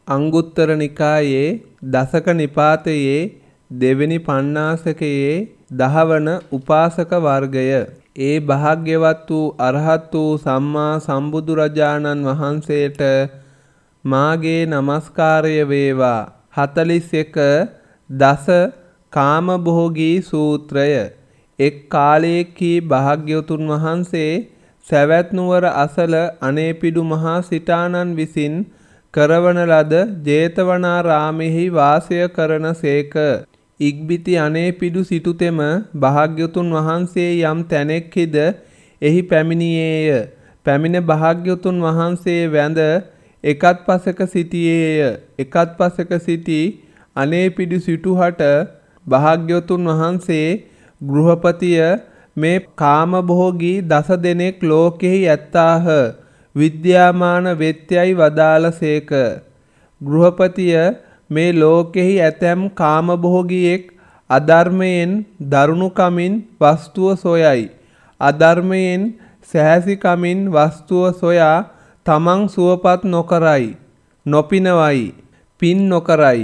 අංගුත්තර නිකායේ දසක නිපාතයේ දෙවෙනි පඤ්ඤාසකයේ 10 වන උපාසක වර්ගය. ඒ භාග්‍යවත් වූ අරහත් වූ සම්මා සම්බුදුරජාණන් වහන්සේට මාගේ නමස්කාරය වේවා. 41 දස කාමභෝගී සූත්‍රය. එක් කාලයේකී භාග්‍යවතුන් වහන්සේ සවැත් නුවර අසල අනේපිඩු මහා සිටානන් විසින් කරවන ලද ජේතවනාරාමෙහි වාසය කරන සේක. ඉක්බිති අනේපිඩු සිටුතෙම භාග්‍යවතුන් වහන්සේ යම් තැනෙක්හිද එහි පැමිණියේය. පැමිණ භාග්‍යවතුන් වහන්සේ වැඳ එකත් පසක සිටියේය. එකත් පසක සිටි අනේපිඩු සිටුහට භාග්‍යවතුන් වහන්සේ ගෘහපතිය මේ කාමභෝගී 10 දෙනෙක් ලෝකෙහි ඇත්තාහ විද්‍යාමාන වෙත්‍යයි වදාළසේක. ගෘහපතිය මේ ලෝකෙහි ඇතැම් කාමභෝගියෙක් අධර්මයෙන් දරුණුකමින් වස්තුව සොයයි. අධර්මයෙන් සැහැසිකමින් වස්තුව සොයා තමන් සුවපත් නොකරයි, නොපිනවයි, පින් නොකරයි.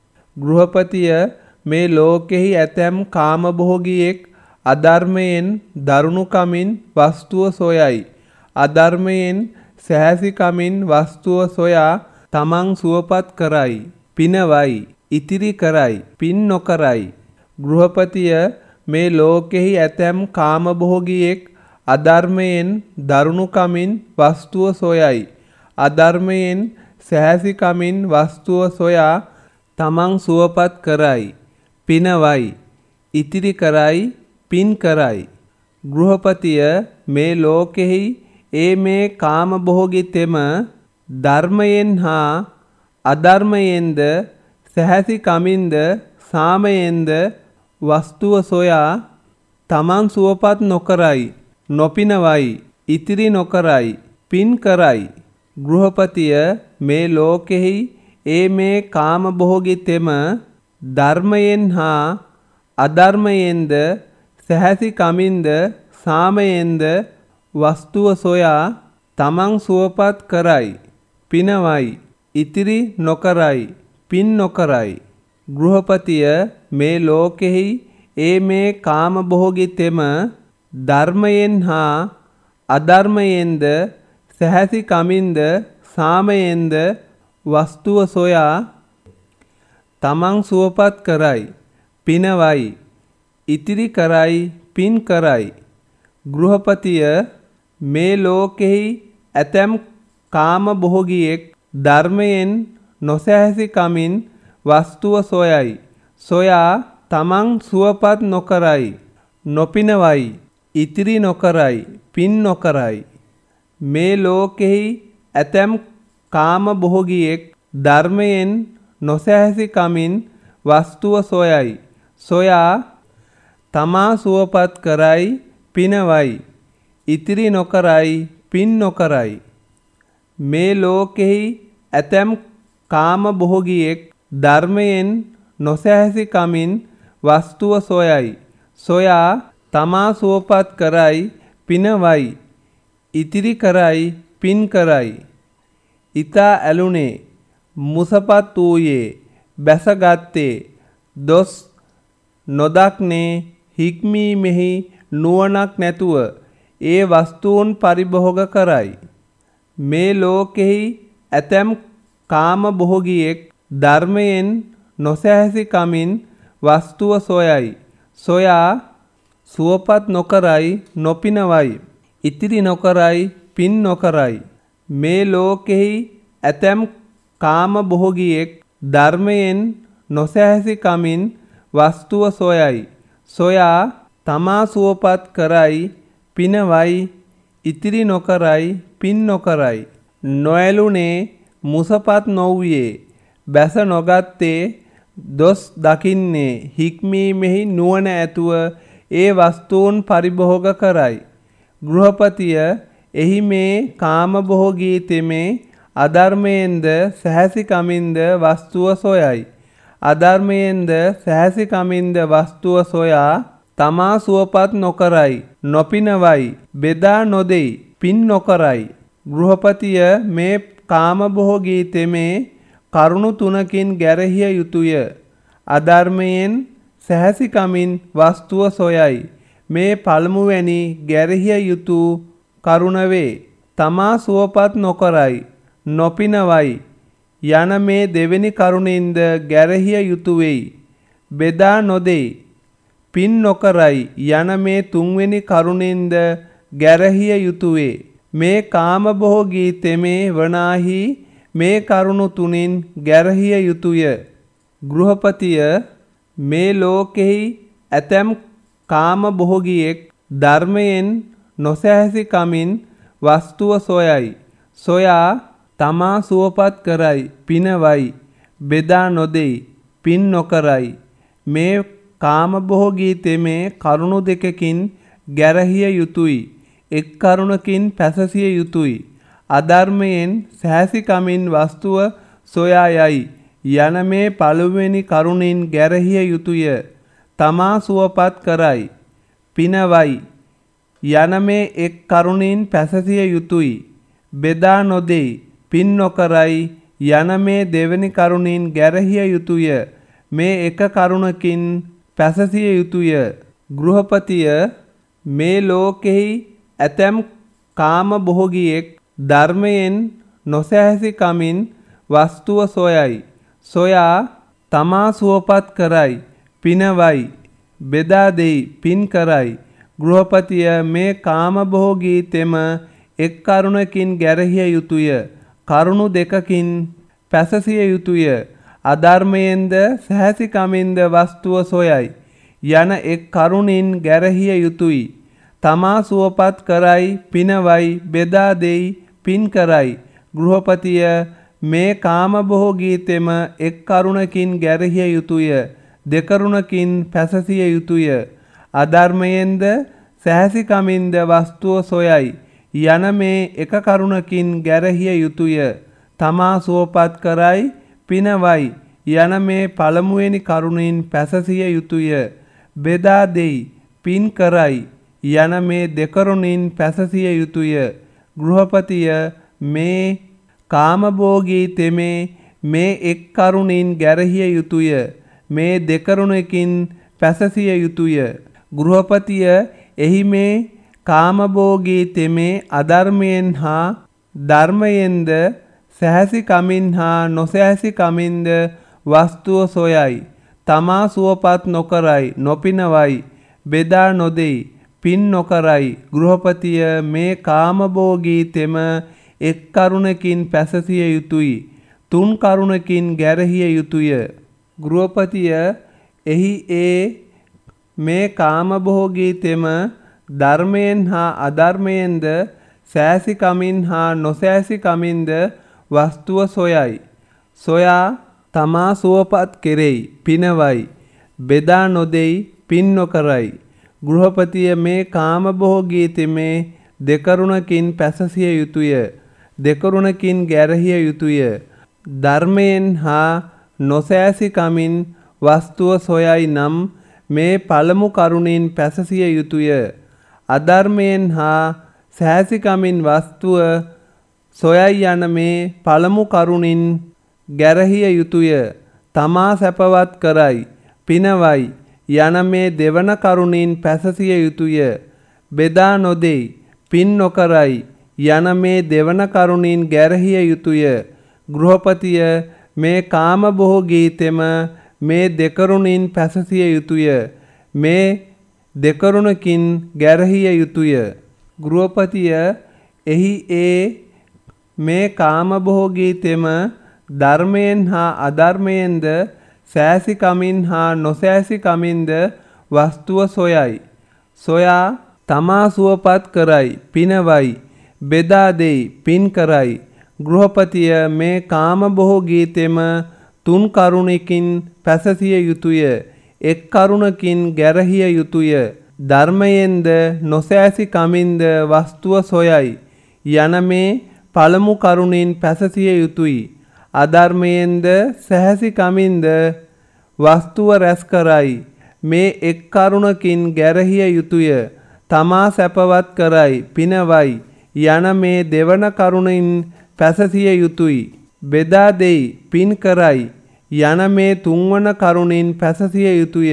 ගෘහපතිය මේ ලෝකෙහි ඇතැම් කාමභෝගියෙක් අධර්මයෙන් දරුණුකමින් වස්තුව සොයයි. අධර්මයෙන් සැහැසිකමින් වස්තුව සොයා තමන් සුවපත් කරයි, පිනවයි, ඉතිරි කරයි, පින් නොකරයි. ගෘහපතිය මේ ලෝකෙහි ඇතැම් කාමභෝගියෙක් අධර්මයෙන් දරුණුකමින් වස්තුව සොයයි. අධර්මයෙන් සැහැසිකමින් වස්තුව සොයා තමන් සුවපත් කරයි, පිනවයි, ඉතිරි කරයි, පින් කරයි. ගෘහපතිය මේ ලෝකෙහි මේ කාමභෝගිතෙම ධර්මයෙන් හා අධර්මයෙන්ද සැහැසිකමින්ද සාමයෙන්ද වස්තුව සොයා තමන් සුවපත් නොකරයි, නොපිනවයි, ඉතිරි නොකරයි, පින් කරයි. ගෘහපතිය මේ ලෝකෙහි මේ කාමභෝගිතෙම ධර්මයෙන් හා අධර්මයෙන්ද සැහැසිකමින්ද සාමයෙන්ද වස්තුව සොයා තමන් සුවපත් කරයි, පිනවයි, ඉතිරි නොකරයි, පින් නොකරයි. ගෘහපතිය මේ ලෝකෙහි මේ කාමභෝගිතෙම ධර්මයෙන් හා අධර්මයෙන්ද සැහැසිකමින්ද සාමයෙන්ද වස්තුව සොයා තමන් සුවපත් කරයි, පිනවයි, ඉතිරි කරයි, පින් කරයි. ගෘහපතිය මේ ලෝකෙහි ඇතැම් කාමභෝගියෙක් ධර්මයෙන් නොසැහැසිකමින් වස්තුව සොයයි. සොයා තමන් සුවපත් නොකරයි, නොපිනවයි, ඉතිරි නොකරයි, පින් නොකරයි. මේ ලෝකෙහි ඇතැම් කාමභෝගියෙක් ධර්මයෙන් නොසැහැසිකමින් වස්තුව සොයයි. සොයා තමා සුවපත් කරයි, පිනවයි, ඉතිරි නොකරයි, පින් නොකරයි. මේ ලෝකෙහි ඇතැම් කාමභෝගියෙක් ධර්මයෙන් නොසැහැසිකමින් වස්තුව සොයයි. සොයා තමා සුවපත් කරයි, පිනවයි, ඉතිරි කරයි, පින් කරයි. ඊතා ඇලුනේ, මුසපත් වූයේ, බැසගත්තේ, දොස් නොදක්නේ, හික්මීමෙහි නුවණක් නැතුව ඒ වස්තුන් පරිභෝග කරයි. මේ ලෝකෙහි ඇතැම් කාමභෝගියෙක් ධර්මයෙන් නොසැහැසිකමින් වස්තුව සොයයි. සොයා සුවපත් නොකරයි, නොපිනවයි, ඉතිරි නොකරයි, පින් නොකරයි. මේ ලෝකෙහි ඇතැම් කාමභෝගියෙක් ධර්මයෙන් නොසැහැසිකමින් වස්තුව සොයයි. සොයා තමා සුවපත් කරයි, පිනවයි, ඉතිරි නොකරයි, පින් නොකරයි. නොඇලුනේ, මුසපත් නොවුයේ, බැස නොගත්තේ, දොස් දකින්නේ, හික්මීමෙහි නුවණ ඇතුව ඒ වස්තුන් පරිභෝග කරයි. ගෘහපතිය එහි මේ කාමභෝගී තෙමේ අධර්මයෙන්ද සැහැසිකමින්ද වස්තුව සොයයි. අධර්මයෙන්ද සැහැසිකමින්ද වස්තුව සොයා තමා සුවපත් නොකරයි, නොපිනවයි, බෙදා නොදෙයි, පින් නොකරයි. ගෘහපතිය මේ කාමභෝගී තෙමේ කරුණු තුනකින් ගැරහිය යුතුය. අධර්මයෙන් සැහැසිකමින් වස්තුව සොයයි. මේ පළමුවැනි ගැරහිය යුතු කරුණ වේ. තමා සුවපත් නොකරයි, නොපිනවයි යන මේ දෙවෙනි කරුණින්ද ගැරහිය යුතු වෙයි. බෙදා නොදෙයි, පින් නොකරයි යන මේ තුන්වෙනි කරුණින්ද ගැරහිය යුතු වේ. මේ කාමභෝගී තෙමේ වනාහි මේ කරුණු තුනින් ගැරහිය යුතුය. ගෘහපතිය, මේ ලෝකෙහි ඇතැම් කාමභෝගියෙක් ධර්මයෙන් නොසැහැසි කමින් වස්තුව සොයයි. සොයා තමා සුවපත් කරයි, පිනවයි, බෙදා නොදෙයි, පින් නොකරයි. මේ කාමභෝගී තෙමේ කරුණු දෙකකින් ගැරහිය යුතුයි. එක් කරුණකින් පැසසිය යුතුයි. අධර්මයෙන් සැහැසිකමින් වස්තුව සොයා යයි යන මේ පළමුවෙනි කරුණින් ගැරහිය යුතුය. තමා සුවපත් කරයි, පිනවයි යන මේ එක් කරුණින් පැසසිය යුතුයි. බෙදා නොදෙයි, පින් නොකරයි යන මේ දෙවෙනි කරුණින් ගැරහිය යුතුය. මේ එක කරුණකින් පැසසිය යුතුය. ගෘහපතිය, මේ ලෝකෙහි ඇතැම් කාමභෝගියෙක් ධර්මයෙන් නොසැහැසි කමින් වස්තුව සොයයි. සොයා තමා සුවපත් කරයි, පිනවයි, බෙදා දෙයි, පින් කරයි. ගෘහපතිය, මේ කාමභෝගී තෙම එක් කරුණකින් ගැරහිය යුතුය. කරුණු දෙකකින් පැසසිය යුතුය. අධර්මයෙන්ද සැහැසිකමින්ද වස්තුව සොයයි යන එක් කරුණින් ගැරහිය යුතුයි. තමා සුවපත් කරයි, පිනවයි, බෙදා දෙයි, පින් කරයි. ගෘහපතිය, මේ කාමභෝගී තෙම එක් කරුණකින් ගැරහිය යුතුය. දෙකරුණකින් පැසසිය යුතුය. අධර්මයෙන්ද සැහැසිකමින්ද වස්තුව සොයයි යන මේ එක කරුණකින් ගැරහිය යුතුය. තමා සුවපත් කරයි, පිනවයි යන මේ පළමුවෙනි කරුණින් පැසසිය යුතුය. බෙදා දෙයි, පින් කරයි යන මේ දෙකරුණින් පැසසිය යුතුය. ගෘහපතිය, මේ කාමභෝගී තෙමේ මේ එක් කරුණින් ගැරහිය යුතුය. මේ දෙකරුණකින් පැසසිය යුතුය. ගෘහපතිය, එහි මේ කාමභෝගී තෙමේ අධර්මයෙන් හා ධර්මයෙන්ද සැහැසිකමින් හා නොසැහැසිකමින්ද වස්තුව සොයයි. තමා සුවපත් නොකරයි, නොපිනවයි, බෙදා නොදෙයි, පින් නොකරයි. ගෘහපතිය, මේ කාමභෝගී තෙම එක් කරුණකින් පැසසිය යුතුයි. තුන් කරුණකින් ගැරහිය යුතුය. ගෘහපතිය, එහි මේ කාමභෝගී තෙම ධර්මයෙන් හා අධර්මයෙන්ද සැහැසිකමින් හා නොසැහැසිකමින්ද වස්තුව සොයයි. සොයා තමා සුවපත් කෙරෙයි, පිනවයි, බෙදා නොදෙයි, පින් නොකරයි. ගෘහපතිය, මේ කාමභෝගී තෙමේ දෙකරුණකින් පැසසිය යුතුය. දෙකරුණකින් ගැරහිය යුතුය. ධර්මයෙන් හා නොසැහැසිකමින් වස්තුව සොයයි නම් මේ පළමු කරුණින් පැසසිය යුතුය. අධර්මයෙන් හා සැහැසිකමින් වස්තුව සොයයි යන මේ පළමු කරුණින් ගැරහිය යුතුය. තමා සැපවත් කරයි, පිනවයි යන මේ දෙවන කරුණින් පැසසිය යුතුය. බෙදා නොදෙයි, පින් නොකරයි යන මේ දෙවන කරුණින් ගැරහිය යුතුය. ගෘහපතිය, මේ කාමභෝගී තෙම මේ දෙකරුණින් පැසසිය යුතුය. මේ දෙකරුණකින් ගැරහිය යුතුය. ගෘහපතිය, එහි මේ කාමභෝගී තෙම ධර්මයෙන් හා අධර්මයෙන්ද සැහැසිකමින් හා නොසැහැසිකමින්ද වස්තුව සොයයි. සොයා තමා සුවපත් කරයි, පිනවයි, බෙදා දෙයි, පින් කරයි. ගෘහපතිය, මේ කාමභෝගී තෙම තුන් කරුණකින් පැසසිය යුතුය. එක් කරුණකින් ගැරහිය යුතුය. ධර්මයෙන්ද නොසැහැසිකමින්ද වස්තුව සොයයි යන මේ පළමු කරුණින් පැසසිය යුතුයි. අධර්මයෙන්ද සැහැසිකමින්ද වස්තුව රැස් කරයි. මේ එක් කරුණකින් ගැරහිය යුතුය. තමා සැපවත් කරයි, පිනවයි යන මේ දෙවන කරුණින් පැසසිය යුතුයි. බෙදා දෙයි, පින් කරයි යන මේ තුන්වන කරුණින් පැසසිය යුතුය.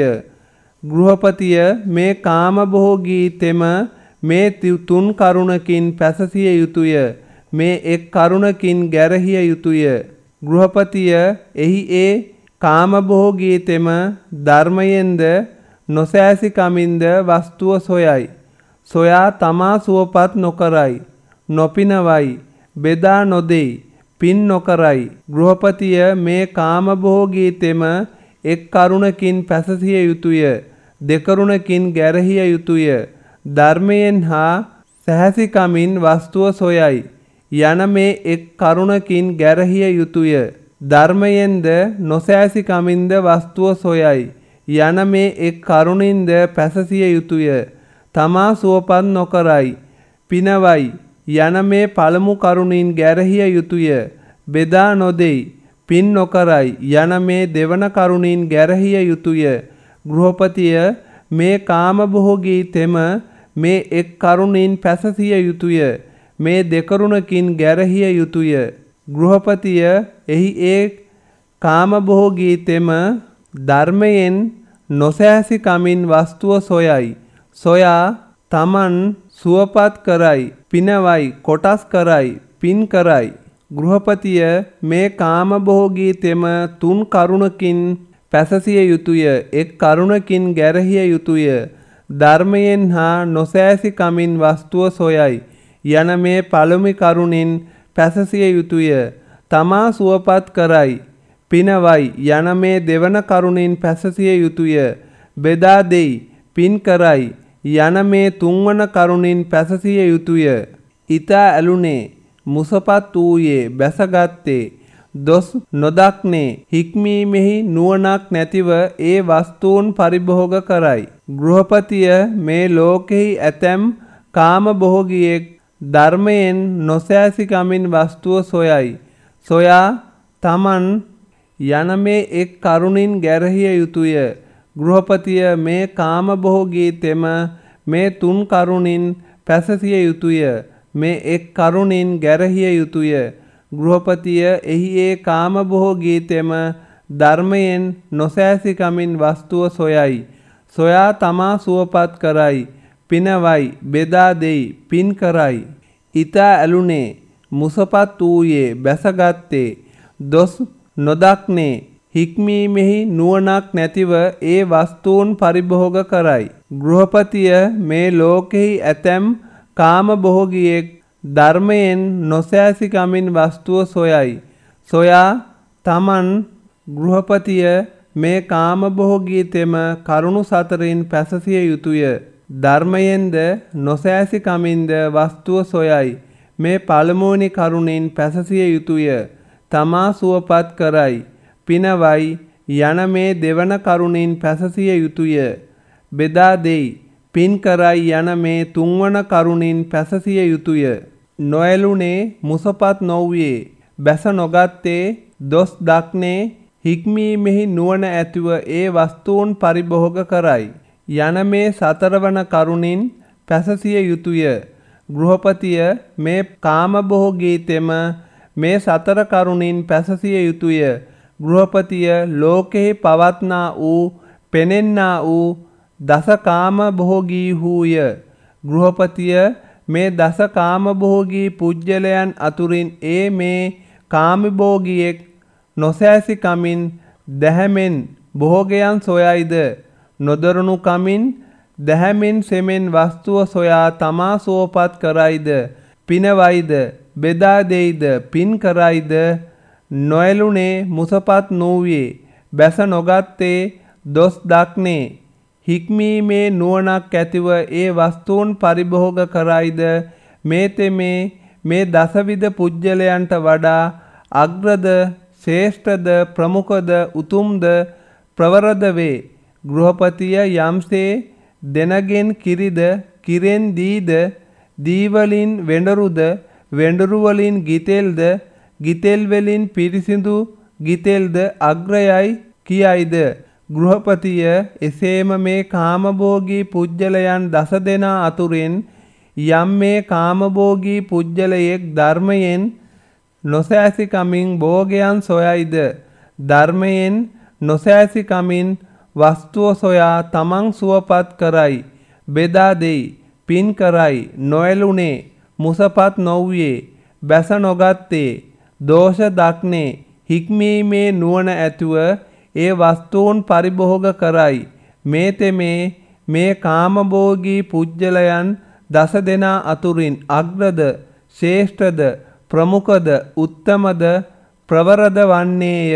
ගෘහපතිය මේ කාමභෝගී තෙම මේ තුන් කරුණකින් පැසසිය යුතුය. මේ එක් කරුණකින් ගැරහිය යුතුය. ගෘහපතිය එහි ඒ කාමභෝගී තෙම ධර්මයෙන්ද නොසෑසි කමින්ද වස්තුව සොයයි. සොයා තමා සුවපත් නොකරයි, නොපිනවයි, බෙදා නොදෙයි, පින් නොකරයි. ගෘහපතිය මේ කාමභෝගී තෙම එක් කරුණකින් පැසසිය යුතුය. දෙකරුණකින් ගැරහිය යුතුය. ධර්මයෙන් හා සැහැසිකමින් වස්තුව සොයයි යන මේ එක් කරුණකින් ගැරහිය යුතුය. ධර්මයෙන්ද නොසෑසිකමින්ද වස්තුව සොයයි යන මේ එක් කරුණින්ද පැසසිය යුතුය. තමා සුවපත් නොකරයි, පිනවයි යන මේ පළමු කරුණින් ගැරහිය යුතුය. බෙදා නොදෙයි, පින් නොකරයි යන මේ දෙවන කරුණින් ගැරහිය යුතුය. ගෘහපතිය මේ කාමභෝගී තෙම මේ එක් කරුණින් පැසසිය යුතුය. මේ දෙකරුණකින් ගැරහිය යුතුය. ගෘහපතිය එහි ඒ කාමභෝගී තෙම ධර්මයෙන් නොසෑසි කමින් වස්තුව සොයයි. සොයා තමන් සුවපත් කරයි, පිනවයි, කොටස් කරයි, පින් කරයි. ගෘහපතිය මේ කාමභෝගී තෙම තුන් කරුණකින් පැසසිය යුතුය. එක් කරුණකින් ගැරහිය යුතුය. ධර්මයෙන් හා නොසෑසි කමින් වස්තුව සොයයි යන මේ පළමු කරුණින් පැසසිය යුතුය. තමා සුවපත් කරයි, පිනවයි යන මේ දෙවන කරුණින් පැසසිය යුතුය. බෙදා දෙයි, පින් කරයි යන මේ තුන්වන කරුණින් පැසසිය යුතුය. ඊතා ඇලුනේ, මුසපත් වූයේ, බැසගත්තේ, දොස් නොදක්නේ, හික්මීමෙහි නුවණක් නැතිව ඒ වස්තුන් පරිභෝග කරයි. ගෘහපතිය මේ ලෝකෙහි ඇතැම් කාමභෝගියෙක් ධර්මයෙන් නොසෑසි කමින් වස්තුව සොයයි. සොයා තමන් යන මේ එක් කරුණින් ගැරහිය යුතුය. ගෘහපතිය මේ කාමභෝගී තෙම මේ තුන් කරුණින් පැසසිය යුතුය. මේ එක් කරුණින් ගැරහිය යුතුය. ගෘහපතිය එහි ඒ කාමභෝගී තෙම ධර්මයෙන් නොසෑසි කමින් වස්තුව සොයයි. සොයා තමා සුවපත් කරයි, පිනවයි, බෙදා දෙයි, පින් කරයි. ඊතා ඇලුනේ, මුසපත් වූයේ, බැසගත්තේ, දොස් නොදක්නේ, හික්මීමෙහි නුවණක් නැතිව ඒ වස්තුන් පරිභෝග කරයි. ගෘහපතිය මේ ලෝකෙහි ඇතැම් කාමභෝගියෙක් ධර්මයෙන් නොසෑසි කමින් වස්තුව සොයයි. සොයා තමන් ගෘහපතිය මේ කාමභෝගී තෙම කරුණු සතරින් පැසසිය යුතුය. ධර්මයෙන්ද නොසෑසි කමින්ද වස්තුව සොයයි. මේ පළමුවනි කරුණින් පැසසිය යුතුය. තමා සුවපත් කරයි, පිනවයි යන මේ දෙවන කරුණින් පැසසිය යුතුය. බෙදා දෙයි, පින් කරයි යන මේ තුන්වන කරුණින් පැසසිය යුතුය. නොඇලුනේ, මුසපත් නොවුයේ, බැස නොගත්තේ, දොස් දක්නේ, හික්මීමෙහි නුවණ ඇතිව ඒ වස්තුන් පරිභෝග කරයි යන මේ සතරවන කරුණින් පැසසිය යුතුය. ගෘහපතිය මේ කාමභෝගී තෙම මේ සතර කරුණින් පැසසිය යුතුය. ගෘහපතිය ලෝකෙහි පවත්නා වූ, පෙනෙන්නා වූ දස කාමභෝගී වූය. ගෘහපතිය මේ දස කාමභෝගී පුජ්‍යලයන් අතුරින් ඒ මේ කාමභෝගියෙක් නොසෑසි කමින් දැහැමෙන් භෝගයන් සොයයිද, නොදරුණු කමින් දැහැමෙන් සෙමෙන් වස්තුව සොයා තමා සුවපත් කරයිද, පිනවයිද, බෙදා දෙයිද, පින් කරයිද. නොඇලුනේ, මුසපත් නොවුයේ, බැස නොගත්තේ, දොස් දක්නේ, හික්මීමේ නුවණක් ඇතිව ඒ වස්තුන් පරිභෝග කරයිද. මේ තෙමේ මේ දසවිධ පුජ්‍යලයන්ට වඩා අග්‍රද, ශ්‍රේෂ්ඨද, ප්‍රමුඛද, උතුම්ද, ප්‍රවරද වේ. ගෘහපතිය යම්සේ දෙනගෙන් කිරිද, කිරෙන් දීද, දීවලින් වෙඬරුද, වෙඬරු වලින් ගිතෙල්ද, ගිතෙල් වලින් පිරිසිදු ගිතෙල්ද අග්‍රයයි කියයිද. ගෘහපතිය එසේම මේ කාමභෝගී පුජ්‍යලයන් දස දෙනා අතුරින් යම් මේ කාමභෝගී පුජ්‍යලයෙක් ධර්මයෙන් නොසෑසි කමින් භෝගයන් සොයයිද ධර්මයෙන් නොසෑසි කමින් වස්තුව සොයා තමන් සුවපත් කරයි බෙදා දෙයි පින් කරයි නොඇලුනේ මුසපත් නොව්වේ බැස නොගත්තේ දෝෂ දක්නේ හික්මීමේ නුවණ ඇතුව ඒ වස්තුන් පරිභෝග කරයි මේ තෙමේ මේ කාමභෝගී පුජ්‍යලයන් දස දෙනා අතුරින් අග්‍රද ශ්‍රේෂ්ඨද ප්‍රමුඛද උත්තමද ප්‍රවරද වන්නේය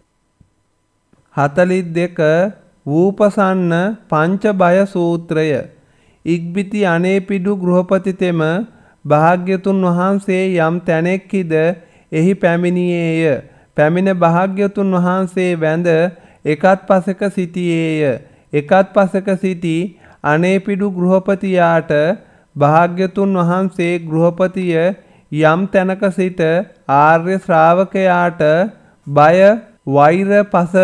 42 වූපසන්න පංච බය සූත්‍රය ඉක්බිති අනේපිඩු ගෘහපතිතෙම භාග්‍යතුන් වහන්සේ යම් තැනෙක්හිද එහි පැමිණියේය පැමිණ භාග්‍යතුන් වහන්සේ වැඳ එකත් පසක සිටියේය එකත් පසක සිටි අනේපිඩු ගෘහපතියාට භාග්‍යතුන් වහන්සේ ගෘහපතිය යම් තැනක සිට ආර්ය ශ්‍රාවකයාට බය වෛර පස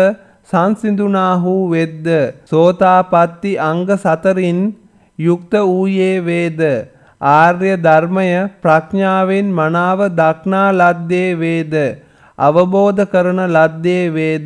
සංසිඳුනාහු වෙද්ද සෝතාපට්ටි අංග 4න් යුක්ත වූයේ වේද ආර්ය ධර්මය ප්‍රඥාවෙන් මනාව දක්නා ලද්දේ වේද අවබෝධ කරන ලද්දේ වේද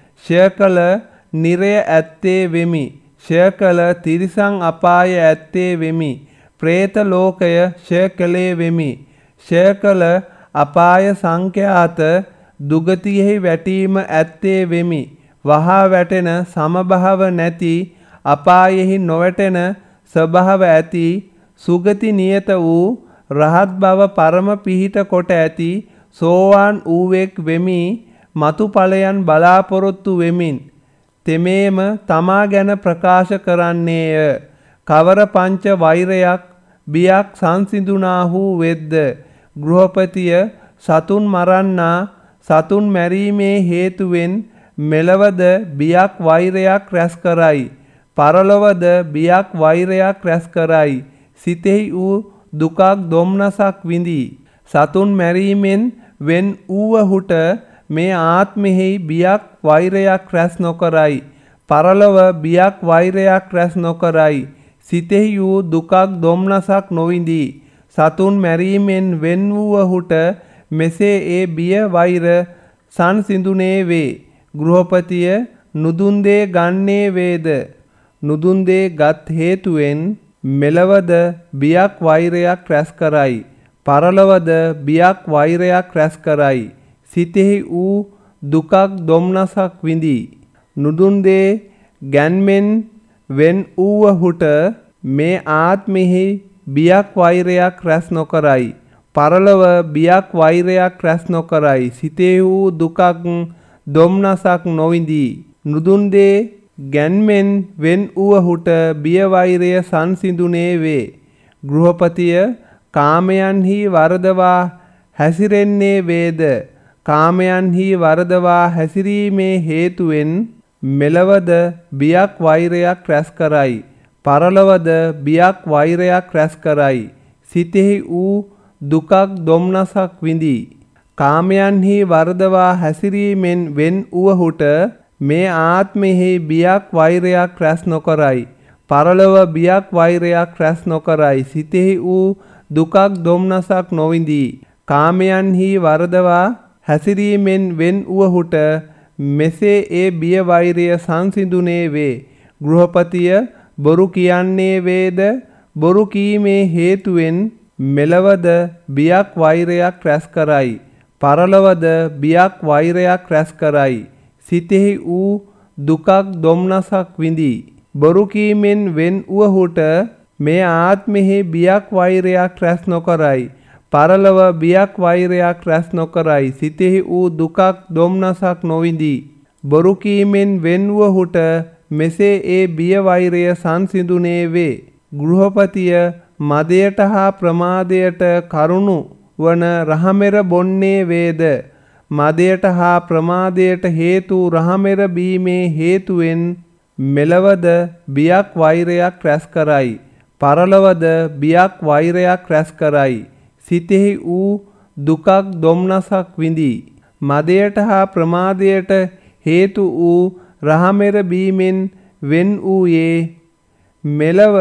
ශයකල නිරය ඇත්තේ වෙමි ශයකල තිරිසං අපාය ඇත්තේ වෙමි പ്രേත ලෝකය ශයකලේ වෙමි ශයකල අපාය සංඛ්‍යාත දුගතියෙහි වැටීම ඇත්තේ වෙමි වහා වැටෙන සමභාව නැති අපායෙහි නොවැටෙන ස්වභාව ඇති සුගති නියත වූ රහත් බව පරම පිහිට කොට ඇති සෝවාන් වූවෙක් වෙමි මතු ඵලයන් බලාපොරොත්තු වෙමින් තෙමේම තමා ගැන ප්‍රකාශ කරන්නේය කවර පංච වෛරයක් බියක් සංසිඳුනාහු වෙද්ද ගෘහපතිය සතුන් මරන්නා සතුන් මැරීමේ හේතුවෙන් මෙලවද බියක් වෛරයක් රැස් කරයි පරලොවද බියක් වෛරයක් රැස් කරයි සිතෙහි වූ දුකක් දොම්නසක් විඳී සතුන් මැරීමෙන් වෙන් වූවහුට මේ ආත්මෙහි බියක් වෛරයක් රැස් නොකරයි පරලොව බියක් වෛරයක් රැස් නොකරයි සිතෙහි වූ දුකක් දොම්නසක් නොවිඳී සතුන් මැරීමෙන් වෙන් වූවහුට මෙසේ ඒ බිය වෛර සංසිඳුනේ වේ ගෘහපතිය නුදුන් දේ ගන්නේ වේද නුදුන් දේ ගත් හේතුවෙන් මෙලවද බියක් වෛරයක් රැස් කරයි පරලොවද බියක් වෛරයක් රැස් කරයි සිතෙහි වූ දුකක් දොම්නසක් විඳී නුදුන් දේ ගැන්මෙන් වෙන් වූවහුට මේ ආත්මෙහි බියක් වෛරයක් රැස් නොකරයි පරලොව බියක් වෛරයක් රැස් නොකරයි සිතෙහි වූ දුකක් දොම්නසක් නොවිඳී නුදුන් දේ ගැන්මෙන් වෙන් වූවහුට බිය වෛරය සංසිඳුනේ වේ ගෘහපතිය කාමයන්හි වරදවා හැසිරෙන්නේ වේද කාමයන්හි වරදවා හැසිරීමේ හේතුවෙන් මෙලවද බියක් වෛරයක් රැස් කරයි පරලොවද බියක් වෛරයක් රැස් කරයි සිතෙහි වූ දුකක් දොම්නසක් විඳී කාමයන්හි වරදවා හැසිරීමෙන් වෙන් වූවහුට මේ ආත්මෙහි බියක් වෛරයක් රැස් නොකරයි පරලොව බියක් වෛරයක් රැස් නොකරයි සිතෙහි වූ දුකක් දොම්නසක් නොවිඳී කාමයන්හි වරදවා හැසිරීමෙන් වෙන් වූවහුට මෙසේ ඒ බිය වෛරය සංසිඳුනේ වේ ගෘහපතිය බොරු කියන්නේ වේද බොරු කීමේ හේතුවෙන් මෙලවද බියක් වෛරයක් රැස් කරයි පරලොවද බියක් වෛරයක් රැස් කරයි සිතෙහි වූ දුකක් දොම්නසක් විඳී බොරු කීමෙන් වෙන් වූවහුට මේ ආත්මෙහි බියක් වෛරයක් රැස් නොකරයි පරලොව බියක් වෛරයක් රැස් නොකරයි සිතෙහි වූ දුකක් දොම්නසක් නොවිඳී බොරු කීමෙන් වෙන් වූවහුට මෙසේ ඒ බිය වෛරය සංසිඳුනේ වේ ගෘහපතිය මදයට හා ප්‍රමාදයට කරුණු වන රහමෙර බොන්නේ වේද මදයට හා ප්‍රමාදයට හේතු රහමෙර බීමේ හේතුවෙන් මෙලවද බියක් වෛරයක් රැස් කරයි පරලොවද බියක් වෛරයක් රැස් කරයි සිතෙහි වූ දුකක් දොම්නසක් විඳී මදයට හා ප්‍රමාදයට හේතු වූ රහමෙර බීමෙන් වෙන් වූයේ මෙලව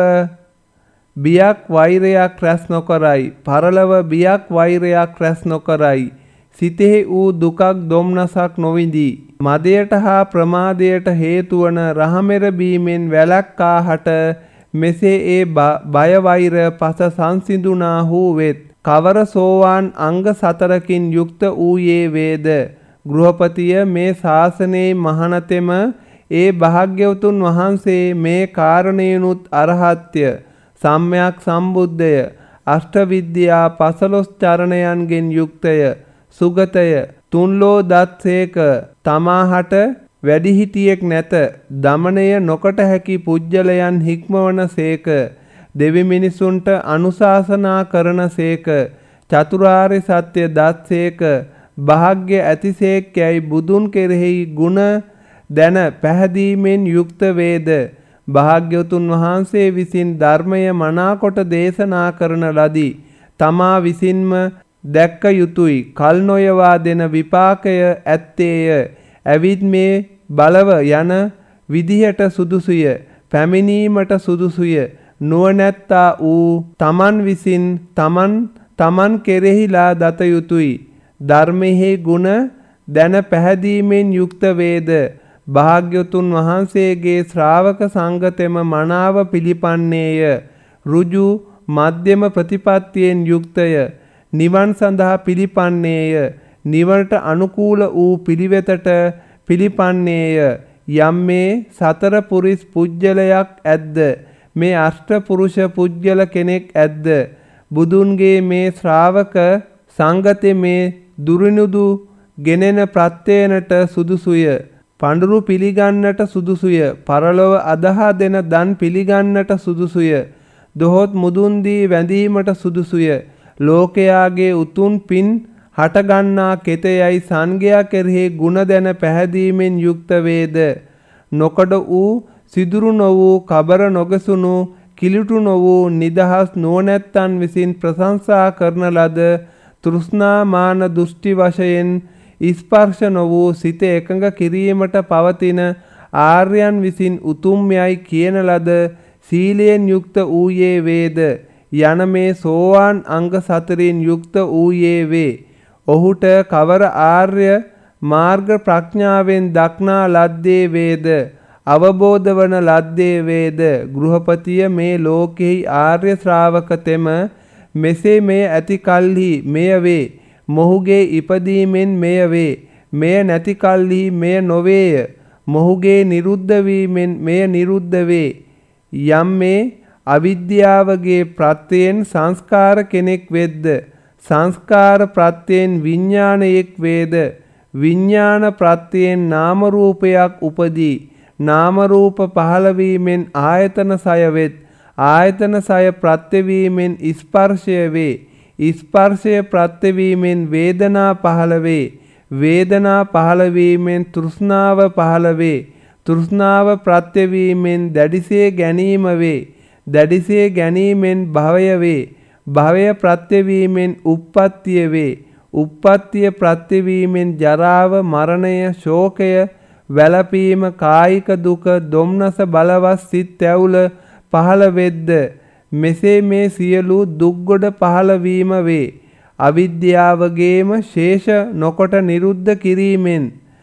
බියක් වෛරයක් රැස් නොකරයි පරලොව බියක් වෛරයක් රැස් නොකරයි සිතෙහි වූ දුකක් දොම්නසක් නොවිඳී. මදයට හා ප්‍රමාදයට හේතුවන රහමෙර බීමෙන් වැළක්කාහට මෙසේ ඒ බය වෛර පස සංසිඳුනාහු වෙත්. කවර සෝවාන් අංග 4කින් යුක්ත වූයේ වේද? ගෘහපතිය, මේ ශාසනයේ මහණතෙම ඒ භාග්‍යවතුන් වහන්සේ මේ කාරණේනුත් අරහත්ය, සම්්‍යක් සම්බුද්ධය, අෂ්ට විද්‍යා 15 චරණයන්ගෙන් යුක්තය, සුගතය, තුන්ලෝ දත්සේක, තමාහට වැඩිහිටියෙක් නැත, දමනය නොකොට හැකි පුජ්‍යලයන් හික්මවන සේක, දෙවි මිනිසුන්ට අනුශාසනා කරන සේක, චතුරාර්ය සත්‍ය දත්සේක, භාග්‍ය ඇතිසේක් යැයි බුදුන් කෙරෙහි ගුණ දැන පැහැදීමෙන් යුක්ත වේද. භාග්‍යවතුන් වහන්සේ විසින් ධර්මය මනාකොට දේශනා කරන ලදී. තමා විසින්ම දැක්ක යුතුයි. කල් නොයවා දෙන විපාකය ඇත්තේය. ඇවිත් මේ බලව යන විදිහට සුදුසුය. පැමිණීමට සුදුසුය. නුවණැත්තා වූ තමන් විසින් තමන් කෙරෙහිලා දත යුතුයි. ධර්මෙහි ගුණ දැන පැහැදීමෙන් යුක්ත වේද. භාග්‍යවතුන් වහන්සේගේ ශ්‍රාවක සංගතෙම මනාව පිළිපන්නේය. ඍජු මධ්‍යම ප්‍රතිපත්තියෙන් යුක්තය. නිවන් සඳහා පිළිපන්නේය. නිවනට අනුකූල වූ පිළිවෙතට පිළිපන්නේය. යම් මේ සතර පුරිස් පුජ්‍යලයක් ඇද්ද? මේ අෂ්ට පුරුෂ පුජ්‍යල කෙනෙක් ඇද්ද? බුදුන්ගේ මේ ශ්‍රාවක සංගතේ මේ දුරිනුදු ගෙනෙන ප්‍රත්‍යයනට සුදුසුය. පඬුරු පිළිගන්නට සුදුසුය. පරලොව අදහා දෙන දන් පිළිගන්නට සුදුසුය. දොහොත් මුදුන් දී වැඳීමට සුදුසුය. ලෝකයාගේ උතුම් පින් හටගන්නා කෙතෙයයි සංඝයා කෙරෙහි ගුණ දැන පැහැදීමෙන් යුක්ත වේද. නොකඩ වූ, සිදුරු නො වූ, කබර නොගසුණු, කිලිටු නො වූ නිදහස් නුවණැත්තන් විසින් ප්‍රශංසා කරන ලද තෘෂ්ණා මාන දෘෂ්ටි වශයෙන් ස්පර්ශ නො වූ සිත එකඟ කිරීමට පවතින ආර්යයන් විසින් උතුම් යයි කියන ලද සීලයෙන් යුක්ත වූයේ වේද. යන මේ සෝවාන් අංග 4න් යුක්ත වූයේ වේ. ඔහුට කවර ආර්ය මාර්ග ප්‍රඥාවෙන් දක්නා ලද්දේ වේද? අවබෝධ වන ලද්දේ වේද? ගෘහපතිය, මේ ලෝකෙහි ආර්ය ශ්‍රාවකතෙම මෙසේ මෙය ඇති කල්හි මෙය වේ. මොහුගේ ඉපදීමෙන් මෙය වේ. මෙය නැති කල්හි මෙය නොවේය. මොහුගේ නිරුද්ධ වීමෙන් මෙය නිරුද්ධ වේ. යම් මේ අවිද්‍යාවගේ ප්‍රත්‍යයෙන් සංස්කාර කෙනෙක් වෙද්ද, සංස්කාර ප්‍රත්‍යයෙන් විඥානයෙක් වේද, විඥාන ප්‍රත්‍යයෙන් නාම රූපයක් උපදී, නාම රූප පහළ වීමෙන් ආයතන 6 වෙත්, ආයතන 6 ප්‍රත්‍යවීමෙන් ස්පර්ශය වේ, ස්පර්ශය ප්‍රත්‍යවීමෙන් වේදනා පහළ වේ, වේදනා පහළ වීමෙන් තෘෂ්ණාව පහළ වේ, තෘෂ්ණාව ප්‍රත්‍යවීමෙන් දැඩිසේ ගැනීම වේ, දැඩිසේ ගැනීමෙන් භවය වේ, භවය ප්‍රත්‍යවීමෙන් උප්පත්තිය වේ, උප්පත්තිය ප්‍රත්‍යවීමෙන් ජරාව, මරණය, ශෝකය, වැළපීම, කායික දුක, දොම්නස, බලවත් සිත් ඇවුල පහළ වෙද්ද මෙසේ මේ සියලු දුක්ගොඩ පහළ වීම වේ. අවිද්‍යාවගේම ශේෂ නොකොට නිරුද්ධ කිරීමෙන්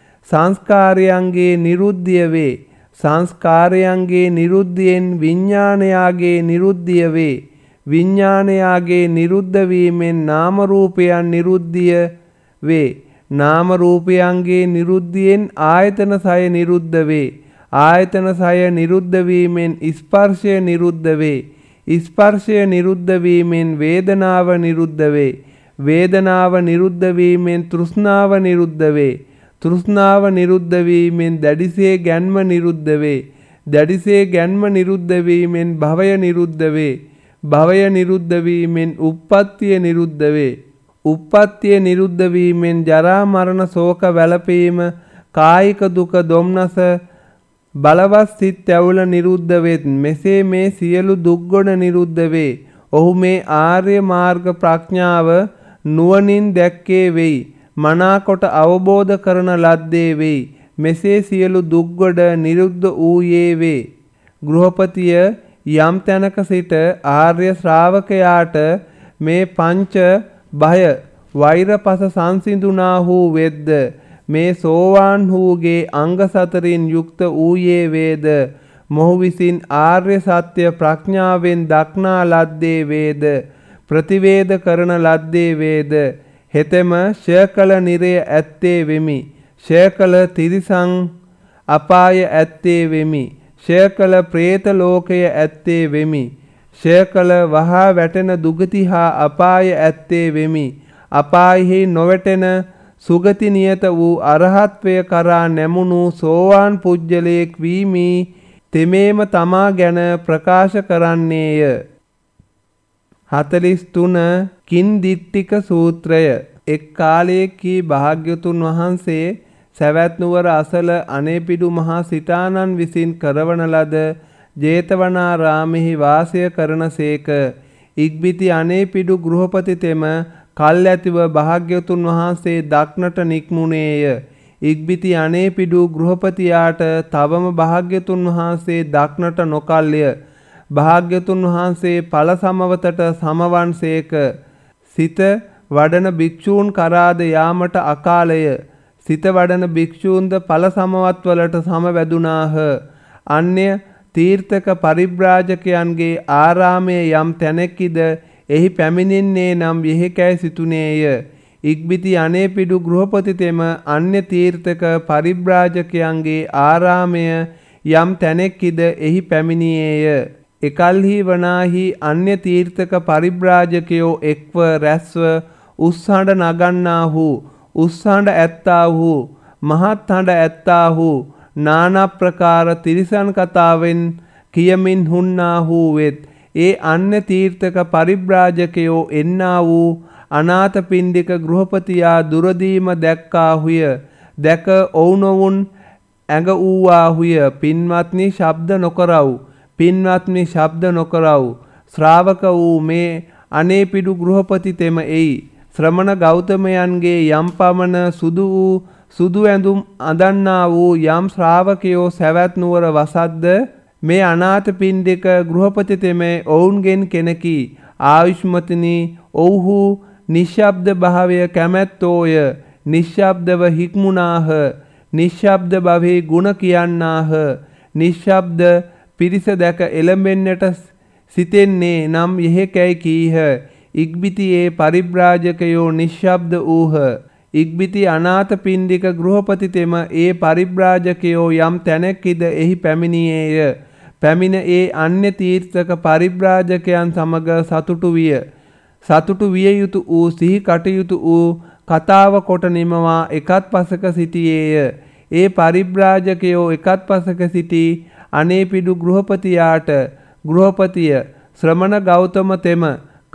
සංස්කාරයන්ගේ නිරුද්ධිය වේ. සංස්කාරයන්ගේ නිරුද්ධියෙන් විඥානයාගේ නිරුද්ධිය වේ. විඥානයාගේ නිරුද්ධ වීමෙන් නාම රූපයන් නිරුද්ධිය වේ. නාම රූපයන්ගේ නිරුද්ධියෙන් ආයතන 6 නිරුද්ධ වේ. ආයතන 6 නිරුද්ධ වීමෙන් ස්පර්ශය නිරුද්ධ වේ. ස්පර්ශය නිරුද්ධ වීමෙන් වේදනාව නිරුද්ධ වේ. වේදනාව නිරුද්ධ වීමෙන් තෘෂ්ණාව නිරුද්ධ වේ. තෘෂ්ණාව නිරුද්ධ වීමෙන් දැඩිසේ ගැන්ම නිරුද්ධ වේ. දැඩිසේ ගැන්ම නිරුද්ධ වීමෙන් භවය නිරුද්ධ වේ. භවය නිරුද්ධ වීමෙන් උප්පත්තිය නිරුද්ධ වේ. උප්පත්තිය නිරුද්ධ වීමෙන් ජරා මරණ ශෝක වැළපීම කායික දුක දොම්නස බලවත් සිත් ඇවුල නිරුද්ධ වෙත්. මෙසේ මේ සියලු දුක්ගොඩ නිරුද්ධ වේ. ඔහු මේ ආර්ය මාර්ග ප්‍රඥාව නුවණින් දැක්කේ වෙයි. මනාකොට අවබෝධ කරන ලද්දේ වෙයි. මෙසේ සියලු දුක්ගොඩ නිරුද්ධ වූයේ වේ. ගෘහපතිය, යම් තැනක සිට ආර්ය ශ්‍රාවකයාට මේ පංච භය වෛරපස සංසිඳුනාහු වෙද්ද මේ සෝවාන් වූගේ අංග සතරින් යුක්ත වූයේ වේද මොහු විසින් ආර්ය සත්‍ය ප්‍රඥාවෙන් දක්නා ලද්දේ වේද ප්‍රතිවේද කරන ලද්දේ වේද හෙතෙම ශයකල නිරය ඇත්තේ වෙමි ශයකල තිරිසං අපාය ඇත්තේ වෙමි ශයකල ප්‍රේත ලෝකය ඇත්තේ වෙමි ශයකල වහා වැටෙන දුගති හා අපාය ඇත්තේ වෙමි අපායෙහි නොවැටෙන සුගති නියත වූ අරහත්වය කරා නැමුණු සෝවාන් පුජ්‍යලයක් වීමි තෙමේම තමා ගැන ප්‍රකාශ කරන්නේය 43 කින්දිට්ඨික සූත්‍රය එක් කාලයකී භාග්‍යතුන් වහන්සේ සවැත් නුවර අසල අනේපිඩු මහා සිටානන් විසින් කරවන ලද ජේතවනාරාමෙහි වාසය කරනසේක ඉක්බිති අනේපිඩු ගෘහපති තෙම කල් ඇතිව භාග්‍යතුන් වහන්සේ දක්නට නික්මුණේය ඉක්බිති අනේපිඩු ගෘහපතියාට තවම භාග්‍යතුන් වහන්සේ දක්නට නොකල්ය භාග්‍යතුන් වහන්සේ ඵල සමවතට සමවන්සේක සිත වඩන භික්ෂූන් කරාද යාමට අකාලය සිත වඩන භික්ෂූන්ද ඵල සමවත්වලට සමවැදුනාහ අන්‍ය තීර්ථක පරිබ්‍රාජකයන්ගේ ආරාමයේ යම් තැනෙකිද එහි පැමිණෙන්නේ නම් යෙහෙකැයි සිතුනේය ඉක්බිති අනේපිඩු ගෘහපති තෙම අන්‍ය තීර්ථක පරිබ්‍රාජකයන්ගේ ආරාමය යම් තැනෙක්කිද එහි පැමිණියේය එකල්හි වනාහි අන්‍ය තීර්ථක පරිබ්‍රාජකයෝ එක්ව රැස්ව උස්සහඬ නගන්නාහු උස්සහඬ ඇත්තාහු මහත් හඬ ඇත්තාහු නානා ප්‍රකාර තිරිසන් කතාවෙන් කියමින් හුන්නාහු වෙත් ඒ අන්‍ය තීර්ථක පරිබ්‍රාජකයෝ එන්නා වූ අනාථපිණ්ඩික ගෘහපතියා දුරදීම දැක්කාහුය දැක ඔවුනොවුන් ඇඟ වූවාහුය පින්වත්නි ශබ්ද නොකරව් පින්වත්නි ශබ්ද නොකරව් ශ්‍රාවක වූ මේ අනේපිඩු ගෘහපති තෙම එයි ශ්‍රමණ ගෞතමයන්ගේ යම් පමණ සුදු වූ සුදු ඇඳුම් අඳන්නා වූ යම් ශ්‍රාවකයෝ සවැත් නුවර වසද්ද මේ අනාථපිණ්ඩික ගෘහපති තෙමේ ඔවුන්ගෙන් කෙනකි ආයුෂ්මතිනි ඔව්හු නිශ්ශබ්ද භාවය කැමැත්තෝය නිශ්ශබ්දව හික්මුණාහ නිශ්ශබ්ද භවෙහි ගුණ කියන්නාහ නිශ්ශබ්ද පිරිස දැක එළඹෙන්නට සිතෙන්නේ නම් යෙහෙකැයි කීහ ඉක්බිතියේ පරිබ්‍රාජකයෝ නිශ්ශබ්ද වූහ ඉක්බිති අනාථපිණ්ඩික ගෘහපති තෙම ඒ පරිබ්‍රාජකයෝ යම් තැනෙක්කිද එහි පැමිණියේය පැමිණ ඒ අන්‍ය තීර්ථක පරිබ්‍රාජකයන් සමග සතුටු විය සතුටු විය යුතු වූ සිහි කටයුතු වූ කතාව කොට නිමවා එකත් පසක සිටියේය ඒ පරිබ්‍රාජකයෝ එකත් පසක සිටි අනේපිඩු ගෘහපතියාට ගෘහපතිය ශ්‍රමණ ගෞතම තෙම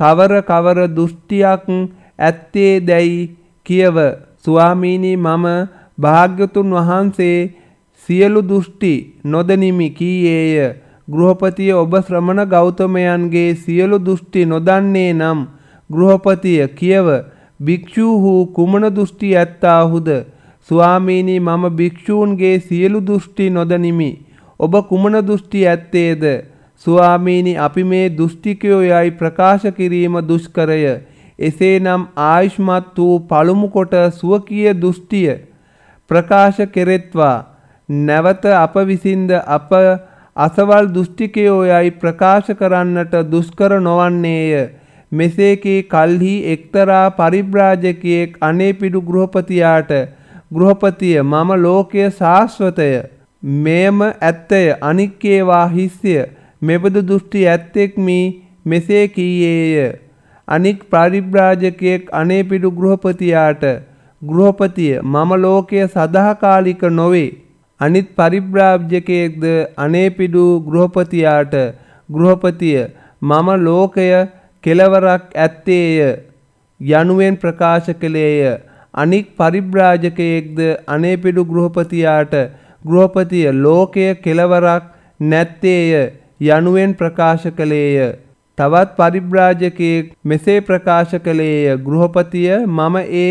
කවර දෘෂ්ටියක් ඇත්තේ දැයි කියව ස්වාමීනි මම භාග්‍යතුන් වහන්සේ සියලු දෘෂ්ටි නොදනිමි කීයේය ගෘහපතිය ඔබ ශ්‍රමණ ගෞතමයන්ගේ සියලු දෘෂ්ටි නොදන්නේ නම් ගෘහපතිය කියව භික්ෂූහු කුමන දෘෂ්ටි ඇත්තාහුද ස්වාමීනි මම භික්ෂූන්ගේ සියලු දෘෂ්ටි නොදනිමි ඔබ කුමන දෘෂ්ටි ඇත්තේද ස්වාමීනි අපි මේ දෘෂ්ටිකයෝ යයි ප්‍රකාශ කිරීම දුෂ්කරය එසේනම් ආයුෂ්මත් වූ පළමු කොට සුවකීය දෘෂ්ටිය ප්‍රකාශ කෙරෙත්වා නැවත අප විසින්ද අප අසවල් දෘෂ්ටිකයෝ යයි ප්‍රකාශ කරන්නට දුෂ්කර නොවන්නේය මෙසේ කී කල්හි එක්තරා පරිබ්‍රාජකයෙක් අනේපිඩු ගෘහපතියාට ගෘහපතිය මම ලෝකය ශාස්වතය මෙයම ඇත්තය අනික්කේවා හිස්ය මෙබඳු දෘෂ්ටි ඇත්තෙක්මි මෙසේ කීයේය අනික් පරිබ්‍රාජකයෙක් අනේපිඩු ගෘහපතියාට ගෘහපතිය මම ලෝකය සදාකාලික නොවේ අනිත් පරිබ්‍රාජකයෙක්ද අනේපිඩු ගෘහපතියාට ගෘහපතිය මම ලෝකය කෙලවරක් ඇත්තේය යනුවෙන් ප්‍රකාශ කළේය අනික් පරිබ්‍රාජකයෙක්ද අනේපිඩු ගෘහපතියාට ගෘහපතිය ලෝකය කෙලවරක් නැත්තේය යනුවෙන් ප්‍රකාශ කළේය තවත් පරිබ්‍රාජකයෙක් මෙසේ ප්‍රකාශ කළේය ගෘහපතිය මම ඒ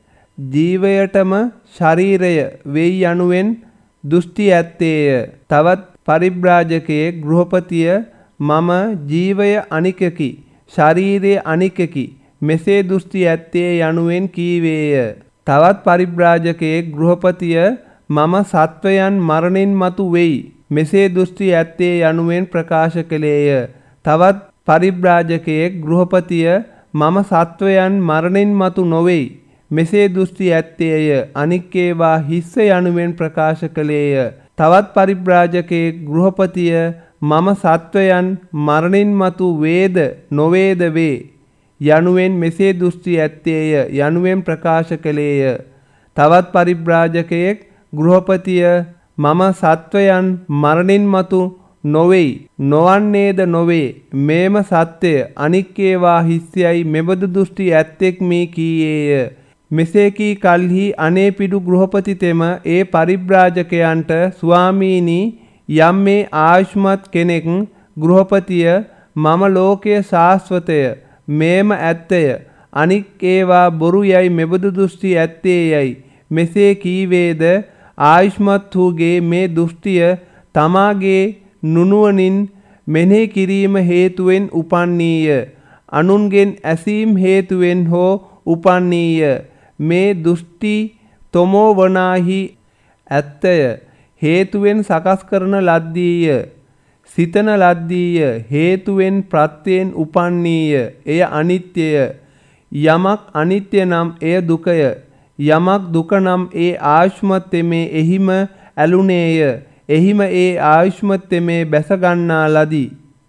ජීවයටම ශරීරය වෙයි යනුවෙන් දෘෂ්ටි ඇත්තේය තවත් පරිබ්‍රාජකයෙක් ගෘහපතිය මම ජීවය අනිකකි ශරීරය අනිකකි මෙසේ දෘෂ්ටි ඇත්තේ යනුවෙන් කීවේය. තවත් පරිබ්‍රාජකයෙක් ගෘහපතිය මම සත්වයන් මරණින් මතු වෙයි මෙසේ දෘෂ්ටි ඇත්තේ යනුවෙන් ප්‍රකාශ කළේය. තවත් පරිබ්‍රාජකයෙක් ගෘහපතිය මම සත්වයන් මරණින් මතු නොවෙයි මෙසේ දෘෂ්ටි ඇත්තේය අනික් ඒවා හිස්ස යනුවෙන් ප්‍රකාශ කළේය. තවත් පරිබ්‍රාජකයෙක් ගෘහපතිය මම සත්වයන් මරණින් මතු වේද නොවේද වේ යනුවෙන් මෙසේ දෘෂ්ටි ඇත්තේය යනුවෙන් ප්‍රකාශ කළේය. තවත් පරිබ්‍රාජකයෙක් ගෘහපතිය මම සත්වයන් මරණින් මතු නොවෙයි නොවන්නේද නොවේ මේම සත්‍යය අනික් ඒවා හිස්යයි මෙබඳු දෘෂ්ටි ඇත්තෙක් මේ කීයේය. මෙසේ කී කල්හි අනේපිඩු ගෘහපති තෙම ඒ පරිබ්‍රාජකයන්ට ස්වාමීනි යම් මේ ආයුෂ්මත් කෙනෙක් ගෘහපතිය මම ලෝකයේ ශාස්වතය මේම ඇත්තය අනික් ඒවා බොරු යයි මෙබඳු දෘෂ්ටි ඇත්තේ යයි මෙසේ කීවේද ආයුෂ්මත් වූගේ මේ දෘෂ්ටිය තමාගේ නුනුවණින් මෙනෙහි කිරීම හේතුවෙන් උපන්නීය අනුන්ගෙන් ඇසීම් හේතුවෙන් හෝ උපන්නීය මේ දෘෂ්ටි තොමෝ වනාහි ඇත්තය හේතුවෙන් සකස් කරන ලද්දීය සිතන ලද්දීය හේතුවෙන් ප්‍රත්‍යයෙන් උපන්නීය එය අනිත්‍යය යමක් අනිත්‍ය නම් එය දුකය යමක් දුක නම් ඒ ආයුෂ්මත් තෙමේ එහිම ඇලුනේය එහිම ඒ ආයුෂ්මත් තෙමේ බැස ගන්නා ලදී.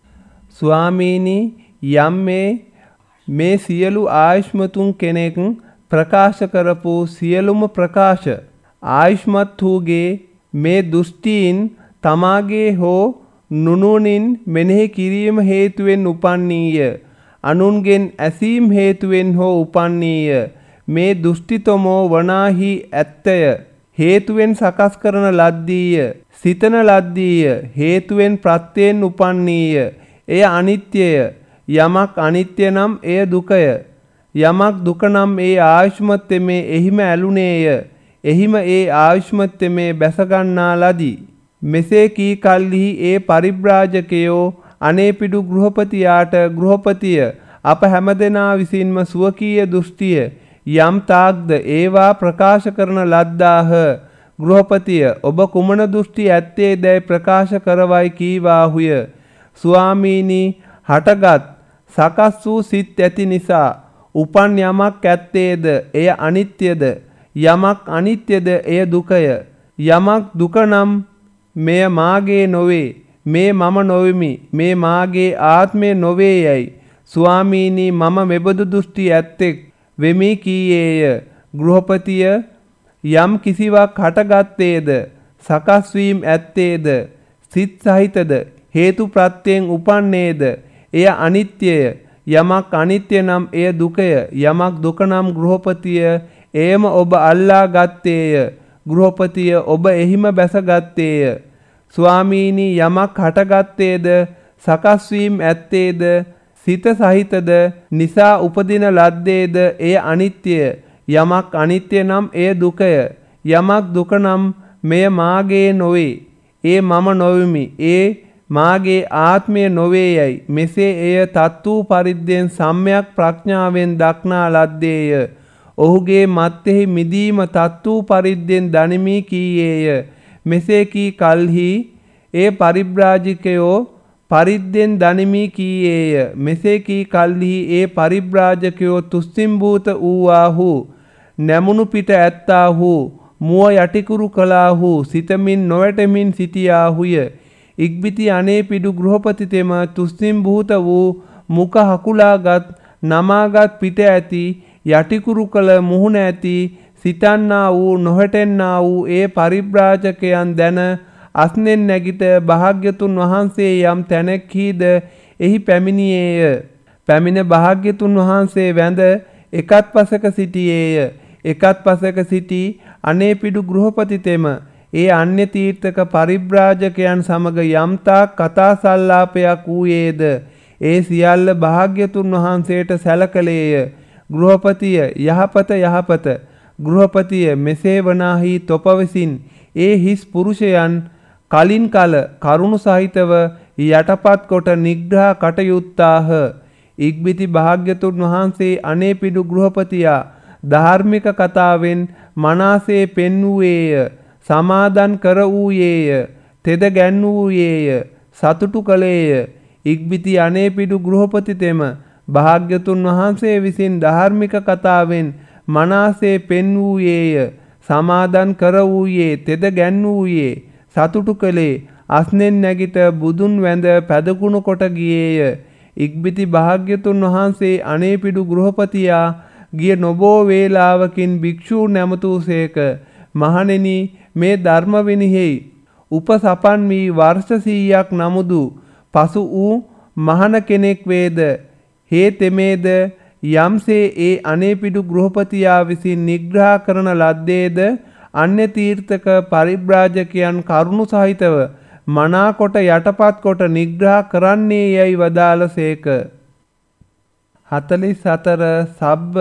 ස්වාමීනි යම් මේ සියලු ආයුෂ්මතුන් කෙනෙක් ප්‍රකාශ කරපු සියලුම ප්‍රකාශ ආයුෂ්මත් වූගේ මේ දෘෂ්ටීන් තමාගේ හෝ නුනුවණින් මෙනෙහි කිරීම හේතුවෙන් උපන්නීය අනුන්ගෙන් ඇසීම් හේතුවෙන් හෝ උපන්නීය මේ දෘෂ්ටිතමෝ වනාහි ඇත්තය හේතුවෙන් සකස් කරන ලද්දීය සිතන ලද්දීය හේතුවෙන් ප්‍රත්‍යයෙන් උපන්නීය එය අනිත්‍යය යමක් අනිත්‍ය නම් එය දුකය යමක් දුක නම් ඒ ආයුෂ්මත් තෙමේ එහිම ඇලුනේය එහිම ඒ ආයුෂ්මත් තෙමේ බැස ගන්නා ලදී. මෙසේ කී කල්හි ඒ පරිබ්‍රාජකයෝ අනේපිඩු ගෘහපතියාට ගෘහපතිය අප හැමදෙනා විසින්ම සුවකීය දෘෂ්ටිය යම් තාක්ද ඒවා ප්‍රකාශ කරන ලද්දාහ. ගෘහපතිය ඔබ කුමන දෘෂ්ටි ඇත්තේ දැයි ප්‍රකාශ කරවයි කීවාහුය. ස්වාමීනි හටගත් සකස් වූ සිත් ඇති නිසා උපන් යමක් ඇත්තේද එය අනිත්‍යද යමක් අනිත්‍යද එය දුකය යමක් දුක නම් මෙය මාගේ නොවේ මේ මම නොවෙමි මේ මාගේ ආත්මය නොවේ යයි ස්වාමීනි මම මෙබඳු දෘෂ්ටි ඇත්තෙක් වෙමි කීයේය. ගෘහපතිය යම් කිසිවක් හටගත්තේද සකස් වීම ඇත්තේද සිත් සහිතද හේතු ප්‍රත්‍යයෙන් උපන්නේද එය අනිත්‍යය යමක් අනිත්‍ය නම් එය දුකය යමක් දුක නම් ගෘහපතිය එයම ඔබ අල්ලා ගත්තේය. ගෘහපතිය ඔබ එහිම බැස ගත්තේය. ස්වාමීනි යමක් හටගත්තේද සකස් වීම ඇත්තේද සිත සහිතද නිසා උපදින ලද්දේද එය අනිත්‍යය යමක් අනිත්‍ය නම් එය දුකය යමක් දුක නම් මෙය මාගේ නොවේ ඒ මම නොවෙමි ඒ මාගේ ආත්මය නොවේ යයි මෙසේ එය තත් වූ පරිද්දෙන් සම්‍යක් ප්‍රඥාවෙන් දක්නා ලද්දේය. ඔහුගේ මත්තෙහි මිදීම තත් වූ පරිද්දෙන් දනිමි කීයේය. මෙසේ කී කල්හි ඒ පරිබ්‍රාජකයෝ පරිද්දෙන් දනිමි කීයේය. මෙසේ කී කල්හි ඒ පරිබ්‍රාජකයෝ තුස්සිම්භූත වූවාහු නැමුණු පිට ඇත්තාහු මුව යටිකුරු කළාහු සිතමින් නොවැටමින් සිටියාහුය. ඉක්බිති අනේපිඩු ගෘහපති තෙම තුස්සිම්භූත වූ මුඛ හකුලාගත් නමාගත් පිට ඇති යටිකුරු කළ මුහුණ ඇති සිතන්නා වූ නොහැටෙන්නා වූ ඒ පරිබ්‍රාජකයන් දැන අස්නෙන් නැගිට භාග්‍යතුන් වහන්සේ යම් තැනැක්හිද එහි පැමිණියේය. පැමිණ භාග්‍යතුන් වහන්සේ වැඳ එකත් පසක සිටියේය. එකත් පසක සිටි අනේපිඩු ගෘහපති තෙම ඒ අන්‍ය තීර්ථක පරිබ්‍රාජකයන් සමග යම්තාක් කතා සල්ලාපයක් වූයේද ඒ සියල්ල භාග්‍යතුන් වහන්සේට සැලකලේය. ගෘහපතිය යහපත යහපත ගෘහපතිය මෙසේ වනාහි තොප විසින් ඒ හිස් පුරුෂයන් කලින් කල කරුණු සහිතව යටපත් කොට නිග්‍රහ කටයුත්තාහ. ඉක්බිති භාග්‍යතුන් වහන්සේ අනේපිඩු ගෘහපතියා ධාර්මික කතාවෙන් මනාසේ පෙන්වූයේය. සමාදන් කර වූයේය. තෙද ගැන්වූයේය. සතුටු කළේය. ඉක්බිති අනේපිඩු ගෘහපතිතෙම භාග්‍යතුන් වහන්සේ විසින් ධාර්මික කතාවෙන් මනාසේ පෙන්වූයේය. සමාදන් කර වූයේ තෙද ගැන්වූයේ සතුටු කළේ අස්නෙන් නැගිට බුදුන් වැඳ පැදකුණු කොට ගියේය. ඉක්බිති භාග්‍යතුන් වහන්සේ අනේපිඩු ගෘහපතියා ගිය නොබෝ වේලාවකින් භික්ෂූන් නැමතූසේක. මහණෙනි, මේ ධර්ම විනයෙහි උපසපන් වී වර්ෂ 100ක් නමුදු පසු වූ මහණ කෙනෙක් වේද හේතෙමේද යම්සේ ඒ අනේපිඩු ගෘහපතියා විසින් නිග්‍රහ කරන ලද්දේද අන්‍ය තීර්ථක පරිබ්‍රාජකයන් කරුණු සහිතව මනාකොට යටපත් කොට නිග්‍රහ කරන්නේ යයි වදාළසේක. 44 සබ්බ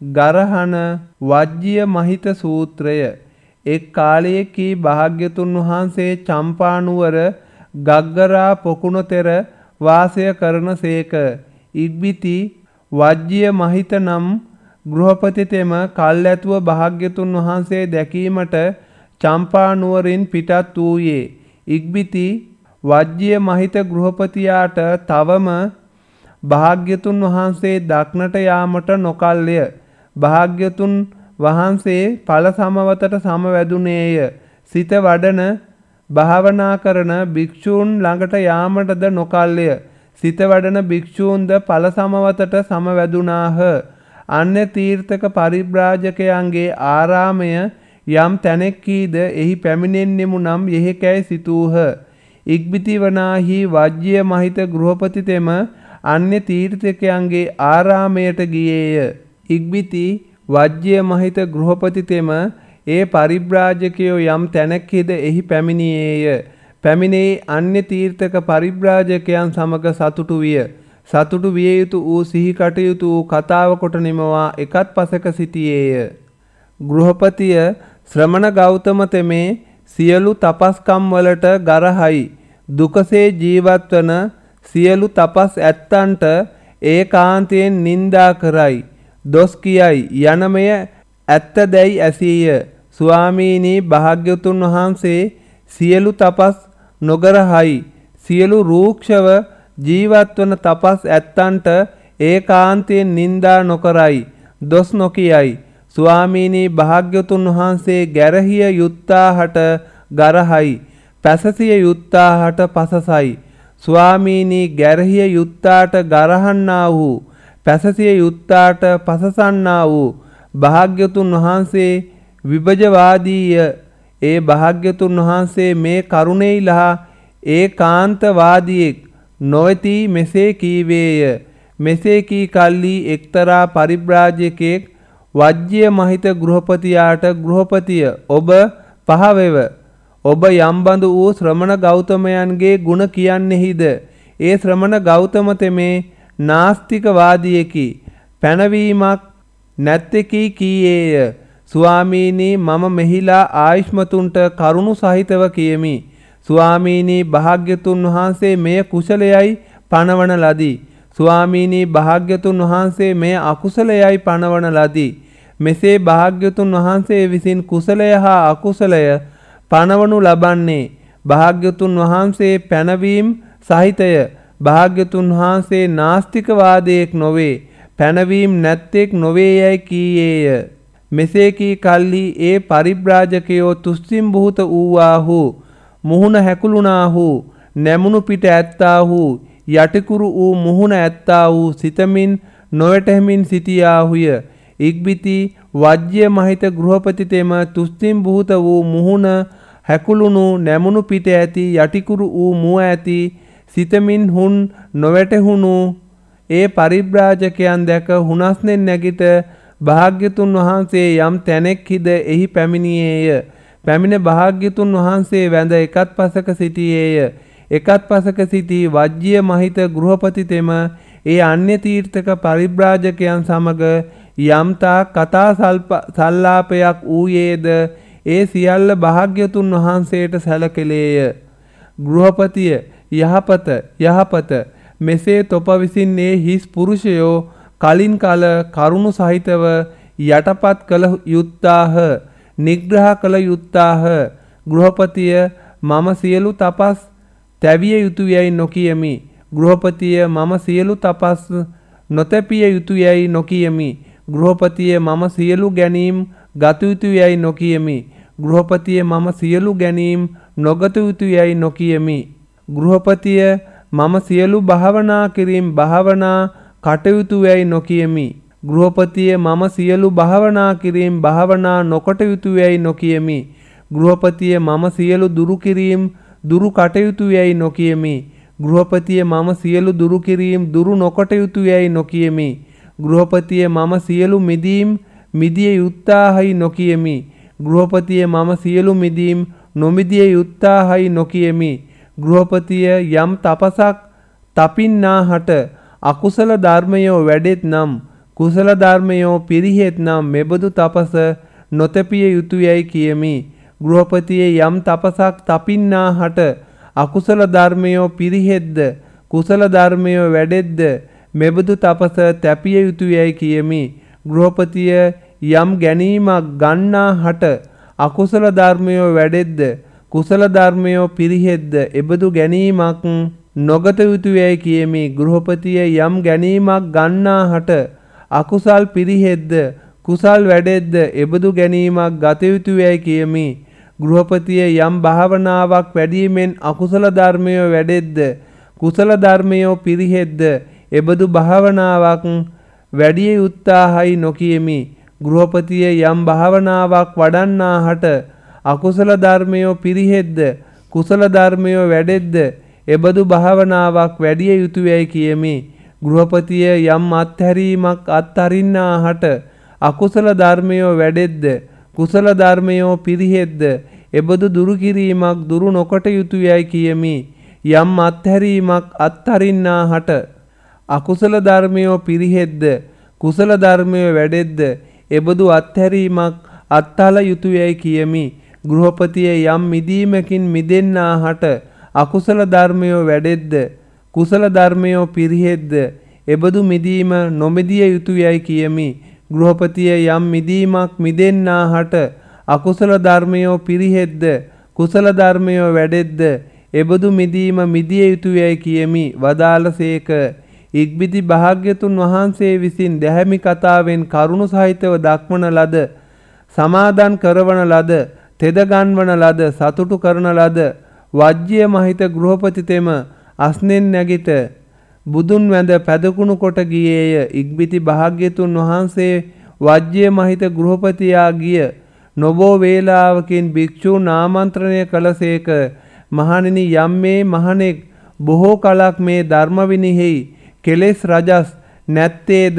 ගරහන වජ්ජිය මහිත සූත්‍රය. එක් කාලයකී භාග්‍යතුන් වහන්සේ චම්පානුවර ගග්ගරා පොකුණතෙර වාසය කරනසේක. ඉක්බිති වජ්ජිය මහිත නම් ගෘහපතිතෙම කල්ැතුව භාග්‍යතුන් වහන්සේ දැකීමට චම්පානුවරින් පිටත් වූයේ. ඉක්බිති වජ්ජිය මහිත ගෘහපතියාට තවම භාග්‍යතුන් වහන්සේ දක්නට යාමට නොකල්ය. භාග්‍යතුන් වහන්සේ ඵල සමවතට සමවැදුනේය. සිත වඩන භාවනා කරන භික්ෂූන් ළඟට යාමටද නොකල්ය. සිත වඩන භික්ෂූන්ද ඵල සමවතට සමවැදුනාහ. අන්‍ය තීර්ථක පරිබ්‍රාජකයන්ගේ ආරාමය යම් තැනෙක්කීද එහි පැමිණෙන්නෙමු නම් යෙහෙකැයි සිතූහ. ඉක්බිති වනාහි වජ්ජිය මහිත ගෘහපතිතෙම අන්‍ය තීර්ථකයන්ගේ ආරාමයට ගියේය. ඉක්බිති වජ්ජිය මහිත ගෘහපතිතෙම ඒ පරිබ්‍රාජකයෝ යම් තැනැක්හිද එහි පැමිණියේය. පැමිණේ අන්‍ය තීර්ථක පරිබ්‍රාජකයන් සමග සතුටු විය. සතුටු විය යුතු වූ සිහි කටයුතු වූ කතාව කොට නිමවා එකත් පසක සිටියේය. ගෘහපතිය ශ්‍රමණ ගෞතම තෙමේ සියලු තපස්කම් වලට ගරහයි. දුකසේ ජීවත්වන සියලු තපස් ඇත්තන්ට ඒකාන්තයෙන් නින්දා කරයි. දොස් කියයි යනමය ඇත්ත දැයි ඇසීය. ස්වාමීනි, භාග්‍යවතුන් වහන්සේ සියලු තපස් නොගරහයි. සියලු රූක්ෂව ජීවත්වන තපස් ඇත්තන්ට ඒකාන්තයෙන් නින්දා නොකරයි. දොස් නොකියයි. ස්වාමීනි, භාග්‍යවතුන් වහන්සේ ගැරහිය යුත්තාහට ගරහයි. පැසසිය යුත්තාහට පසසයි. ස්වාමීනි, ගැරහිය යුත්තාට ගරහන්නා වූ පැසසිය යුත්තාට පසසන්නා වූ භාග්‍යවතුන් වහන්සේ විභජවාදීය. ඒ භාග්‍යවතුන් වහන්සේ මේ කරුණෙහිලා ඒකාන්තවාදියෙක් නොවති මෙසේ කීවේය. මෙසේ කී කල්ලි එක්තරා පරිබ්‍රාජකෙක් වජ්ජිය මහිත ගෘහපතියාට ගෘහපතිය ඔබ පහවෙව. ඔබ යම්බඳු වූ ශ්‍රමණ ගෞතමයන්ගේ ගුණ කියන්නෙහිද? ඒ ශ්‍රමණ ගෞතම තෙමේ නාස්තිකවාදියෙකි. පැනවීමක් නැත්තකී කීයේය. ස්වාමීනි, මම මෙහිලා ආයුෂ්මතුන්ට කරුණු සහිතව කියමි. ස්වාමීනි, භාග්‍යතුන් වහන්සේ මෙය කුසලයයි පනවන ලදී. ස්වාමීනි, භාග්‍යතුන් වහන්සේ මෙය අකුසලයයි පනවන ලදී. මෙසේ භාග්‍යතුන් වහන්සේ විසින් කුසලය හා අකුසලය පනවනු ලබන්නේ භාග්‍යතුන් වහන්සේ පැනවීම සහිතය. භාග්‍යතුන් වහන්සේ නාස්තිකවාදයෙක් නොවේ, පැනවීම නැත්තෙක් නොවේ යැයි කීයේය. මෙසේ කී කල්හි ඒ පරිබ්‍රාජකයෝ තුස්සිම් බුහත වූවාහු, මුහුණ හැකුළුණාහු, නැමුණු පිට ඇත්තාහු, යටිකුරු වූ මුහුණ ඇත්තාහු සිතමින් නොවැටහෙමින් සිටියාහුය. ඉක්බිති වජ්ජිය මහිත ගෘහපතිතෙම තුස්සිම් බුහත වූ මුහුණ හැකුළුණු නැමුණු පිට ඇති යටිකුරු වූ මුව ඇති සිතමින් හුන් නොවැටහුණු ඒ පරිබ්‍රාජකයන් දැක හුනස්නෙන් නැගිට භාග්‍යතුන් වහන්සේ යම් තැනෙක්හිද එහි පැමිණියේය. පැමිණ භාග්‍යතුන් වහන්සේ වැඳ එකත් පසක සිටියේය. එකත් පසක සිටි වජ්ජිය මහිත ගෘහපතිතෙම ඒ අන්‍ය තීර්ථක පරිබ්‍රාජකයන් සමග යම්තා කතා සල්ලාපයක් වූයේද ඒ සියල්ල භාග්‍යතුන් වහන්සේට සැලකෙලේය. ගෘහපතිය යහපත යහපත මෙසේ තොප විසින් ඒ හිස් පුරුෂයෝ කලින් කල කරුණු සහිතව යටපත් කළ යුත්තාහ, නිග්‍රහ කළ යුත්තාහ. ගෘහපතිය මම සියලු තපස් තැවිය යුතු යැයි නොකියමි. ගෘහපතිය මම සියලු තපස් නොතැපිය යුතු යැයි නොකියමි. ගෘහපතිය මම සියලු ගැනීම් ගත යුතු යැයි නොකියමි. ගෘහපතිය මම සියලු ගැනීම් නොගත යුතු යැයි නොකියමි. ගෘහපතිය මම සියලු භාවනා කිරීම භාවනා කටයුතු යැයි නොකියමි. ගෘහපතිය මම සියලු භාවනා කිරීම භාවනා නොකොට යුතු යැයි නොකියමි. ගෘහපතිය මම සියලු දුරු කිරීම දුරු කටයුතු යැයි නොකියමි. ගෘහපතිය මම සියලු දුරු කිරීම දුරු නොකොට යුතු යැයි නොකියමි. ගෘහපතිය මම සියලු මිදීම් මිදිය යුත්තාහයි නොකියමි. ගෘහපතිය මම සියලු මිදීම් නොමිදිය යුත්තාහයි නොකියමි. ගෘහපතිය යම් තපසක් තපින්නාහට අකුසල ධර්මයෝ වැඩෙත් නම් කුසල ධර්මයෝ පිරිහෙත් නම් මෙබඳු තපස නොතැපිය යුතු යැයි කියමි. ගෘහපතියේ යම් තපසක් තපින්නාහට අකුසල ධර්මයෝ පිරිහෙද්ද කුසල ධර්මයෝ වැඩෙද්ද මෙබඳු තපස තැපිය යුතු යැයි කියමි. ගෘහපතිය යම් ගැනීමක් ගන්නාහට අකුසල ධර්මයෝ වැඩෙද්ද කුසල ධර්මයෝ පිරිහෙද්ද එබඳු ගැනීමක් නොගත යුතු යැයි කියමි. ගෘහපතිය යම් ගැනීමක් ගන්නාහට අකුසල් පිරිහෙද්ද කුසල් වැඩෙද්ද එබඳු ගැනීමක් ගත යුතු යැයි කියමි. ගෘහපතිය යම් භාවනාවක් වැඩීමෙන් අකුසල ධර්මයෝ වැඩෙද්ද කුසල ධර්මයෝ පිරිහෙද්ද එබඳු භාවනාවක් වැඩිය යුත්තාහයි නොකියමි. ගෘහපතිය යම් භාවනාවක් වඩන්නාහට අකුසල ධර්මයෝ පිරිහෙද්ද කුසල ධර්මයෝ වැඩෙද්ද එබඳු භාවනාවක් වැඩිය යුතු යැයි කියමි. ගෘහපතිය යම් අත්හැරීමක් අත්හරින්නාහට අකුසල ධර්මයෝ වැඩෙද්ද කුසල ධර්මයෝ පිරිහෙද්ද එබඳු දුරු කිරීමක් දුරු නොකොට යුතු යැයි කියමි. යම් අත්හැරීමක් අත්හරින්නාහට අකුසල ධර්මයෝ පිරිහෙද්ද කුසල ධර්මයෝ වැඩෙද්ද එබඳු අත්හැරීමක් අත්හල යුතු යැයි කියමි. ගෘහපතිය යම් මිදීමකින් මිදෙන්නාහට අකුසල ධර්මයෝ වැඩෙද්ද කුසල ධර්මයෝ පිරිහෙද්ද එබඳු මිදීම නොමිදිය යුතු යැයි කියමි. ගෘහපතිය යම් මිදීමක් මිදෙන්නාහට අකුසල ධර්මයෝ පිරිහෙද්ද කුසල ධර්මයෝ වැඩෙද්ද එබඳු මිදීම මිදිය යුතු යැයි කියමි. වදාළසේක. ඉක්බිති භාග්‍යතුන් වහන්සේ විසින් දැහැමි කතාවෙන් කරුණු සහිතව දක්වන ලද සමාදන් කරවන ලද තෙද ගන්වන ලද සතුටු කරන ලද වජ්ජිය මහිත ගෘහපතිතෙම අස්නෙන් නැගිට බුදුන් වැඳ පැදකුණු කොට ගියේය. ඉක්බිති භාග්‍යතුන් වහන්සේ වජ්ජිය මහිත ගෘහපතියා ගිය නොබෝ වේලාවකින් භික්ෂූන් ආමන්ත්‍රණය කළසේක. මහණෙනි, යම් මේ මහණෙක් බොහෝ කලක් මේ ධර්ම විනයෙහි කෙලෙස් රජස් නැත්තේද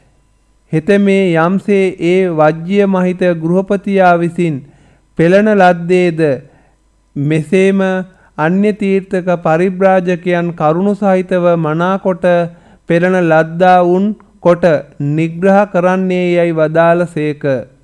හෙත මේ යම්සේ ඒ වජ්ජිය මහිත ගෘහපතියා විසින් පෙළන ලද්දේද මෙසේම අන්‍ය තීර්ථක පරිබ්‍රාජකයන් කරුණු සහිතව මනාකොට පෙළන ලද්දා වුන් කොට නිග්‍රහ කරන්නේ යයි වදාළසේක.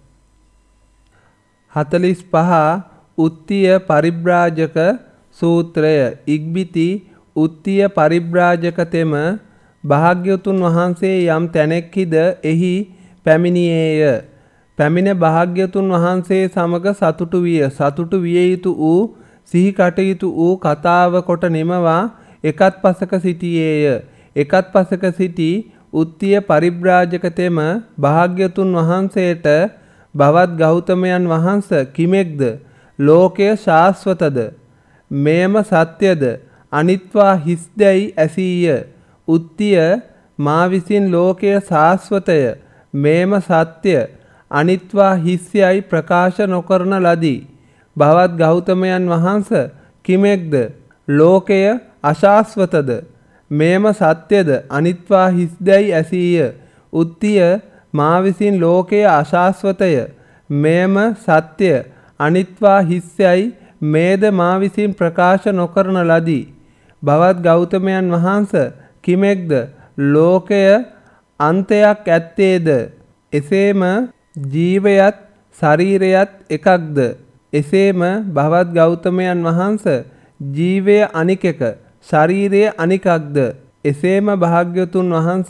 45 උත්තිය පරිබ්‍රාජක සූත්‍රය. ඉක්බිති උත්තිය පරිබ්‍රාජක තෙම භාග්‍යවතුන් වහන්සේ යම් තැනෙක්හිද එහි පැමිණියේය. පැමිණ භාග්‍යවතුන් වහන්සේ සමග සතුටු විය. සතුටු විය යුතු වූ සිහි කටයුතු වූ කතාව කොට නිමවා එකත් පසක සිටියේය. එකත් පසක සිටි උත්තිය පරිබ්‍රාජක තෙම භාග්‍යවතුන් වහන්සේට භවත් ගෞතමයන් වහන්ස කිමෙක්ද? ලෝකය ශාස්වතද? මෙයම සත්‍යද? අනිත්වා හිස්දැයි ඇසීය. උත්තිය මා විසින් ලෝකය ශාස්වතය, මෙයම සත්‍ය, අනිත්වා හිස්යයි ප්‍රකාශ නොකරන ලදී. භවත් ගෞතමයන් වහන්ස කිමෙක්ද? ලෝකය අශාස්වතද? මෙයම සත්‍යද? අනිත්වා හිස්දැයි ඇසීය. උත්තිය මා විසින් ලෝකය අශාස්වතය, මෙයම සත්‍ය, අනිත්වා හිස්යයි මේද මා විසින් ප්‍රකාශ නොකරන ලදී. භවත් ගෞතමයන් වහන්ස කිමෙක්ද? ලෝකය අන්තයක් ඇත්තේද? එසේම ජීවයත් ශරීරයත් එකක්ද? එසේම භවත් ගෞතමයන් වහන්ස ජීවය අනිකක, ශරීරය අනිකක්ද? එසේම භාග්‍යවතුන් වහන්ස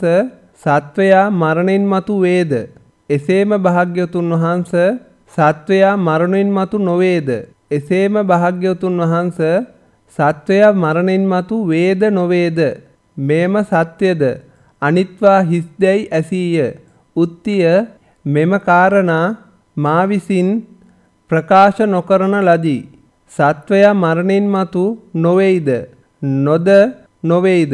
සත්වයා මරණින් මතු වේද? එසේම භාග්‍යවතුන් වහන්ස සත්වයා මරණින් මතු නොවේද? එසේම භාග්‍යවතුන් වහන්ස සත්වයා මරණින් මතු වේද නොවේද? මේම සත්‍යද අනිත්වා හිස්දැයි ඇසීය. උත්තිය මෙම කාරණා මා විසින් ප්‍රකාශ නොකරන ලදී. සත්වයා මරණින් මතු නොවේයිද? නොද නොවේයිද?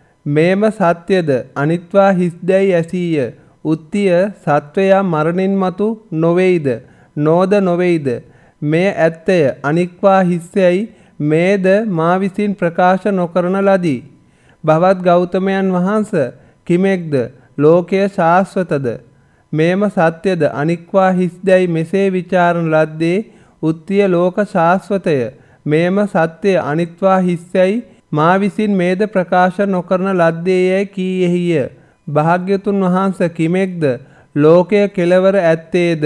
මේම සත්‍යද අනිත්වා හිස්දැයි ඇසීය. උත්තිය සත්වයා මරණින් මතු නොවේයිද? නොද නොවේයිද? මේ ඇත්තය අනික්වා හිස්සැයි මේද මා විසින් ප්‍රකාශ නොකරන ලදී. භවත් ගෞතමයන් වහන්ස කිමෙක්ද? ලෝකය ශාස්වතද? මේම සත්‍යද අනික්වා හිස්දැයි මෙසේ විචාරණ ලද්දේ. උත්තිය ලෝක ශාස්වතය. මේම සත්‍යය අනිත්වා හිස්සැයි මා විසින් මේද ප්‍රකාශ නොකරන ලද්දේ යැයි කීයෙහිය. භාග්‍යතුන් වහන්ස කිමෙක්ද? ලෝකය කෙලවර ඇත්තේද?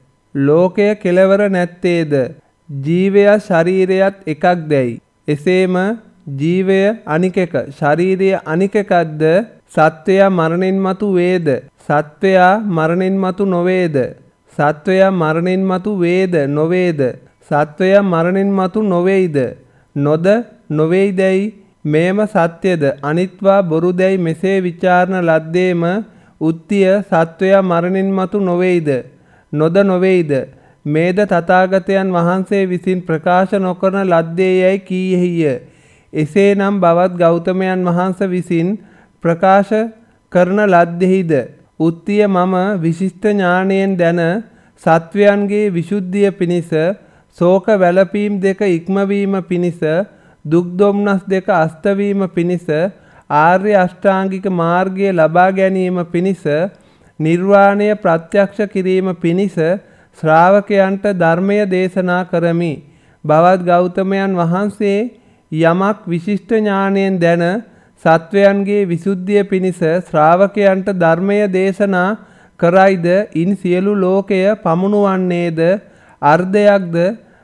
ලෝකය කෙලවර නැත්තේද? ජීවය ශරීරයත් එකක් දැයි. එසේම ජීවය අනිකක ශරීරය අනිකකක්ද? සත්වයා මරණින් මතු වේද? සත්වයා මරණින් මතු නොවේද? සත්වයා මරණින් මතු වේද නොවේද? සත්වයා මරණින් මතු නොවේයිද? නොද නොවේයිදැයි මේම සත්‍යද අනිත්වා බොරුදැයි මෙසේ විචාරණ ලද්දේම. උත්තිය සත්වයා මරණින් මතු නොවේයිද? නොද නොවේයිද? මේද තථාගතයන් වහන්සේ විසින් ප්‍රකාශ නොකරන ලද්දේ යැයි කීයෙහිය. එසේනම් බවත් ගෞතමයන් වහන්ස විසින් ප්‍රකාශ කරන ලද්දෙහිද? උත්තිය මම විශිෂ්ට ඥාණයෙන් දැන සත්වයන්ගේ විසුද්ධිය පිණිස ශෝක වැළපීම් දෙක ඉක්මවීම පිණිස දුක් දොම්නස් දෙක අස්තවීම පිණිස ආර්ය අෂ්ටාංගික මාර්ගය ලබා ගැනීම පිණිස නිර්වාණය ප්‍රත්‍යක්ෂ කිරීම පිණිස ශ්‍රාවකයන්ට ධර්මය දේශනා කරමි. බවත් ගෞතමයන් වහන්සේ යමක් විශිෂ්ට ඥාණයෙන් දැන සත්වයන්ගේ විසුද්ධිය පිණිස ශ්‍රාවකයන්ට ධර්මය දේශනා කරයිද ඉන් සියලු ලෝකය පමුණුවන්නේද අර්ධයක්ද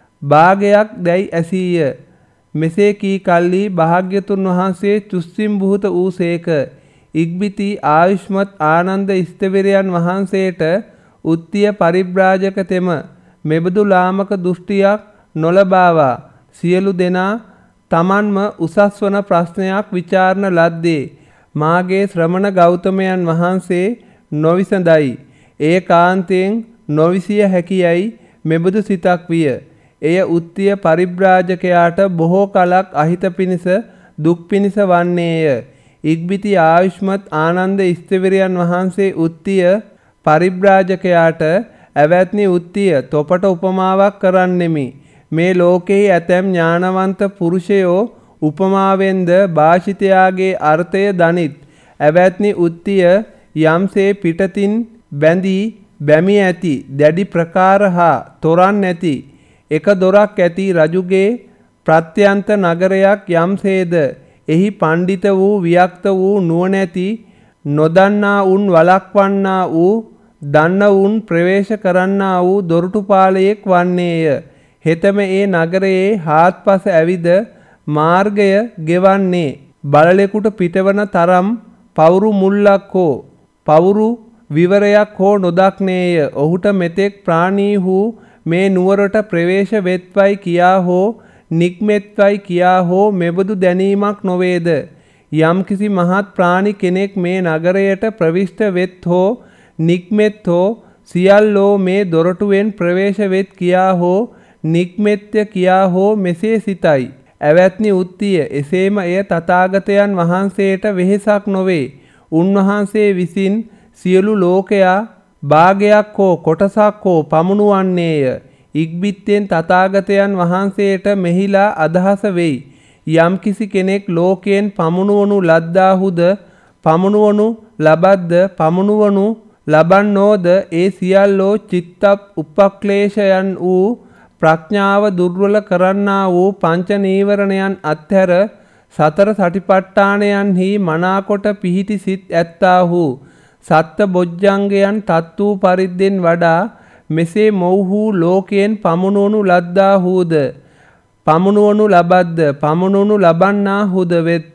භාගයක් දැයි ඇසීය. මෙසේ කී කල්ලි භාග්‍යතුන් වහන්සේ චුස්සිම් බුහත වූසේක. ඉක්බිති ආයුෂ්මත් ආනන්ද ස්තවිරයන් වහන්සේට උත්තිය පරිබ්‍රාජක තෙම මෙබඳු ලාමක දෘෂ්ටියක් නොලබාවා සියලු දෙනා තමන්ම උසස් වන ප්‍රශ්නයක් විචාරණ ලද්දේ මාගේ ශ්‍රමණ ගෞතමයන් වහන්සේ නොවිසඳයි. ඒ කාන්තයෙන් නොවිසිය හැකියයි මෙබඳු සිතක් විය. එය උත්තිය පරිබ්‍රාජකයාට බොහෝ කලක් අහිත පිණිස දුක් පිණිස වන්නේය. ඉක්බිති ආයුෂ්මත් ආනන්ද ස්තවිරයන් වහන්සේ උත්තිය පරිබ්‍රාජකයාට ඇවැත්නි උත්තිය තොපට උපමාවක් කරන්නෙමි. මේ ලෝකෙහි ඇතැම් ඥානවන්ත පුරුෂයෝ උපමාවෙන්ද භාෂිතයාගේ අර්ථය දනිත්. ඇවැත්නි උත්තිය යම්සේ පිටතින් බැඳී බැමි ඇති දැඩි ප්‍රකාර හා තොරන් නැති එක දොරක් ඇති රජුගේ ප්‍රත්‍යන්ත නගරයක් යම්සේද එහි පණ්ඩිත වූ වික්ත වූ නුවණැති නොදන්නා උන් වළක්වන්නා වූ දන්න උන් ප්‍රවේශ කරන්නා වූ දොරටුපාලයෙක් වන්නේය. හෙතම ඒ නගරයේ හාත්පස ඇවිද මාර්ගය ගෙවන්නේ බලලෙකුට පිටවන තරම් පවුරු මුල්ලක් හෝ පවුරු විවරයක් හෝ නොදක්නේය. ඔහුට මෙතෙක් ප්‍රාණීහු මේ නුවරට ප්‍රවේශ වෙත්වයි කියා හෝ නික්මෙත්වයි කියා හෝ මෙබඳු දැනීමක් නොවේද? යම්කිසි මහත් ප්‍රාණි කෙනෙක් මේ නගරයට ප්‍රවිෂ්ඨ වෙත් හෝ නික්මෙත් හෝ සියල්ලෝ මේ දොරටුවෙන් ප්‍රවේශ වෙත් කියා හෝ නික්මෙත්ය කියා හෝ මෙසේ සිතයි. ඇවැත්නි උත්තිය එසේම එය තථාගතයන් වහන්සේට වෙහෙසක් නොවේ. උන්වහන්සේ විසින් සියලු ලෝකයා භාගයක් හෝ කොටසක් හෝ පමුණුවන්නේය. ඉක්බිත්තෙන් තථාගතයන් වහන්සේට මෙහිලා අදහස වෙයි. යම්කිසි කෙනෙක් ලෝකයෙන් පමුණුවනු ලද්දාහුද පමුණුවනු ලබද්ද පමුණුවනු ලබන්නෝද ඒ සියල්ලෝ චිත්ත උපක්ලේශයන් වූ ප්‍රඥාව දුර්වල කරන්නා වූ පංච නීවරණයන් අත්හැර සතර සටිපට්ඨානයන්හි මනාකොට පිහිටි සිත් ඇත්තාහු සත්ත බොජ්ජංගයන් තත් වූ පරිද්දෙන් වඩා මෙසේ මොව්හු ලෝකයෙන් පමුණුවනු ලද්දාහුද පමුණුවනු ලබද්ද පමුණුවනු ලබන්නාහුද වෙත්.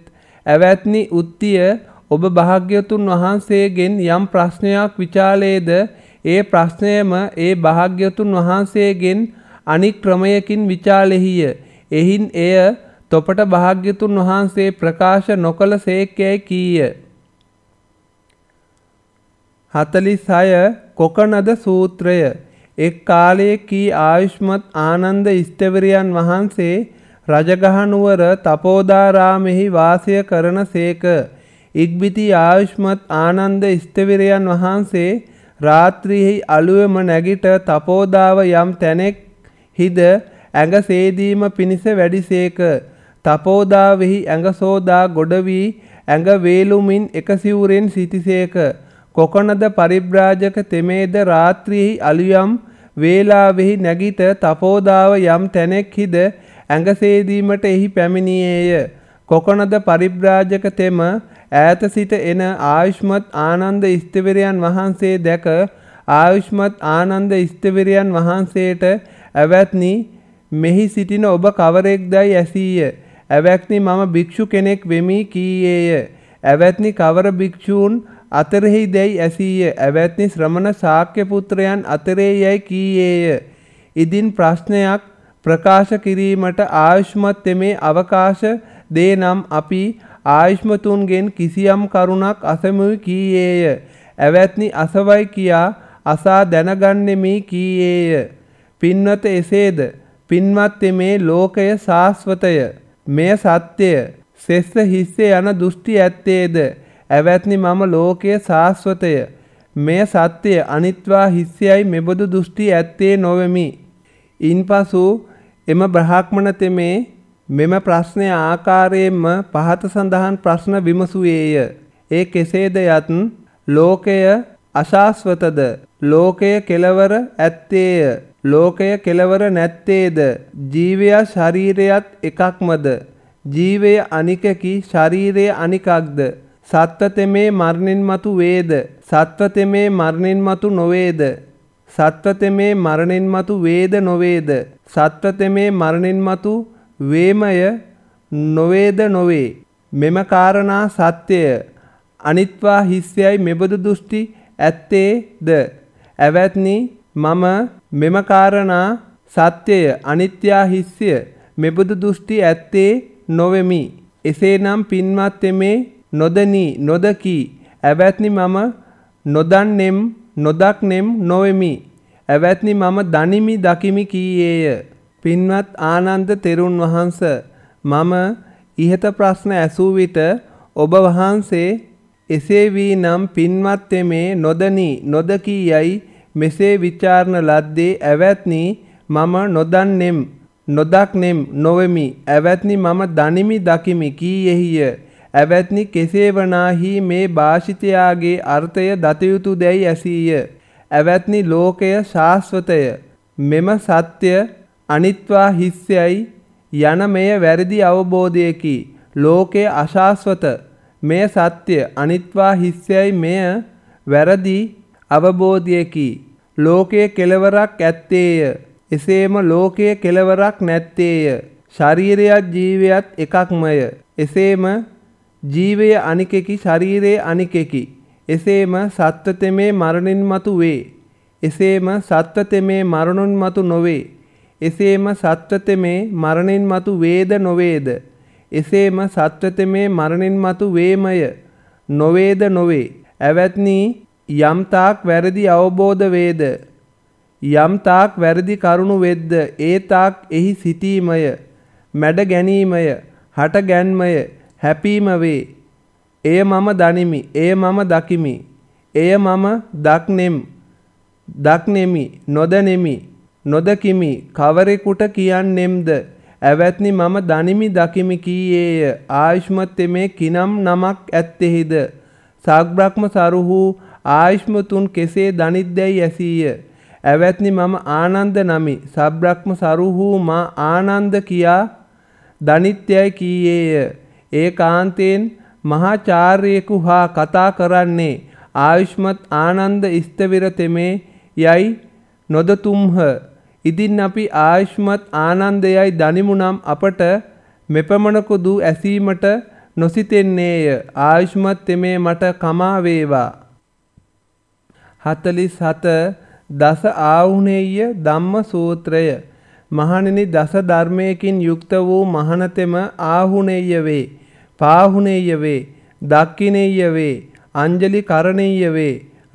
ඇවැත්නි උත්තිය ඔබ භාග්‍යවතුන් වහන්සේගෙන් යම් ප්‍රශ්නයක් විචාලේද ඒ ප්‍රශ්නයම ඒ භාග්‍යවතුන් වහන්සේගෙන් අනික් ක්‍රමයකින් විචාලෙහිය. එහින් එය තොපට භාග්‍යවතුන් වහන්සේ ප්‍රකාශ නොකළ සේක්යැයි කීය. 46 කොකනද සූත්‍රය. එක් කාලයකී ආයුෂ්මත් ආනන්ද ස්ථවිරයන් වහන්සේ රජගහනුවර තපෝදාරාමෙහි වාසය කරන සේක. ඉක්බිති ආයුෂ්මත් ආනන්ද ස්ථවිරයන් වහන්සේ රාත්‍රියෙහි අලුයම නැගිට තපෝදාව යම් තැනෙක් හිද ඇඟ සේදීම පිණිස වැඩිසේක. තපෝදාවෙහි ඇඟ සෝදා ගොඩ වී ඇඟ වේලුමින් එක සිවුරෙන් සිටිසේක. කොකනද පරිබ්‍රාජක තෙමේද රාත්‍රියෙහි අලුයම් වේලාවෙහි නැගිට තපෝදාව යම් තැනෙක් හිද ඇඟ සේදීමට එහි පැමිණියේය. කොකනද පරිබ්‍රාජක තෙම ඈත සිට එන ආයුෂ්මත් ආනන්ද ස්ථවිරයන් වහන්සේ දැක ආයුෂ්මත් ආනන්ද ස්ථවිරයන් වහන්සේට ඇවැත්නි මෙහි සිටින ඔබ කවරෙක්දයි ඇසීය. ඇවැත්නි මම භික්ෂු කෙනෙක් වෙමි කීයේය. ඇවැත්නි කවර භික්ෂූන් අතරෙහි දැයි ඇසීය. ඇවැත්නි ශ්‍රමණ ශාක්‍ය පුත්‍රයන් අතරේ යැයි කීයේය. ඉදින් ප්‍රශ්නයක් ප්‍රකාශ කිරීමට ආයුෂ්මත් තෙමේ අවකාශ දේ නම් අපි ආයුෂ්මතුන්ගෙන් කිසියම් කරුණක් අසමුයි කීයේය. ඇවැත්නි අසවයි කියා අසා දැනගන්නෙමි කීයේය. පින්වත එසේද. පින්වත් තෙමේ ලෝකය ශාස්වතය. මෙය සත්‍යය. සෙස්ස හිස්ස යන දෘෂ්ටි ඇත්තේද. ඇවැත්නි මම ලෝකය ශාස්වතය. මෙය සත්‍යය අනිත්වා හිස්සයයි මෙබඳු දෘෂ්ටි ඇත්තේ නොවෙමි. ඉන්පසු එම බ්‍රහ්මණ තෙමේ මෙම ප්‍රශ්නය ආකාරයෙන්ම පහත සඳහන් ප්‍රශ්න විමසුවේය. ඒ කෙසේද යත් ලෝකය අශාස්වතද. ලෝකය කෙලවර ඇත්තේය. ලෝකය කෙලවර නැත්තේද. ජීවයා ශරීරයත් එකක්මද. ජීවය අනිකකි ශරීරය අනිකක්ද. සත්ව තෙමේ මරණින් මතු වේද. සත්ව තෙමේ මරණින් මතු නොවේද. සත්ව තෙමේ මරණින් මතු වේද නොවේද. සත්ව තෙමේ මරණින් මතු වේමය නොවේද නොවේ. මෙම කාරණා සත්‍යය. අනිත්වා හිස්සයයි මෙබඳු දෘෂ්ටි ඇත්තේද. ඇවැත්නි මම මෙම කාරණා සත්‍යය අනිත්‍යා හිස්සය මෙබඳු දෘෂ්ටි ඇත්තේ නොවෙමි. එසේනම් පින්වත් තෙමේ නොදනී නොදකී. ඇවැත්නි මම නොදන්නෙම් නොදක්නෙම් නොවෙමි. ඇවැත්නි මම දනිමි දකිමි කීයේය. පින්වත් ආනන්ද තෙරුන් වහන්ස මම ඉහත ප්‍රශ්න ඇසූ විට ඔබ වහන්සේ එසේ වී නම් පින්වත් තෙමේ නොදනී නොදකී යයි මෙසේ විචාරණ ලද්දේ ඇවැත්නි මම නොදන්නෙම් නොදක්නෙම් නොවෙමි. ඇවැත්නි මම දනිමි දකිමි කීයෙහිය. ඇවැත්නි කෙසේ වනාහි මේ භාෂිතයාගේ අර්ථය දතයුතු දැයි ඇසීය. ඇවැත්නි ලෝකය ශාස්වතය. මෙම සත්‍ය අනිත්වා හිස්සයයි යන මෙය වැරදි අවබෝධයකි. ලෝකය අශාස්වත. මෙය සත්‍ය අනිත්වා හිස්සයයි මෙය වැරදි අවබෝධයකි. ලෝකයේ කෙලවරක් ඇත්තේය. එසේම ලෝකයේ කෙලවරක් නැත්තේය. ශරීරයත් ජීවයත් එකක්මය. එසේම ජීවය අනිකෙකි ශරීරය අනිකෙකි. එසේම සත්ව තෙමේ මරණින් මතු වේ. එසේම සත්ව තෙමේ මරණුන් මතු නොවේ. එසේම සත්ව තෙමේ මරණින් මතු වේද නොවේද. එසේම සත්ව තෙමේ මරණින් මතු වේමය නොවේද නොවේ. ඇවැත්නි යම් තාක් වැරදි අවබෝධ වේද. යම් තාක් වැරදි කරුණු වෙද්ද ඒ තාක් එහි සිටීමය මැඩ ගැනීමය හට ගැන්මය හැපීම වේ. එය මම දනිමි. එය මම දකිමි. එය මම දක්නෙමි නොදනෙමි නොදකිමි කවරෙකුට කියන්නෙම්ද. ඇවැත්නි මම දනිමි දකිමි කීයේය. ආයුෂ්මත් තෙමේ කිනම් නමක් ඇත්තෙහිද. සග්බ්‍රහ්ම සරුහු ආයුෂ්මතුන් කෙසේ දනිද්දැයි ඇසීය. ඇවැත්නි මම ආනන්ද නමි. සබ්‍රහ්ම සරුහු මා ආනන්ද කියා දනිත්‍යයි කීයේය. ඒ කාන්තයෙන් මහාචාර්යෙකු හා කතා කරන්නේ ආයුෂ්මත් ආනන්ද ස්ථවිර තෙමේ යයි නොදතුම්හ. ඉදින් අපි ආයුෂ්මත් ආනන්දයයි දනිමු නම් අපට මෙපමණකුදු ඇසීමට නොසිතෙන්නේය. ආයුෂ්මත් තෙමේ මට කමා වේවා. 47 දස ආහුනේය ධම්ම සූත්‍රය. මහණෙනි දස ධර්මයකින් යුක්ත වූ මහණතෙම ආහුනේය වේ, පාහුනේය වේ, දක්ඛිනේය වේ, අංජලි කරණීය වේ,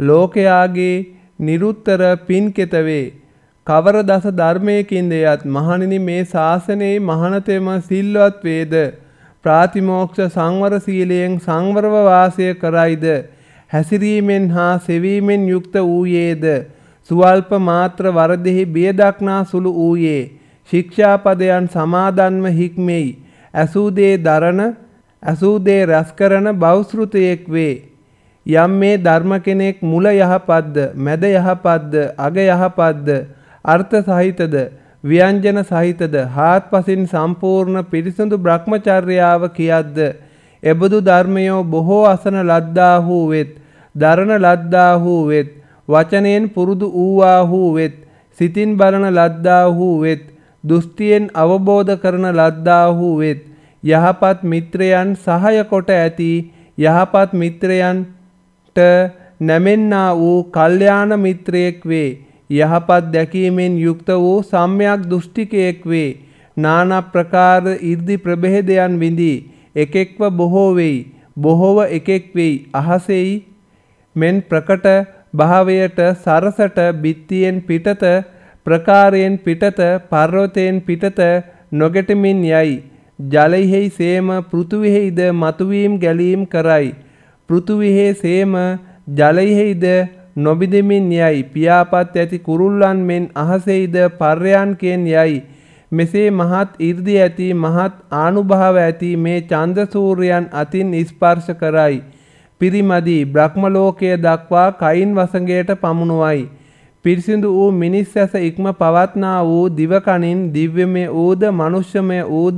ලෝකයාගේ නිරුත්තර පින්කෙත වේ. කවර දස ධර්මයකින්ද යත් මහණෙනි මේ ශාසනයේ මහණතෙම සිල්වත් වේද, ප්‍රාතිමෝක්ෂ සංවර සීලයෙන් සංවරව වාසය කරයිද, හැසිරීමෙන් හා සෙවීමෙන් යුක්ත වූයේද, සුවල්ප මාත්‍ර වරදෙහි බිය දක්නා සුළු වූයේ, ශික්ෂාපදයන් සමාදන්ව හික්මෙයි, ඇසූ දේ දරන, ඇසූ දේ රැස් කරන බෞසෘතයෙක් වේ. යම් මේ ධර්ම කෙනෙක් මුල යහපත්ද, මැද යහපත්ද, අග යහපත්ද, අර්ථ සහිතද, ව්‍යංජන සහිතද, හාත්පසින් සම්පූර්ණ පිරිසිදු බ්‍රහ්මචර්යාව කියද්ද, එබඳු ධර්මයෝ බොහෝ අසන ලද්දාහු වෙත්, දරන ලද්දාහු වෙත්, වචනයෙන් පුරුදු වූවාහු වෙත්, සිතින් බලන ලද්දාහු වෙත්, දෘෂ්ටියෙන් අවබෝධ කරන ලද්දාහු වෙත්, යහපත් මිත්‍රයන් සහාය කොට ඇති යහපත් මිත්‍රයන්ට නැමෙන්නා වූ කල්යාණ මිත්‍රයෙක් වේ. යහපත් දැකීමෙන් යුක්ත වූ සම්‍යක් දෘෂ්ටිකයෙක් වේ. නානා ප්‍රකාර 이르දි ප්‍රභේදයන් විඳී එකෙක්ව බොහෝ වෙයි, බොහෝව එකෙක් වෙයි. අහසෙයි මෙන් ප්‍රකට භාවයට සරසට බිත්තියෙන් පිටත, ප්‍රකාරයෙන් පිටත, පර්වතයෙන් පිටත නොගැටෙමින් යයි. ජලයෙහි සේම පෘථුවිෙහිද මතුවීම් ගැලීම් කරයි. පෘථුවිෙහි සේම ජලයෙහිද නොබිදෙමින් යයි. පියාපත් ඇති කුරුල්ලන් මෙන් අහසෙහිද පර්යන්කෙන් යයි. මෙසේ මහත් 이르දි ඇති මහත් ආනුභාව ඇති මේ චන්ද්‍ර සූර්යයන් අතින් ස්පර්ශ කරයි. පිරිමදි බ්‍රහ්ම ලෝකයේ දක්වා කයින් වසඟයට පමුණුවයි. පිරිසිදු වූ මිනිස් ඇස ඉක්ම පවත්නා වූ දිවකණින් දිව්‍යමය ඌද, මනුෂ්‍යමය ඌද,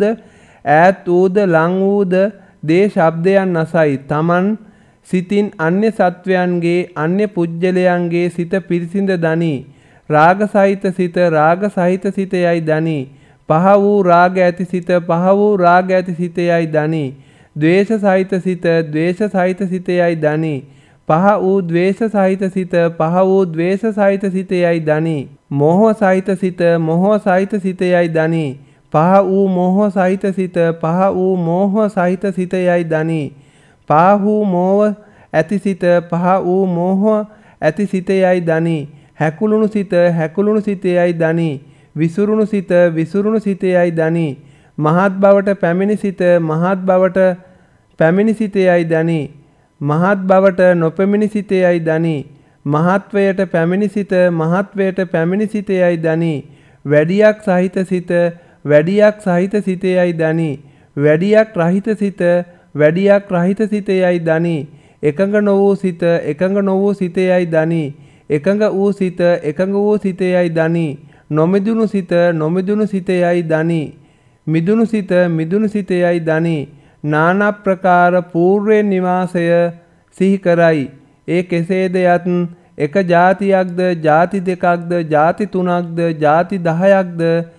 ඈත් ඌද, ලං ඌද දේ ශබ්දයන් අසයි. තමන් සිතින් අන්‍ය සත්වයන්ගේ, අන්‍ය පුජ්‍යලයන්ගේ සිත පිරිසිඳ දනී. රාග සහිත සිත රාග සහිත සිතයයි දනී. පහ වූ රාග ඇති සිත පහ වූ රාග ඇති සිතයයි දනී. ද්වේෂ සහිත සිත ද්වේෂ සහිත සිතයයි දනී. පහ වූ ද්වේෂ සහිත සිත පහ වූ ද්වේෂ සහිත සිතයයි දනී. මෝහ සහිත සිත මෝහ සහිත සිතයයි දනී. පහ වූ මෝහ සහිත සිත පහ වූ මෝහ සහිත සිතයයි දනී. පහ වූ මෝහ ඇති සිත පහ වූ මෝහ ඇති සිතයයි දනී. හැකුළුණු සිත හැකුළුණු සිතයයි දනී. විසුරුණු සිත විසුරුණු සිතයයි දනී. මහත් බවට පැමිණි සිත මහත් බවට පැමිණි සිතයයි දනී. මහත් බවට නොපැමිණි සිතයයි දනී. මහත්වයට පැමිණි සිත මහත්වයට පැමිණි සිතයයි දනී. වැඩියක් සහිත සිත වැඩියක් සහිත සිතයයි දනී. වැඩියක් රහිත සිත වැඩියක් රහිත සිතයයි දනී. එකඟ නො වූ සිත එකඟ නො වූ සිතයයි දනී. එකඟ වූ සිත එකඟ වූ සිතයයි දනී. නොමිදුණු සිත නොමිදුණු සිතයයි දනී. මිදුණු සිත මිදුණු සිතයයි දනී. නානා ප්‍රකාර పూర్ව නිවාසය සිහි කරයි. ඒ කෙසේද යත් එක જાතියක්ද જાති දෙකක්ද જાති තුනක්ද જાති 10ක්ද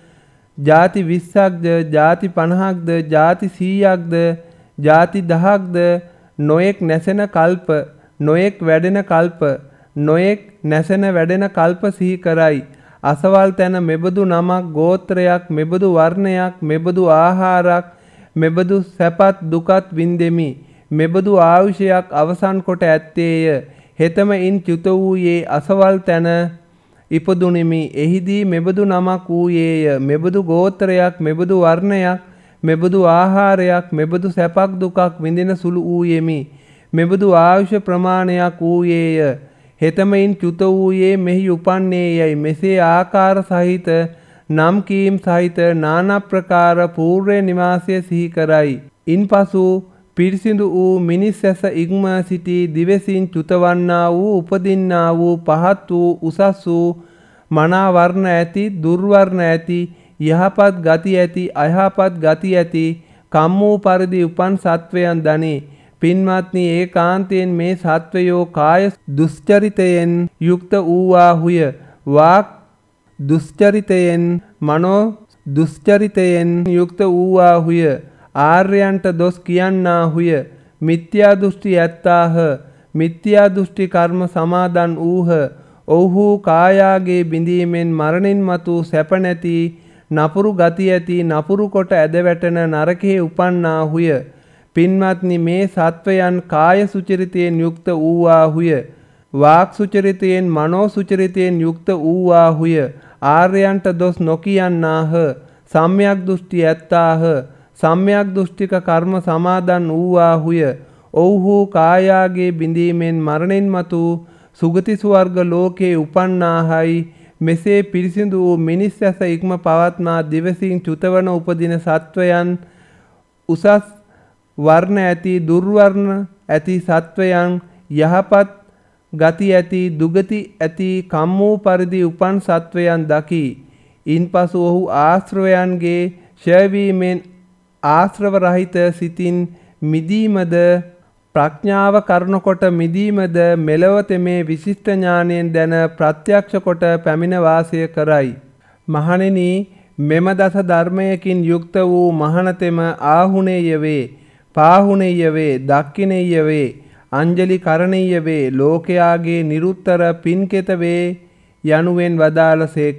જાති 20ක්ද જાති 50ක්ද જાති 100ක්ද જાති 10ක්ද නොයෙක් නැසෙන කල්ප නොයෙක් වැඩෙන කල්ප නොයෙක් නැසෙන වැඩෙන කල්ප සිහි කරයි. අසවල් තැන මෙබඳු නමක් ගෝත්‍රයක් මෙබඳු වර්ණයක් මෙබඳු ආහාරයක් මෙබඳු සැපත් දුකත් වින්දෙමි. මෙබඳු ආයුෂයක් අවසන් කොට ඇත්තේය. හෙතම ඉන් චුත වූයේ අසවල් තැන ඉපදුනිමි. එහිදී මෙබඳු නමක් වූයේය. මෙබඳු ගෝත්‍රයක් මෙබඳු වර්ණයක් මෙබඳු ආහාරයක් මෙබඳු සැපක් දුකක් විඳින සුළු වූයෙමි. මෙබඳු ආයුෂ ප්‍රමාණයක් වූයේය. හෙතමයින් චුත වූයේ මෙහි උපන්නේයයි. මෙසේ ආකාර සහිත නම් කීම් සහිත නානා ප්‍රකාර పూర్ව නිවාසය සිහි කරයි. ඉන්පසු පිරිසිදු වූ මිනිස් ඇස ඉක්ම සිටි දිවසින් චුතවන්නා වූ උපදින්නා වූ පහත් වූ උසස් වූ මනා වර්ණ ඇති දුර්වර්ණ ඇති යහපත් ගති ඇති අයහපත් ගති ඇති කම් වූ පරිදි උපන් සත්වයන් දනී. පින්වත්නි ඒකාන්තයෙන් මේ සත්වයෝ කාය දුස්චරිතයෙන් යුක්ත වූවාහුය. වාක් දුස්චරිතයෙන් මනෝ දුස්චරිතයෙන් යුක්ත වූවාහුය. ආර්යයන්ට දොස් කියන්නාහුය. මිත්‍යා දෘෂ්ටි ඇත්තාහ. මිත්‍යා දෘෂ්ටි කර්ම සමාදන් වූහ. ඔව්හු කායාගේ බිඳීමෙන් මරණින් මතු සැප නැති නපුරු ගති ඇති නපුරු කොට ඇද වැටෙන නරකයේ උපන්නාහුය. පින්වත්නි, මේ සත්වයන් කාය සුචරිතයෙන් යුක්ත වූවාහුය. වාක් සුචරිතයෙන් මනෝ සුචරිතයෙන් යුක්ත වූවාහුය. ආර්යයන්ට දොස් නොකියන්නාහ. සම්‍යක් දෘෂ්ටි ඇත්තාහ. සම්‍යක් දෘෂ්ටික කර්ම සමාදන් වූවාහුය. ඔව්හු කායාගේ බිඳීමෙන් මරණින් මතු සුගති ස්වර්ග ලෝකේ උපන්නාහයි. මෙසේ පිරිසිදු වූ මිනිස් ඇස ඉක්ම පවත්නා දිවසින් චුතවන උපදින සත්වයන්, උසස් වර්ණ ඇති දුර්වර්ණ ඇති සත්වයන්, යහපත් ගති ඇති දුගති ඇති කම්මූ පරිදි උපන් සත්වයන් දකි. ඉන්පසු ඔහු ආශ්‍රවයන්ගේ ඡයවීමෙන් ආශ්‍රව රහිත සිතින් මිදීමද ප්‍රඥාව කරනකොට මිදීමද මෙලොව තෙමේ විශිෂ්ට ඥානයෙන් දැන ප්‍රත්‍යක්ෂ කොට පැමිණ වාසය කරයි. මහණෙනි, මෙම දස ධර්මයකින් යුක්ත වූ මහණතෙම ආහුණේය වේ, පාහුණේය වේ, දක්ඛිනේය වේ, අංජලි කරණීය වේ, ලෝකයාගේ නිරුත්තර පින්කෙත වේ යනුවෙන් වදාළසේක.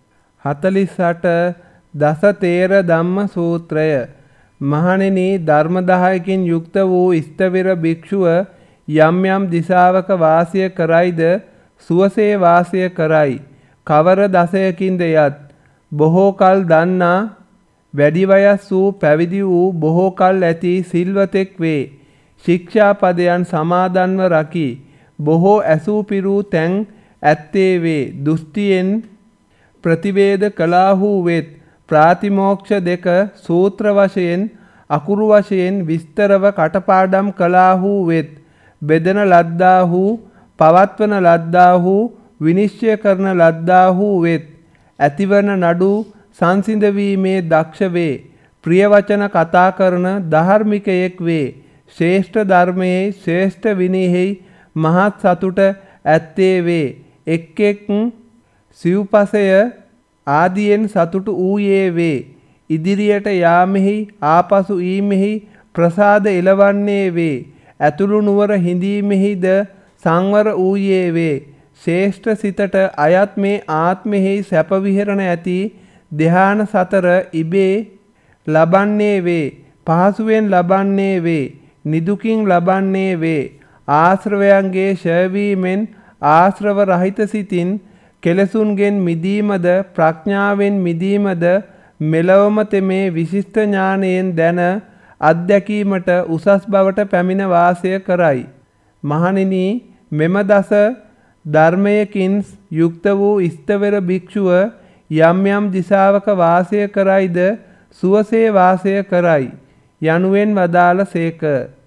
48 දස තේර ධම්ම සූත්‍රය. මහණෙනි, ධර්ම 10කින් යුක්ත වූ ස්ථවිර භික්ෂුව යම් යම් දිසාවක වාසය කරයිද සුවසේ වාසය කරයි. කවර දසයකින්ද යත් බොහෝ කල් දන්නා වැඩි වයස් වූ පැවිදි වූ බොහෝ කල් ඇති සිල්වතෙක් වේ. ශික්ෂාපදයන් සමාදන්ව රකි. බොහෝ ඇසූ පිරූ තැන් ඇත්තේ වේ. දුස්තියෙන් ප්‍රතිවේද කළාහු වෙත්. ප්‍රාතිමෝක්ෂ දෙක සූත්‍ර වශයෙන් අකුරු වශයෙන් විස්තරව කටපාඩම් කළාහු වෙත්. බෙදන ලද්දාහු, පවත්වන ලද්දාහු, විනිශ්චය කරන ලද්දාහු වෙත්. ඇතිවන නඩු සංසිඳවීමේ දක්ෂ වේ. ප්‍රිය වචන කතා කරන ධාර්මිකයෙක් වේ. ශ්‍රේෂ්ඨ ධර්මයේ ශ්‍රේෂ්ඨ විනයෙහි මහත් සතුට ඇත්තේ වේ. එක් එක් සිව්පසය ආදියෙන් සතුටු වූයේ වේ. ඉදිරියට යාමෙහි ආපසු ඊමෙහි ප්‍රසාද එළවන්නේ වේ. ඇතුළු නුවර හිඳීමෙහිද සංවර වූයේ වේ. ශ්‍රේෂ්ඨ සිතට අයත් මේ ආත්මෙහි සැප විහරණ ඇති ධ්‍යාන සතර ඉබේ ලබන්නේ වේ. පහසුවෙන් ලබන්නේ වේ. නිදුකින් ලබන්නේ වේ. ආශ්‍රවයන්ගේ ඡයවීමෙන් ආශ්‍රව රහිත සිතින් කෙලසුන්ගෙන් මිදීමද ප්‍රඥාවෙන් මිදීමද මෙලොවම තෙමේ විශිෂ්ට ඥානයෙන් දැන අත්දැකීමට උසස් බවට පැමිණ වාසය කරයි. මහණෙනි, මෙම දස ධර්මයකින් යුක්ත වූ ස්ථවිර භික්ෂුව යම් යම් දිසාවක වාසය කරයිද සුවසේ වාසය කරයි යනුවෙන් වදාළසේක.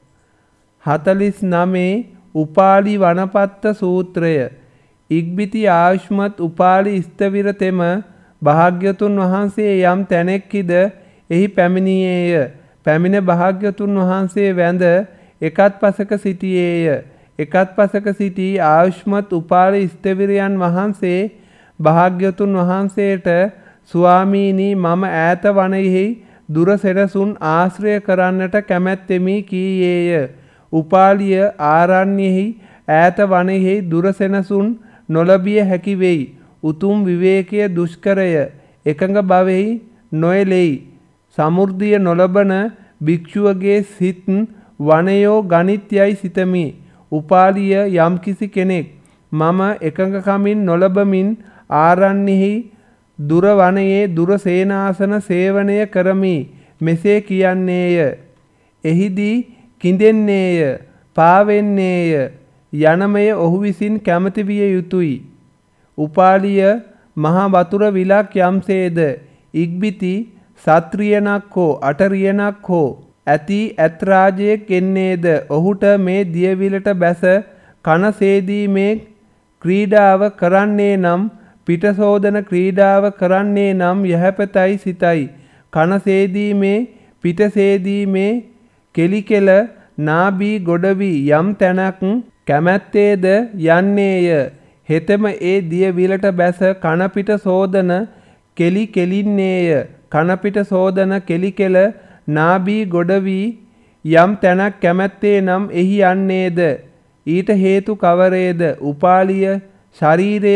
49 උපාලි වනපත්ත සූත්‍රය. ඉක්බිති ආයුෂ්මත් උපාලි ස්ථවිර තෙම භාග්‍යතුන් වහන්සේ යම් තැනෙක්හිද එහි පැමිණියේය. පැමිණ භාග්‍යතුන් වහන්සේ වැඳ එකත් පසක සිටියේය. එකත් පසක සිටි ආයුෂ්මත් උපාලි ස්ථවිරයන් වහන්සේ භාග්‍යතුන් වහන්සේට ස්වාමීනි, මම ඈත වනයෙහි දුර සෙනසුන් ආශ්‍රය කරන්නට කැමැත්තෙමි කීයේය. උපාලිය ආරණ්‍යෙහි ඈත වනයෙහි දුර සෙනසුන් නොලබිය හැකි වෙයි. උතුම් විවේකය දුෂ්කරය. එකඟ භවෙහි නොයලෙයි. සමෘද්ධිය නොලබන භික්ෂුවගේ සිත් වනයෝ ගනිත්‍යයි සිතමි. උපාලිය යම්කිසි කෙනෙක් මම එකඟකමින් නොලබමින් ආරණ්‍යෙහි දුර වනයේ දුර සේනාසන සේවනය කරමි මෙසේ කියන්නේය. එහිදී කිඳෙන්නේය, පාවෙන්නේය. යනමය ඔහු විසින් කැමති විය යුතුය. උපාලිය මහා වතුර විලක් යම්සේද ඉක්බිති සත්‍රියනක් හෝ අටරියනක් හෝ ඇති ඇත්රාජයෙක් එන්නේද ඔහුට මේ දියවිලට බැස කන සේදීමේ ක්‍රීඩාව කරන්නේ නම් පිටසෝදන ක්‍රීඩාව කරන්නේ නම් යහපතයි සිතයි. කන සේදීමේ පිටසේදීමේ කෙලිකෙල නාබී ගොඩවි යම් තැනක් කැමැත්තේද යන්නේය. හෙතෙම ඒ දියවිලට බැස කනපිට සෝදන කෙලි කෙලින්නේය. කනපිට සෝදන කෙලිකෙල නාභී ගොඩ වී යම් තැනක් කැමැත්තේ නම් එහි යන්නේද? ඊට හේතු කවරේද? උපාලිය ශරීරය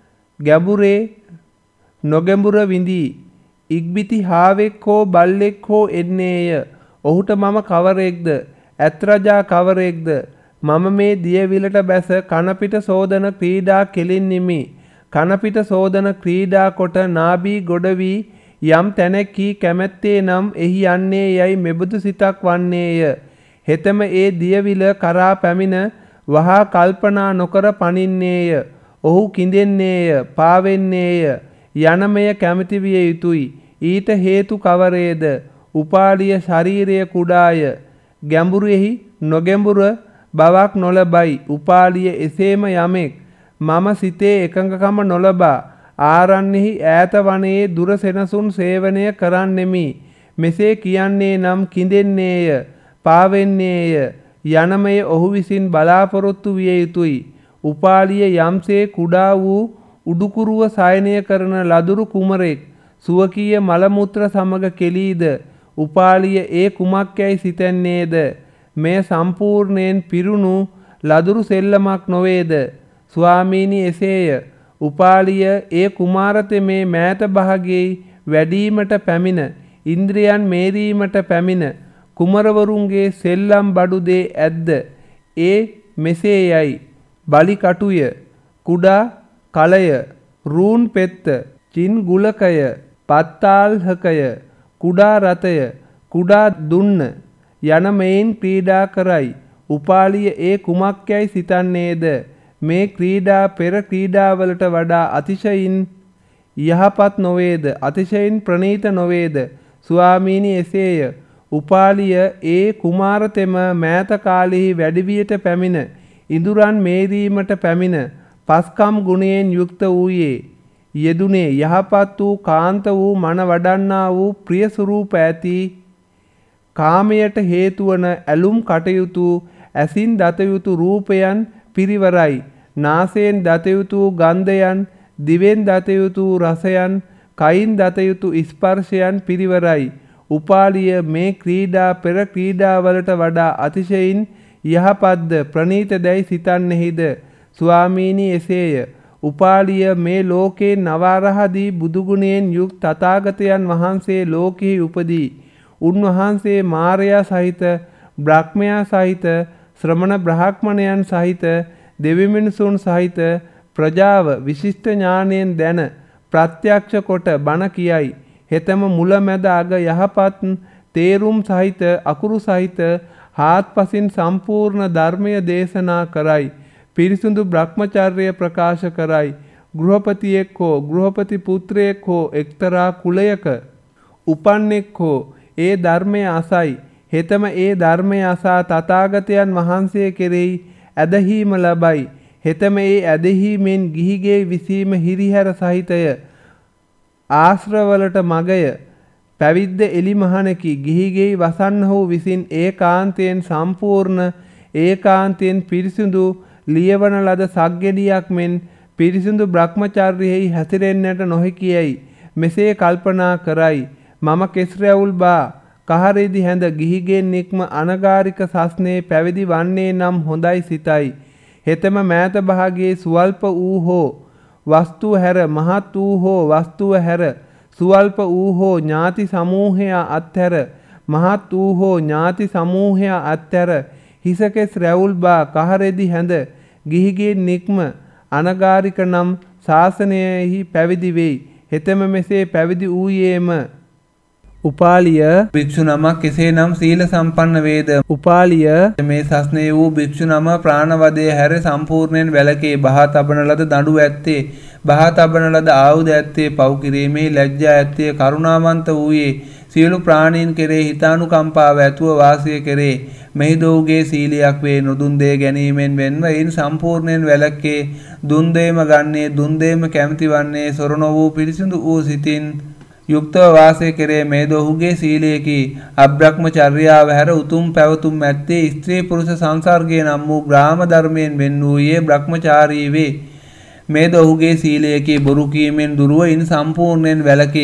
ගැඹුරේ නොගැඹුර විඳී. ඉක්බිති හාවෙක් හෝ බල්ලෙක් හෝ එන්නේය. ඔහුට මම කවරෙක්ද? ඇත් රජා කවරෙක්ද? මම මේ දියවිලට බැස කනපිට සෝදන ක්‍රීඩා කෙලින්නිමි. කනපිට සෝදන ක්‍රීඩා කොට නාභී ගොඩ වී යම් තැනැකී කැමැත්තේ නම් එහි යන්නේ යයි මෙබඳු සිතක් වන්නේය. හෙතෙම ඒ දියවිල කරා පැමිණ වහා කල්පනා නොකර පනින්නේය. ඔහු කිඳෙන්නේය, පාවෙන්නේය. යනමය කැමැති විය යුතුයි. ඊට හේතු කවරේද? උපාලිය ශරීරය කුඩාය. ගැඹුරෙහි නොගැඹුර බවක් නොලබයි. උපාලිය එසේම යමෙක් මම සිතේ එකඟකම නොලබා ආරණ්‍යෙහි ඈත වනයේ දුර සෙනසුන් සේවනය කරන්නෙමි. මෙසේ කියන්නේ නම් කිඳෙන්නේය, පාවෙන්නේය. යනමය ඔහු විසින් බලාපොරොත්තු විය යුතුයි. උපාලිය යම්සේ කුඩා වූ උඩුකුරුව සයනය කරන ලදුරු කුමරෙක් සුවකීය මලමුත්‍ර සමග කෙලීද? උපාලිය ඒ කුමක්යයි සිතන්නේද? මෙය සම්පූර්ණයෙන් පිරුණු ලදුරු සෙල්ලමක් නොවේද? ස්වාමීනි එසේය. උපාලිය ඒ කුමාරතෙමේ මෑත භාගයේ වැඩීමට පැමිණ ඉන්ද්‍රියන් මේරීමට පැමිණ කුමරවරුන්ගේ සෙල්ලම් බඩු දේ ඇද්ද? ඒ මෙසේයයි. බලි කටුය, කුඩා කලය, රූන් පෙත්ත, චින් ගුලකය, පත්තාල්හකය, කුඩා රථය, කුඩා දුන්න යන මෙයින් ක්‍රීඩා කරයි. උපාලිය ඒ කුමක්යයි සිතන්නේද? මේ ක්‍රීඩා පෙර ක්‍රීඩාවලට වඩා අතිශයින් යහපත් නොවේද? අතිශයින් ප්‍රණීත නොවේද? ස්වාමීනි එසේය. උපාලිය ඒ කුමාරතෙම මෑත කාලෙහි වැඩිවියට පැමිණ ඉඳුරන් මේරීමට පැමිණ පස්කම් ගුණයෙන් යුක්ත වූයේ යෙදුනේ යහපත් වූ කාන්ත වූ මන වඩන්නා වූ ප්‍රිය ස්වරූප ඇති කාමයට හේතුවන ඇලුම් කටයුතු ඇසින් දතයුතු රූපයන් පිරිවරයි. නාසයෙන් දතයුතු ගන්ධයන්, දිවෙන් දතයුතු රසයන්, කයින් දතයුතු ස්පර්ශයන් පිරිවරයි. උපාලිය මේ ක්‍රීඩා පෙර ක්‍රීඩාවලට වඩා අතිශයින් යහපත්ද ප්‍රණීතදැයි සිතන්නෙහිද? ස්වාමීනි එසේය. උපාලිය මේ ලෝකේ නවාරහදී බුදුගුණයෙන් යුක් තථාගතයන් වහන්සේ ලෝකෙහි උපදී. උන්වහන්සේ මාරයා සහිත, බ්‍රහ්මයා සහිත, ශ්‍රමණ බ්‍රාහ්මණයන් සහිත, දෙවිමිනිසුන් සහිත ප්‍රජාව විශිෂ්ට ඥානයෙන් දැන ප්‍රත්‍යක්ෂ කොට බණ කියයි. හෙතම මුලමැද අග යහපත් තේරුම් සහිත අකුරු සහිත හාත්පසින් සම්පූර්ණ ධර්මය දේශනා කරයි. පිරිසුදු බ්‍රහ්මචර්ය ප්‍රකාශ කරයි. ගෘහපතියෙක් හෝ ගෘහපති පුත්‍රයෙක් හෝ එක්තරා කුලයක උපන්නෙක් හෝ ඒ ධර්මය අසයි. හෙතම ඒ ධර්මය අසා තථාගතයන් වහන්සේ කෙරෙහි ඇදහිීම ලබයි. හෙතම ඒ ඇදහිීමෙන් ගිහිගේ විසීම හිරිහැර සහිතය. ආශ්‍රවලට මගය පැවිද්ද එලිමහනකි. ගිහිගෙයි වසන්නහු විසින් ඒකාන්තයෙන් සම්පූර්ණ ඒකාන්තයෙන් පිරිසිදු ලියවන ලද සක්ගෙඩියක් මෙන් පිරිසිදු බ්‍රහ්මචර්යෙහි හැසිරෙන්නට නොහැකියයි මෙසේ කල්පනා කරයි. මම කෙස්රැවුල් බා කහරෙදි හැඳ ගිහිගෙන් නික්ම අනගාരിക සස්නේ පැවිදි වන්නේ නම් හොඳයි සිතයි. හෙතම මෑත භාගයේ සුවල්ප වූ හෝ වස්තුව හැර මහත් වූ හෝ වස්තුව හැර සුවල්ප වූ හෝ ඥාති සමූහය අත්හැර මහත් වූ හෝ ඥාති සමූහය අත්හැර හිසකෙස් රැවුල් බා කහරෙදි හැඳ ගිහිගෙන් නික්ම අනගාരിക නම් ශාසනයෙහි පැවිදි වෙයි. හෙතම මෙසේ පැවිදි වූයේම උපාලිය භික්ෂු නමක් කෙසේනම් සීල සම්පන්න වේද? උපාලිය මේ සස්නේ වූ භික්ෂු නම ප්‍රාණවදය හැර සම්පූර්ණයෙන් වැළකේ. බහා තබන ලද දඬු ඇත්තේ, බහා තබන ලද ආයුධ ඇත්තේ, පව් කිරීමේ ලැජ්ජා ඇත්තේ, කරුණාවන්ත වූයේ, සියලු ප්‍රාණීන් කෙරේ හිතානුකම්පාව ඇතුව වාසය කෙරේ. මෙහිද ඔහුගේ සීලයක් වේ. නොදුන් දේ ගැනීමෙන් වෙන්ව එයින් සම්පූර්ණයෙන් වැළකේ. දුන් දේම ගන්නේ, දුන් දේම කැමති වන්නේ, සොර නොවූ පිරිසිදු වූ සිතින් යුක්තව වාසය කෙරේ. මේද ඔහුගේ සීලයකි. අබ්‍රහ්මචර්යාව හැර උතුම් පැවතුම් ඇත්තේ ස්ත්‍රී පුරුෂ සංසර්ගය නම් වූ ග්‍රාම ධර්මයෙන් වෙන් වූයේ බ්‍රහ්මචාරී වේ. මේද ඔහුගේ සීලයකි. බොරු කීමෙන් දුරව ඉන් සම්පූර්ණයෙන් වැළකේ.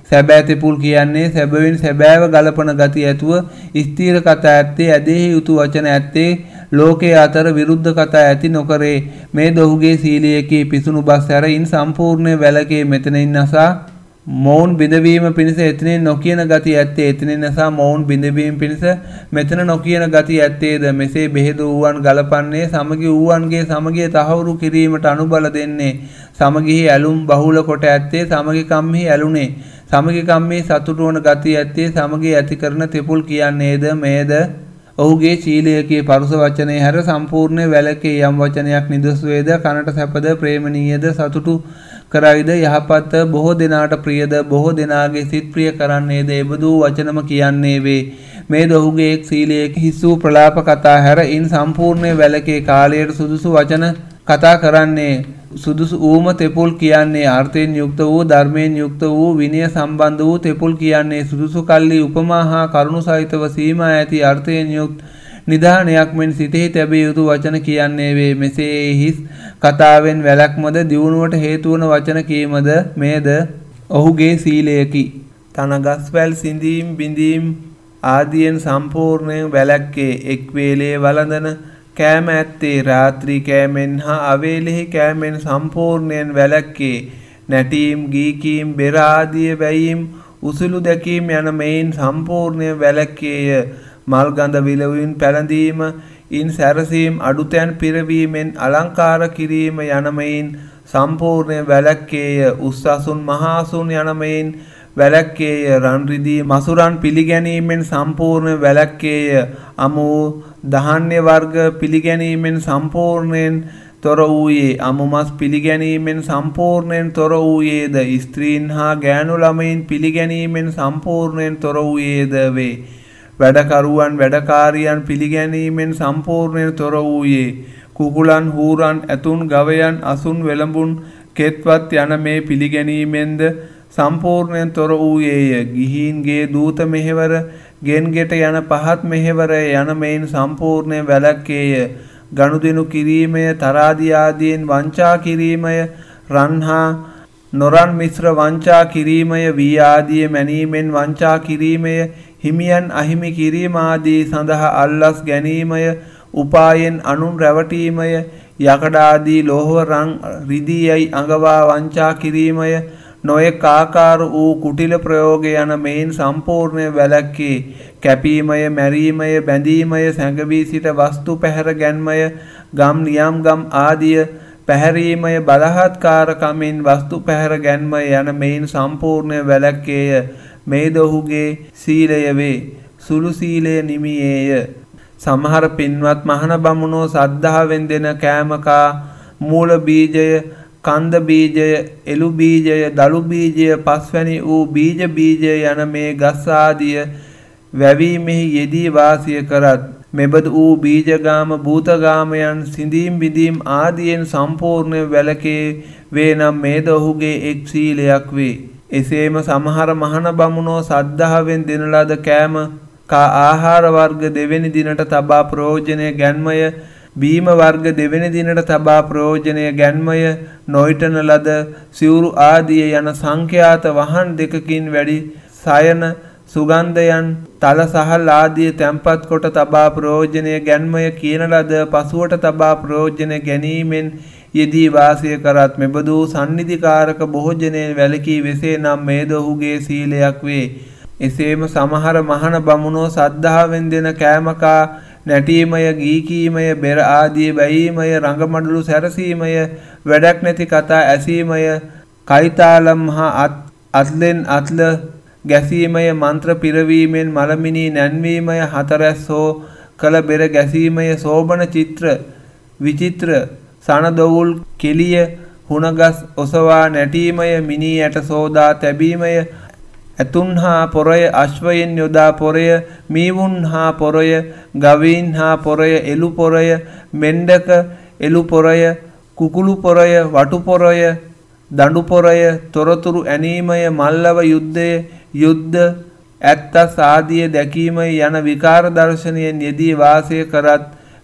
සැබෑ තෙපුල් කියන්නේ සැබවින් සැබෑව ගලපන ගති ඇතුව ස්ථීර කතා ඇත්තේ ඇදෙහි යුතු වචන ඇත්තේ ලෝකයේ අතර විරුද්ධ කතා ඇති නොකරේ. මේ දොහුගේ සීලයේකී පිසුණු බස් හැරින් සම්පූර්ණ වැලකේ මෙතනින් නසා මොවුන් බිඳවීම පිණිස එතනින් නොකියන ගති ඇත්තේ එතනින් නසා මොවුන් බිඳවීම පිණිස මෙතන නොකියන ගති ඇත්තේද මෙසේ බෙහෙද වූවන් ගලපන්නේ සමගි වූවන්ගේ සමගිය තහවුරු කිරීමට අනුබල දෙන්නේ සමගිහි ඇලුම් බහුල කොට ඇත්තේ සමගි කම්හි ඇලුනේ සමගි කම්හි සතුටු වන ගති ඇත්තේ සමගි ඇති කරන තෙපුල් කියන්නේද මේද ඔහුගේ ශීලයකී පරුස වචනේ හැර සම්පූර්ණ වැලකේ යම් වචනයක් නිදොස් වේද කනට සැපද ප්‍රේමණීයද සතුටු කරයිද යහපත් බොහෝ දෙනාට ප්‍රියද බොහෝ දෙනාගේ සිත් ප්‍රිය කරන්නේද එබඳු වචනම කියන්නේ වේ මේ දොහුගේ එක් සීලයක හිස්සූ ප්‍රලාප කතා හැර ඉන් සම්පූර්ණ වැලකේ කාලයට සුදුසු වචන කතා කරන්නේ සුදුසු ඌම තෙපුල් කියන්නේ අර්ථයෙන් යුක්ත වූ ධර්මයෙන් යුක්ත වූ විනය සම්බන්ධ වූ තෙපුල් කියන්නේ සුදුසු කල්ලි උපමා හා කරුණු සහිතව සීමා ඇති අර්ථයෙන් යුක්ත නිධානයක් මෙන් සිතෙහි තැබිය යුතු වචන කියන්නේ වේ මෙසේ හිස් කතාවෙන් වැළක්මද දියුණුවට හේතු වන වචන කීමද මේද ඔහුගේ සීලයකි තනගස්වැල් සිඳීම් බිඳීම් ආදියෙන් සම්පූර්ණයෙන් වැළැක්කේ එක් වේලේ වළඳන කෑම ඇත්තේ රාත්‍රී කෑමෙන් හා අවේලෙහි කෑමෙන් සම්පූර්ණයෙන් වැළැක්කේ නැටීම් ගීකීම් බෙර ආදිය වැයීම් උසුළු දැකීම් යන මෙයින් සම්පූර්ණයෙන් වැළැක්කේය මල් ගඳ විලවුන් පැළඳීම ඉන් සැරසීම් අඩුතැන් පිරවීමෙන් අලංකාර කිරීම යන මෙයින් සම්පූර්ණයෙන් වැළැක්කේය උස්සසුන් මහාසුන් යන මෙයින් වැළැක්කේය රන් රිදී මසුරන් පිළිගැනීමෙන් සම්පූර්ණයෙන් වැළැක්කේය අමු ධාන්‍ය වර්ග පිළිගැනීමෙන් සම්පූර්ණයෙන් තොර වූයේ අමුමස් පිළිගැනීමෙන් සම්පූර්ණයෙන් තොර වූයේද ස්ත්‍රීන් හා ගෑනු ළමයින් පිළිගැනීමෙන් සම්පූර්ණයෙන් තොර වූයේද වේ වැඩකරුවන් වැඩකාරියන් පිළිගැනීමෙන් සම්පූර්ණයෙන් තොර වූයේ කුකුලන් හූරන් ඇතුන් ගවයන් අසුන් වෙළඹුන් කෙත්වත් යන මේ පිළිගැනීමෙන්ද සම්පූර්ණයෙන් තොර වූයේය ගිහින්ගේ දූත මෙහෙවර ගෙන්ගෙට යන පහත් මෙහෙවර යන මෙයින් සම්පූර්ණයෙන් වැළැක්කේය ගනුදෙනු කිරීමය තරාදී ආදීන් වංචා කිරීමය රන්හා නොරන් මිශ්‍ර වංචා කිරීමය වී ආදී මැනීමෙන් වංචා කිරීමය හිමියන් අහිමි කිරීම ආදී සඳහා අල්ලස් ගැනීමය උපායෙන් අනුන් රැවටීමය යකඩ ආදී ලෝහ රන් රිදීයයි අඟවා වංචා කිරීමය නොයෙක් ආකාර වූ කුටිල ප්‍රයෝග යන මෙයින් සම්පූර්ණ වැළැක්කේ කැපීමය මැරීමය බැඳීමය සැඟවී සිට වස්තු පැහැර ගැන්මය ගම් නියම් ගම් ආදිය පැහැරීමය බලහත්කාරකමින් වස්තු පැහැර ගැන්මය යන මෙයින් සම්පූර්ණ වැළැක්කේය මේ දොහුගේ සීලය වේ සුළු සීලය නිමියේය සමහර පින්වත් මහණ බමුණෝ සද්ධාවෙන් දෙන කෑමකා මූල බීජය කන්ද බීජය එළු බීජය දළු බීජය පස්වැනි වූ බීජ යන මේ ගස් ආදිය වැවීමෙහි යෙදී වාසය කරත් මෙබඳු වූ බීජගාම භූතගාමයන් සිඳීම් බිඳීම් ආදියෙන් සම්පූර්ණ වැළකේ වේ නම් මේද ඔහුගේ එක් සීලයක් වේ එසේම සමහර මහණ බමුණෝ සද්ධාවෙන් දෙන ලද කෑම කා ආහාර වර්ග දෙවෙනි දිනට තබා ප්‍රයෝජනය ගැන්මය බීම වර්ග දෙවෙනි දිනට තබා ප්‍රයෝජනය ගැන්මය නොයිටන ලද සිවුරු ආදිය යන සංඛ්‍යාත වහන් දෙකකින් වැඩි සයන සුගන්ධයන් තල සහල් ආදිය තැන්පත් කොට තබා ප්‍රයෝජනය ගැන්මය කියන ලද පසුවට තබා ප්‍රයෝජන ගැනීමෙන් යෙදී වාසය කරත් මෙබඳු සන්නිධිකාරක භෝජනයෙන් වැළකී වෙසේ නම් මේද ඔහුගේ සීලයක් වේ එසේම සමහර මහණ බමුණෝ සද්ධාවෙන් දෙන කෑමකා නැටීමය ගීකීමය බෙර ආදී බැයීමය රංගමඩලු සැරසීමය වැඩක් නැති කතා ඇසීමය කයිතාලම් හා අත්ලෙන් අත්ල ගැසීමය මන්ත්‍ර පිරවීමෙන් මලමිනී නැන්වීමය හතරැස් හෝ කළ බෙර ගැසීමය සෝබන චිත්‍ර විචිත්‍ර සනදොවුල් කෙලිය හුණගස් ඔසවා නැටීමය මිනී ඇට සෝදා තැබීමය ඇතුන් හා පොරය අශ්වයෙන් යොදා පොරය මීවුන් හා පොරය ගවීන් හා පොරය එළු පොරය මෙන්ඩක එළු පොරය කුකුළු පොරය වටු පොරය දඬු පොරය තොරතුරු ඇනීමය මල්ලව යුද්ධය යුද්ධ ඇත්තස් ආදිය දැකීමය යන විකාර දර්ශනයෙන් යෙදී වාසය කරත්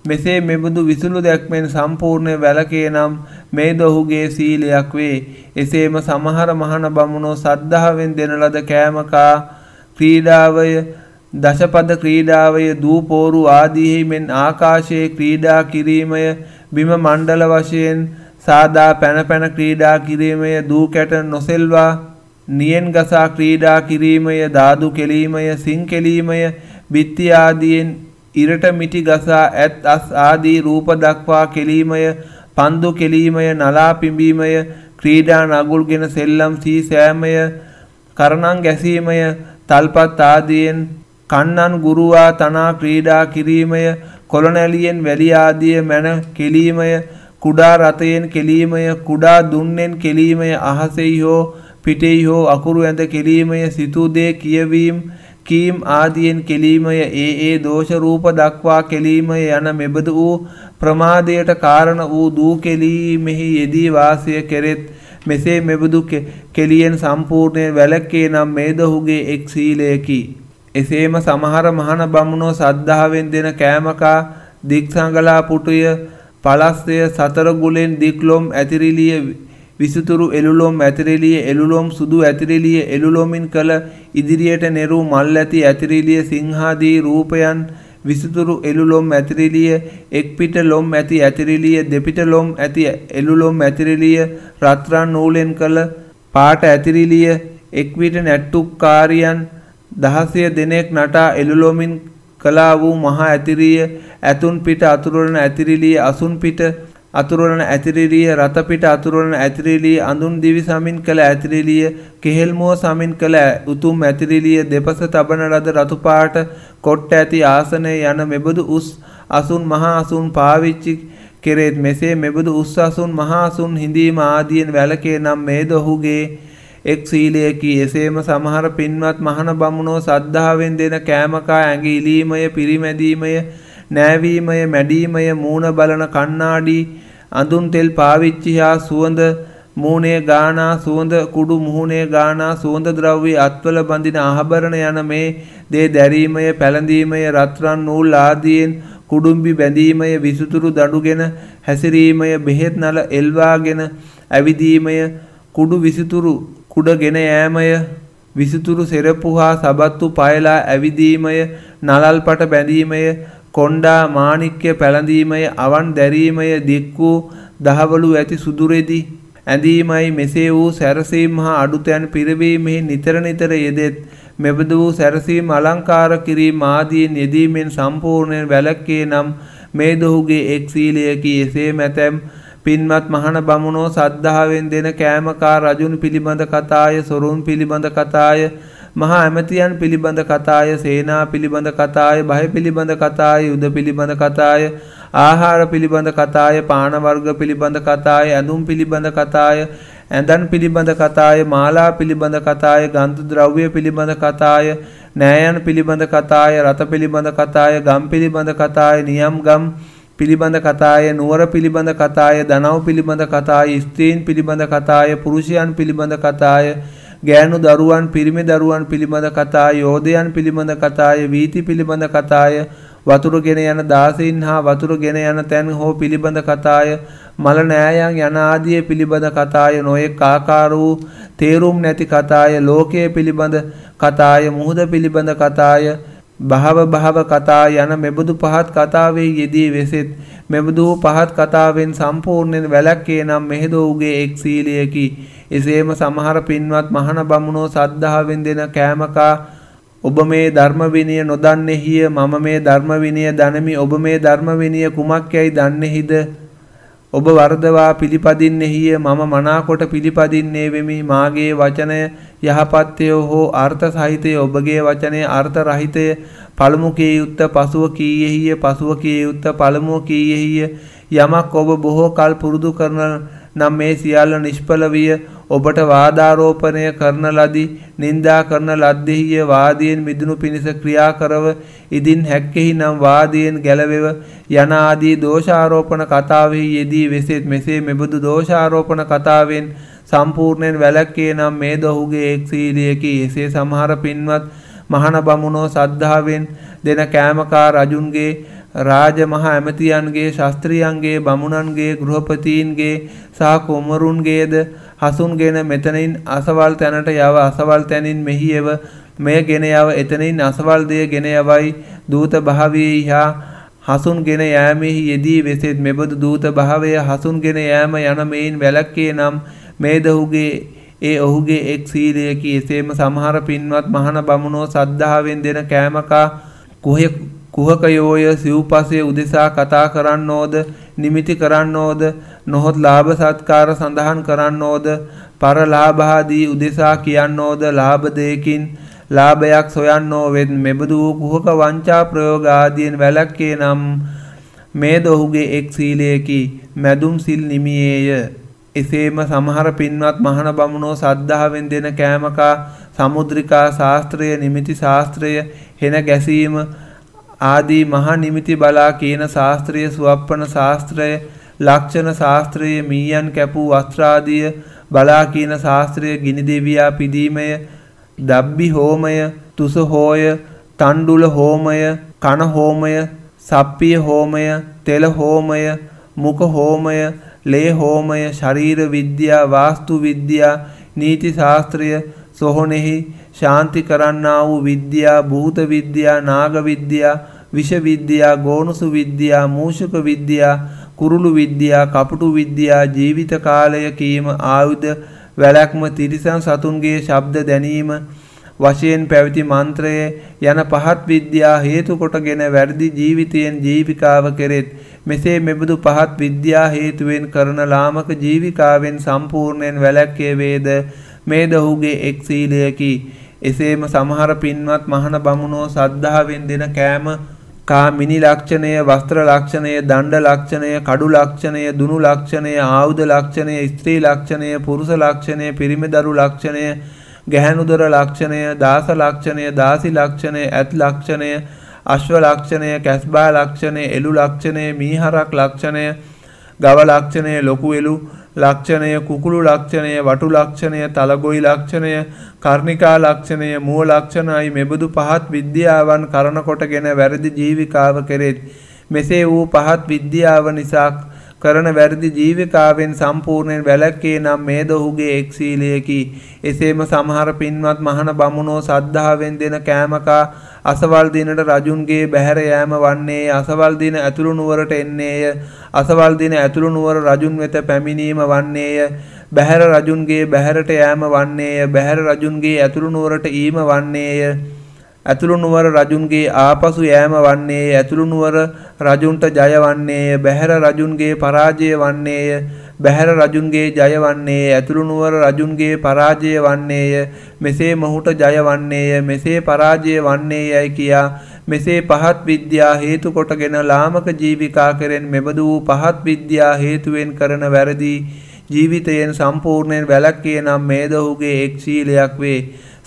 මෙසේ මෙබඳු විසුණු දැක්මෙන් සම්පූර්ණ වැළකේ නම් මේද ඔහුගේ සීලයක් වේ. එසේම සමහර මහණ බමුණෝ සද්ධාවෙන් දෙන ලද කෑමකා ක්‍රීඩාවය, දශපද ක්‍රීඩාවය, දූපෝරු ආදීහි මෙන් ආකාශයේ ක්‍රීඩා කිරීමය, බිම මණ්ඩල වශයෙන් සාදා පැන ක්‍රීඩා කිරීමය, දූ කැට නොසෙල්වා නියෙන් ගසා ක්‍රීඩා කිරීමය, දාදු කෙලීමය, සිං කෙලීමය, බිත්ති ආදීන් ඉරට මිටි ගසා ඇත් අස් ආදී රූප දක්වා කෙලීමය, පන්දු කෙලීමය, නලා පිඹීමය, ක්‍රීඩා නගුල්ගෙන සෙල්ලම් සී සෑමය, කරණං ගැසීමය, තල්පත් ආදීන් කන්නන් ගුරුවා තනා ක්‍රීඩා කිරීමය, කොළනැලියෙන් වැලි ආදිය මැන කෙලීමය, කුඩා රථයෙන් කෙලීමය, කුඩා දුන්නෙන් කෙලීමය, අහසෙහි හෝ පිටෙහි හෝ අකුරු ඇඳ කෙලීමය, සිතූ දේ කියවීම කීම් ආදියෙන් කෙලීමය, ඒ දෝෂ රූප දක්වා කෙලීමය යන මෙබඳු වූ ප්‍රමාදයට කාරණ වූ දූ කෙලීමෙහි යෙදී වාසය කෙරෙත්. මෙසේ මෙබඳු කෙලියෙන් සම්පූර්ණයෙන් වැළකේ නම් මේද ඔහුගේ එක් සීලයකි. එසේම සමහර මහණ බමුණෝ සද්ධාවෙන් දෙන කෑමකා දික්සංගලා පුටුය, පලස්ය, සතර ගුලෙන් දික්ලොම් ඇතිරිලිය, විසුතුරු එළුලොම් ඇතිරිලිය, එළුලොම් සුදු ඇතිරිලිය, එළුලොමින් කළ ඉදිරියට නෙරූ මල් ඇති ඇතිරිලිය, සිංහාදී රූපයන්, විසුතුරු එළුලොම් ඇතිරිලිය, එක් පිට ලොම් ඇති ඇතිරිලිය, දෙපිට ලොම් ඇති එළුලොම් ඇතිරිලිය, රත්රන් නූලෙන් කළ පාට ඇතිරිලිය, එක් විට නැට්ටුක්කාරියන් 16 දෙනෙක් නටා එළුලොමින් කලා වූ මහා ඇතිරිය, ඇතුන් පිට අතුරුලන ඇතිරිලිය, අසුන් පිට අතුරුලන ඇතිරිලිය, රත පිට අතුරුලන ඇතිරිලිය, අඳුන් දිවි සමින් කළ ඇතිරිලිය, කෙහෙල්මුව සමින් කළ උතුම් ඇතිරිලිය, දෙපස තබන ලද රතු පාට කොට්ට ඇති ආසනය යන මෙබඳු උස් අසුන් මහා අසුන් පාවිච්චි කෙරෙත්. මෙසේ මෙබඳු උස් අසුන් මහා අසුන් හිඳීම ආදියෙන් වැළකේ නම් මේද ඔහුගේ එක් සීලයකි. එසේම සමහර පින්වත් මහණ බමුණෝ සද්ධාවෙන් දෙන කෑමකා ඇඟ ඉලීමය, පිරිමැදීමය, නෑවීමය, මැඩීමය, මූණ බලන කණ්ණාඩි, අඳුන් තෙල් පාවිච්චි හා සුවඳ මූණේ ගානා, සුවඳ කුඩු මුහුණේ ගානා, සුවඳ ද්‍රව්‍ය අත්වල බඳින ආභරණ යන මේ දේ දැරීමය, පැළඳීමය, රත්රන් නූල් ආදියෙන් කුඩුම්බි බැඳීමය, විසුතුරු දඩුගෙන හැසිරීමය, බෙහෙත් නල එල්වාගෙන ඇවිදීමය, කුඩු විසුතුරු කුඩගෙන යෑමය, විසුතුරු සෙරප්පු හා සබත්තු පයලා ඇවිදීමය, නලල්පට බැඳීමය, කොණ්ඩා මාණික්‍ය පැළඳීමය, අවන් දැරීමය, දික් වූ දහවලු ඇති සුදුරෙදි ඇඳීමයි. මෙසේ වූ සැරසීම් හා අඩුතැන් පිරවීමෙහි නිතර නිතර යෙදෙත්. මෙබඳු වූ සැරසීම් අලංකාර කිරීම ආදීන් යෙදීමෙන් සම්පූර්ණයෙන් වැළකේ නම් මේ දොහුගේ එක් සීලයකි. එසේ මැතැම් පින්වත් මහණ බමුණෝ සද්ධාවෙන් දෙන කෑමකා රජුන් පිළිබඳ කතාය, සොරුන් පිළිබඳ කතාය, මහා ඇමතියන් පිළිබඳ කතාය, සේනා පිළිබඳ කතාය, බය පිළිබඳ කතාය, යුද පිළිබඳ කතාය, ආහාර පිළිබඳ කතාය, පාන වර්ග පිළිබඳ කතාය, ඇඳුම් පිළිබඳ කතාය, ඇඳන් පිළිබඳ කතාය, මාලා පිළිබඳ කතාය, ගන්ධ ද්‍රව්‍ය පිළිබඳ කතාය, නෑයන් පිළිබඳ කතාය, රත පිළිබඳ කතාය, ගම් පිළිබඳ කතාය, නියම් ගම් පිළිබඳ කතාය, නුවර පිළිබඳ කතාය, දනව් පිළිබඳ කතාය, ස්ත්‍රීන් පිළිබඳ කතාය, පුරුෂයන් පිළිබඳ කතාය, ගෑනු දරුවන්, පිරිමි දරුවන් පිළිබඳ කතාය, යෝධයන් පිළිබඳ කතාය, වීති පිළිබඳ කතාය, වතුර ගෙන යන දාසීන් හා වතුර ගෙන යන තැන් හෝ පිළිබඳ කතාය, මල නෑයන් යන ආදිය පිළිබඳ කතාය, නොයෙක් ආකාර වූ තේරුම් නැති කතාය, ලෝකයේ පිළිබඳ කතාය, මුහුද පිළිබඳ කතාය, භව කතා යන මෙබඳු පහත් කතාවෙහි යෙදී වෙසෙත්. මෙබඳු පහත් කතාවෙන් සම්පූර්ණයෙන් වැළැක්කේ නම් මෙහෙද ඔහුගේ එක් සීලයකි. එසේම සමහර පින්වත් මහණ බමුණෝ සද්ධාවෙන් දෙන කෑමකා ඔබ මේ ධර්ම විනය නොදන්නේහිය, මම මේ ධර්ම විනය දනමි, ඔබ මේ ධර්ම විනය කුමක් යයි දන්නේහිද, ඔබ වර්ධවා පිළිපදින්නේහිය, මම මනාකොට පිළිපදින්නේ වෙමි, මාගේ වචනය යහපත්ය හෝ අර්ථ සහිතය, ඔබගේ වචනය අර්ථ රහිතය, පළමු කිය යුත්ත පසුව කීයෙහිය, පසුව කිය යුත්ත පළමුව කීයෙහිය, යමක් ඔබ බොහෝ කල් පුරුදු කරන නම් මේ සියල්ල නිෂ්ඵල විය, ඔබට වාදාරෝපණය කරන ලදී, නින්දා කරන ලද්දෙහිය, වාදයෙන් මිදුණු පිණිස ක්‍රියා කරව, ඉදින් හැක්කෙහි නම් වාදයෙන් ගැලවෙව යන ආදී දෝෂාරෝපණ කතාවෙහි යෙදී වෙසෙත්. මෙසේ මෙබඳු දෝෂාරෝපණ කතාවෙන් සම්පූර්ණයෙන් වැළැක්කේ නම් මේ දොහුගේ එක් සීලයකි. එසේ සමහර පින්වත් මහණ බමුණෝ සද්ධාවෙන් දෙන කෑමකා රජුන්ගේ රාජ මහ ඇමතියන්ගේ ශාස්ත්‍රියන්ගේ බමුණන්ගේ ගෘහපතීන්ගේ සහ කුමරුන්ගේද හසුන්ගෙන මෙතනින් අසවල් තැනට යව අසවල් තැනින් මෙහි එව මෙය ගෙන යව එතනින් අසවල් දෙය ගෙන යවයි දූත භාවයේ හා හසුන්ගෙන යෑමෙහි යෙදී වෙසෙත් මෙබඳු දූත භාවය හසුන්ගෙන යෑම යන මෙයින් වැළැක්කේ නම් මේදහුගේ ඒ ඔහුගේ එක් සීලයකි. එසේම සමහර පින්වත් මහණ බමුණෝ සද්ධාවෙන් දෙන කෑමකා කුහකයෝය සිව්පසය උදෙසා කතා කරන්නෝද නිමිති කරන්නෝද නොහොත් ලාභ සත්කාර සඳහන් කරන්නෝද පරලාභාදී උදෙසා කියන්නෝද ලාභ දෙයකින් ලාභයක් සොයන්නෝ වෙත් මෙබඳු කුහක වංචා ප්‍රයෝග ආදීන් වැළැක්කේ නම් මේද ඔහුගේ එක් සීලයකි. මැදුම් සිල් නිමියේය. එසේම සමහර පින්වත් මහණ බමුණෝ සද්ධාවෙන් දෙන කෑමකා සමුද්‍රිකා ශාස්ත්‍රය නිමිති ශාස්ත්‍රය හෙන ගැසීම ආදී මහා නිමිති බලා කියන ශාස්ත්‍රය සුවප්පන ශාස්ත්‍රය ලක්ෂණ ශාස්ත්‍රය මීයන් කැපූ වස්ත්‍රාදිය බලා කියන ශාස්ත්‍රය ගිනි දෙවියා පිදීමය දබ්බි හෝමය තුස හෝය තණ්ඩුල හෝමය කන හෝමය සප්පිය හෝමය තෙල හෝමය මුඛ හෝමය ලේ හෝමය ශරීර විද්‍යා වාස්තු විද්‍යා නීති ශාස්ත්‍රය සොහොනෙහි ශාන්ති කරන්නා වූ විද්‍යා භූත විද්‍යා නාග විද්‍යා විෂ විද්‍යා ගෝනුසු විද්‍යා මූෂක විද්‍යා කුරුළු විද්‍යා කපටු විද්‍යා ජීවිත කාලය කීම ආයුධ වැලැක්ම තිරිසන් සතුන්ගේ ශබ්ද දැනීම වශයෙන් පැවති මන්ත්‍රය යන පහත් විද්‍යා හේතු කොටගෙන වැරදි ජීවිතයෙන් ජීවිකාව කෙරෙත්. මෙසේ මෙබඳු පහත් විද්‍යා හේතුවෙන් කරන ලාමක ජීවිකාවෙන් සම්පූර්ණයෙන් වැළැක්කේ වේද මේද ඔහුගේ එක් සීලයකි. එසේම සමහර පින්වත් මහණ බමුණෝ සද්ධාවෙන් දෙන කෑම කා මිනි ලක්ෂණය වස්ත්‍ර ලක්ෂණය දණ්ඩ ලක්ෂණය කඩු ලක්ෂණය දුනු ලක්ෂණය ආයුධ ලක්ෂණය ස්ත්‍රී ලක්ෂණය පුරුෂ ලක්ෂණය පිරිමිදරු ලක්ෂණය ගැහැණුදර ලක්ෂණය දාස ලක්ෂණය දාසි ලක්ෂණය ඇත් ලක්ෂණය අශ්ව ලක්ෂණය කැස්බා ලක්ෂණය එළු ලක්ෂණය මීහරක් ලක්ෂණය ගව ලක්ෂණය ලොකු එළු ලක්ෂණය කුකුළු ලක්ෂණය වටු ලක්ෂණය තලගොයි ලක්ෂණය කර්ණිකා ලක්ෂණය මුව ලක්ෂණයි මෙබඳු පහත් විද්‍යාවන් කරන කොටගෙන වැරදි ජීවිකාව කෙරෙත්. මෙසේ වූ පහත් විද්‍යාව නිසා කරන වැරදි ජීවිකාවෙන් සම්පූර්ණයෙන් වැළැක්කේ නම් මේද ඔහුගේ එක් සීලයකි. එසේම සමහර පින්වත් මහණ බමුණෝ සද්ධාවෙන් දෙන කෑමකා අසවල් දිනට රජුන්ගේ බැහැර යෑම වන්නේය. අසවල් දින ඇතුළු නුවරට එන්නේය. අසවල් දින ඇතුළු නුවර රජුන් වෙත පැමිණීම වන්නේය. බැහැර රජුන්ගේ බැහැරට යෑම වන්නේය. බැහැර රජුන්ගේ ඇතුළු නුවරට ඊම වන්නේය. ඇතුළු නුවර රජුන්ගේ ආපසු යෑම වන්නේය. ඇතුළු නුවර රජුන්ට ජය වන්නේය. බැහැර රජුන්ගේ පරාජය වන්නේය. බැහැර රජුන්ගේ ජය වන්නේය. ඇතුළු නුවර රජුන්ගේ පරාජය වන්නේය. මෙසේ මොහුට ජය වන්නේය. මෙසේ පරාජය වන්නේයයි කියා මෙසේ පහත් විද්‍යා හේතු කොටගෙන ලාමක ජීවිකා කෙරෙන් මෙබඳු වූ පහත් විද්‍යා හේතුවෙන් කරන වැරදි ජීවිතයෙන් සම්පූර්ණයෙන් වැළැක්කේ නම් මේද ඔහුගේ එක් සීලයක් වේ.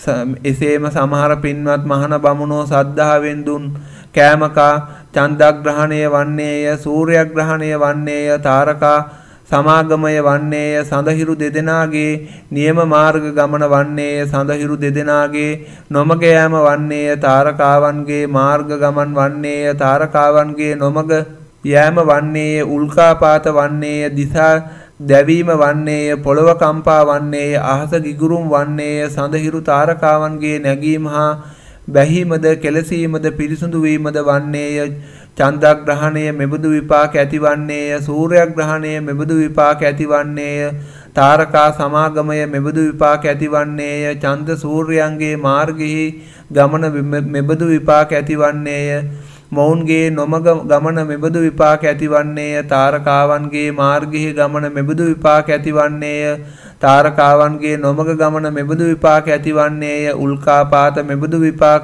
එසේම සමහර පින්වත් මහණ බමුණෝ සද්ධාවෙන් දුන් කෑමකා චන්දග්‍රහණය වන්නේය සූර්යග්‍රහණය වන්නේය තාරකා සමාගමය වන්නේය සඳහිරු දෙදෙනාගේ නියම මාර්ග ගමන වන්නේය සඳහිරු දෙදෙනාගේ නොමග යෑම වන්නේය තාරකාවන්ගේ මාර්ග ගමන් වන්නේය තාරකාවන්ගේ නොමග යෑම වන්නේය උල්කාපාත වන්නේය දිසා දැවීම වන්නේය පොළව කම්පා වන්නේය අහස ගිගුරුම් වන්නේය සඳහිරු තාරකාවන්ගේ නැගීම හා බැහිමද කෙලසීමද පිරිසුදු වීමද වන්නේය චන්දග්‍රහණය මෙබඳු විපාක ඇතිවන්නේය සූර්යග්‍රහණය මෙබඳු විපාක ඇතිවන්නේය තාරකා සමාගමය මෙබඳු විපාක ඇතිවන්නේය චන්ද සූර්යයන්ගේ මාර්ගෙහි ගමන මෙබඳු විපාක ඇතිවන්නේය මොවුන්ගේ නොමග ගමන මෙබඳු විපාක ඇතිවන්නේය තාරකාවන්ගේ මාර්ගෙහි ගමන මෙබඳු විපාක ඇතිවන්නේය තාරකාවන්ගේ නොමග ගමන මෙබඳු විපාක ඇතිවන්නේය උල්කාපාත මෙබඳු විපාක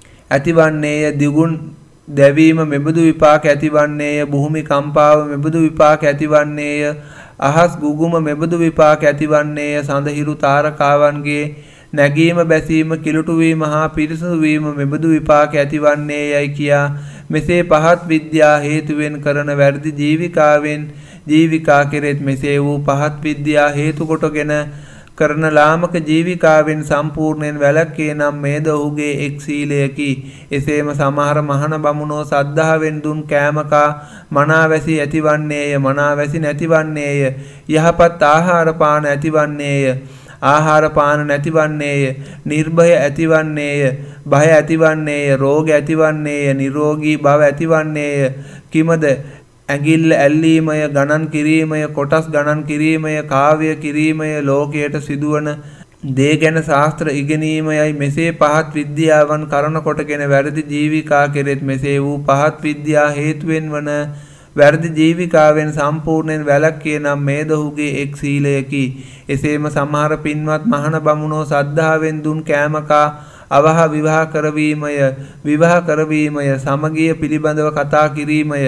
ඇතිවන්නේය දිගුන් දැවීම මෙබඳු විපාක ඇතිවන්නේය භූමි කම්පාව මෙබඳු විපාක ඇතිවන්නේය අහස් ගුගුම මෙබඳු විපාක ඇතිවන්නේය සඳහිරු තාරකාවන්ගේ නැගීම බැසීම කිලුටු වීම හා පිරිසුදු වීම මෙබඳු විපාක ඇතිවන්නේ යයි කියා මෙසේ පහත් විද්‍යා හේතුවෙන් කරන වැරදි ජීවිකාවෙන් ජීවිකා කෙරෙත් මෙසේ වූ පහත් විද්‍යා හේතු කොටගෙන කරන ලාමක ජීවිකාවෙන් සම්පූර්ණයෙන් වැළැක්කේ නම් මේද ඔහුගේ එක් සීලයකි. එසේම සමහර මහණ බමුණෝ සද්ධාවෙන් දුන් කෑමකා මනාවැසි ඇතිවන්නේය, මනාවැසි නැතිවන්නේය. යහපත් ආහාර පාන ඇතිවන්නේය, ආහාර පාන නැතිවන්නේය. නිර්භය ඇතිවන්නේය, භය ඇතිවන්නේය. රෝග ඇතිවන්නේය, නිරෝගී බව ඇතිවන්නේය. කිමද ඇඟිල්ල ඇල්ලීමය, ගණන් කිරීමය, කොටස් ගණන් කිරීමය, කාව්‍ය කිරීමය, ලෝකයට සිදුවන දේ ගැන ශාස්ත්‍ර ඉගෙනීමයයි මෙසේ පහත් විද්‍යාවන් කරන කොටගෙන වැරදි ජීවිකා කෙරෙත් මෙසේ වූ පහත් විද්‍යා හේතුවෙන් වන වැරදි ජීවිකාවෙන් සම්පූර්ණයෙන් වැළැක්කේ නම් මේද ඔහුගේ එක් සීලයකි. එසේම සමහර පින්වත් මහණ බමුණෝ සද්ධාවෙන් දුන් කෑමකා අවහ විවාහ කරවීමය, සමගිය පිළිබඳව කතා කිරීමය,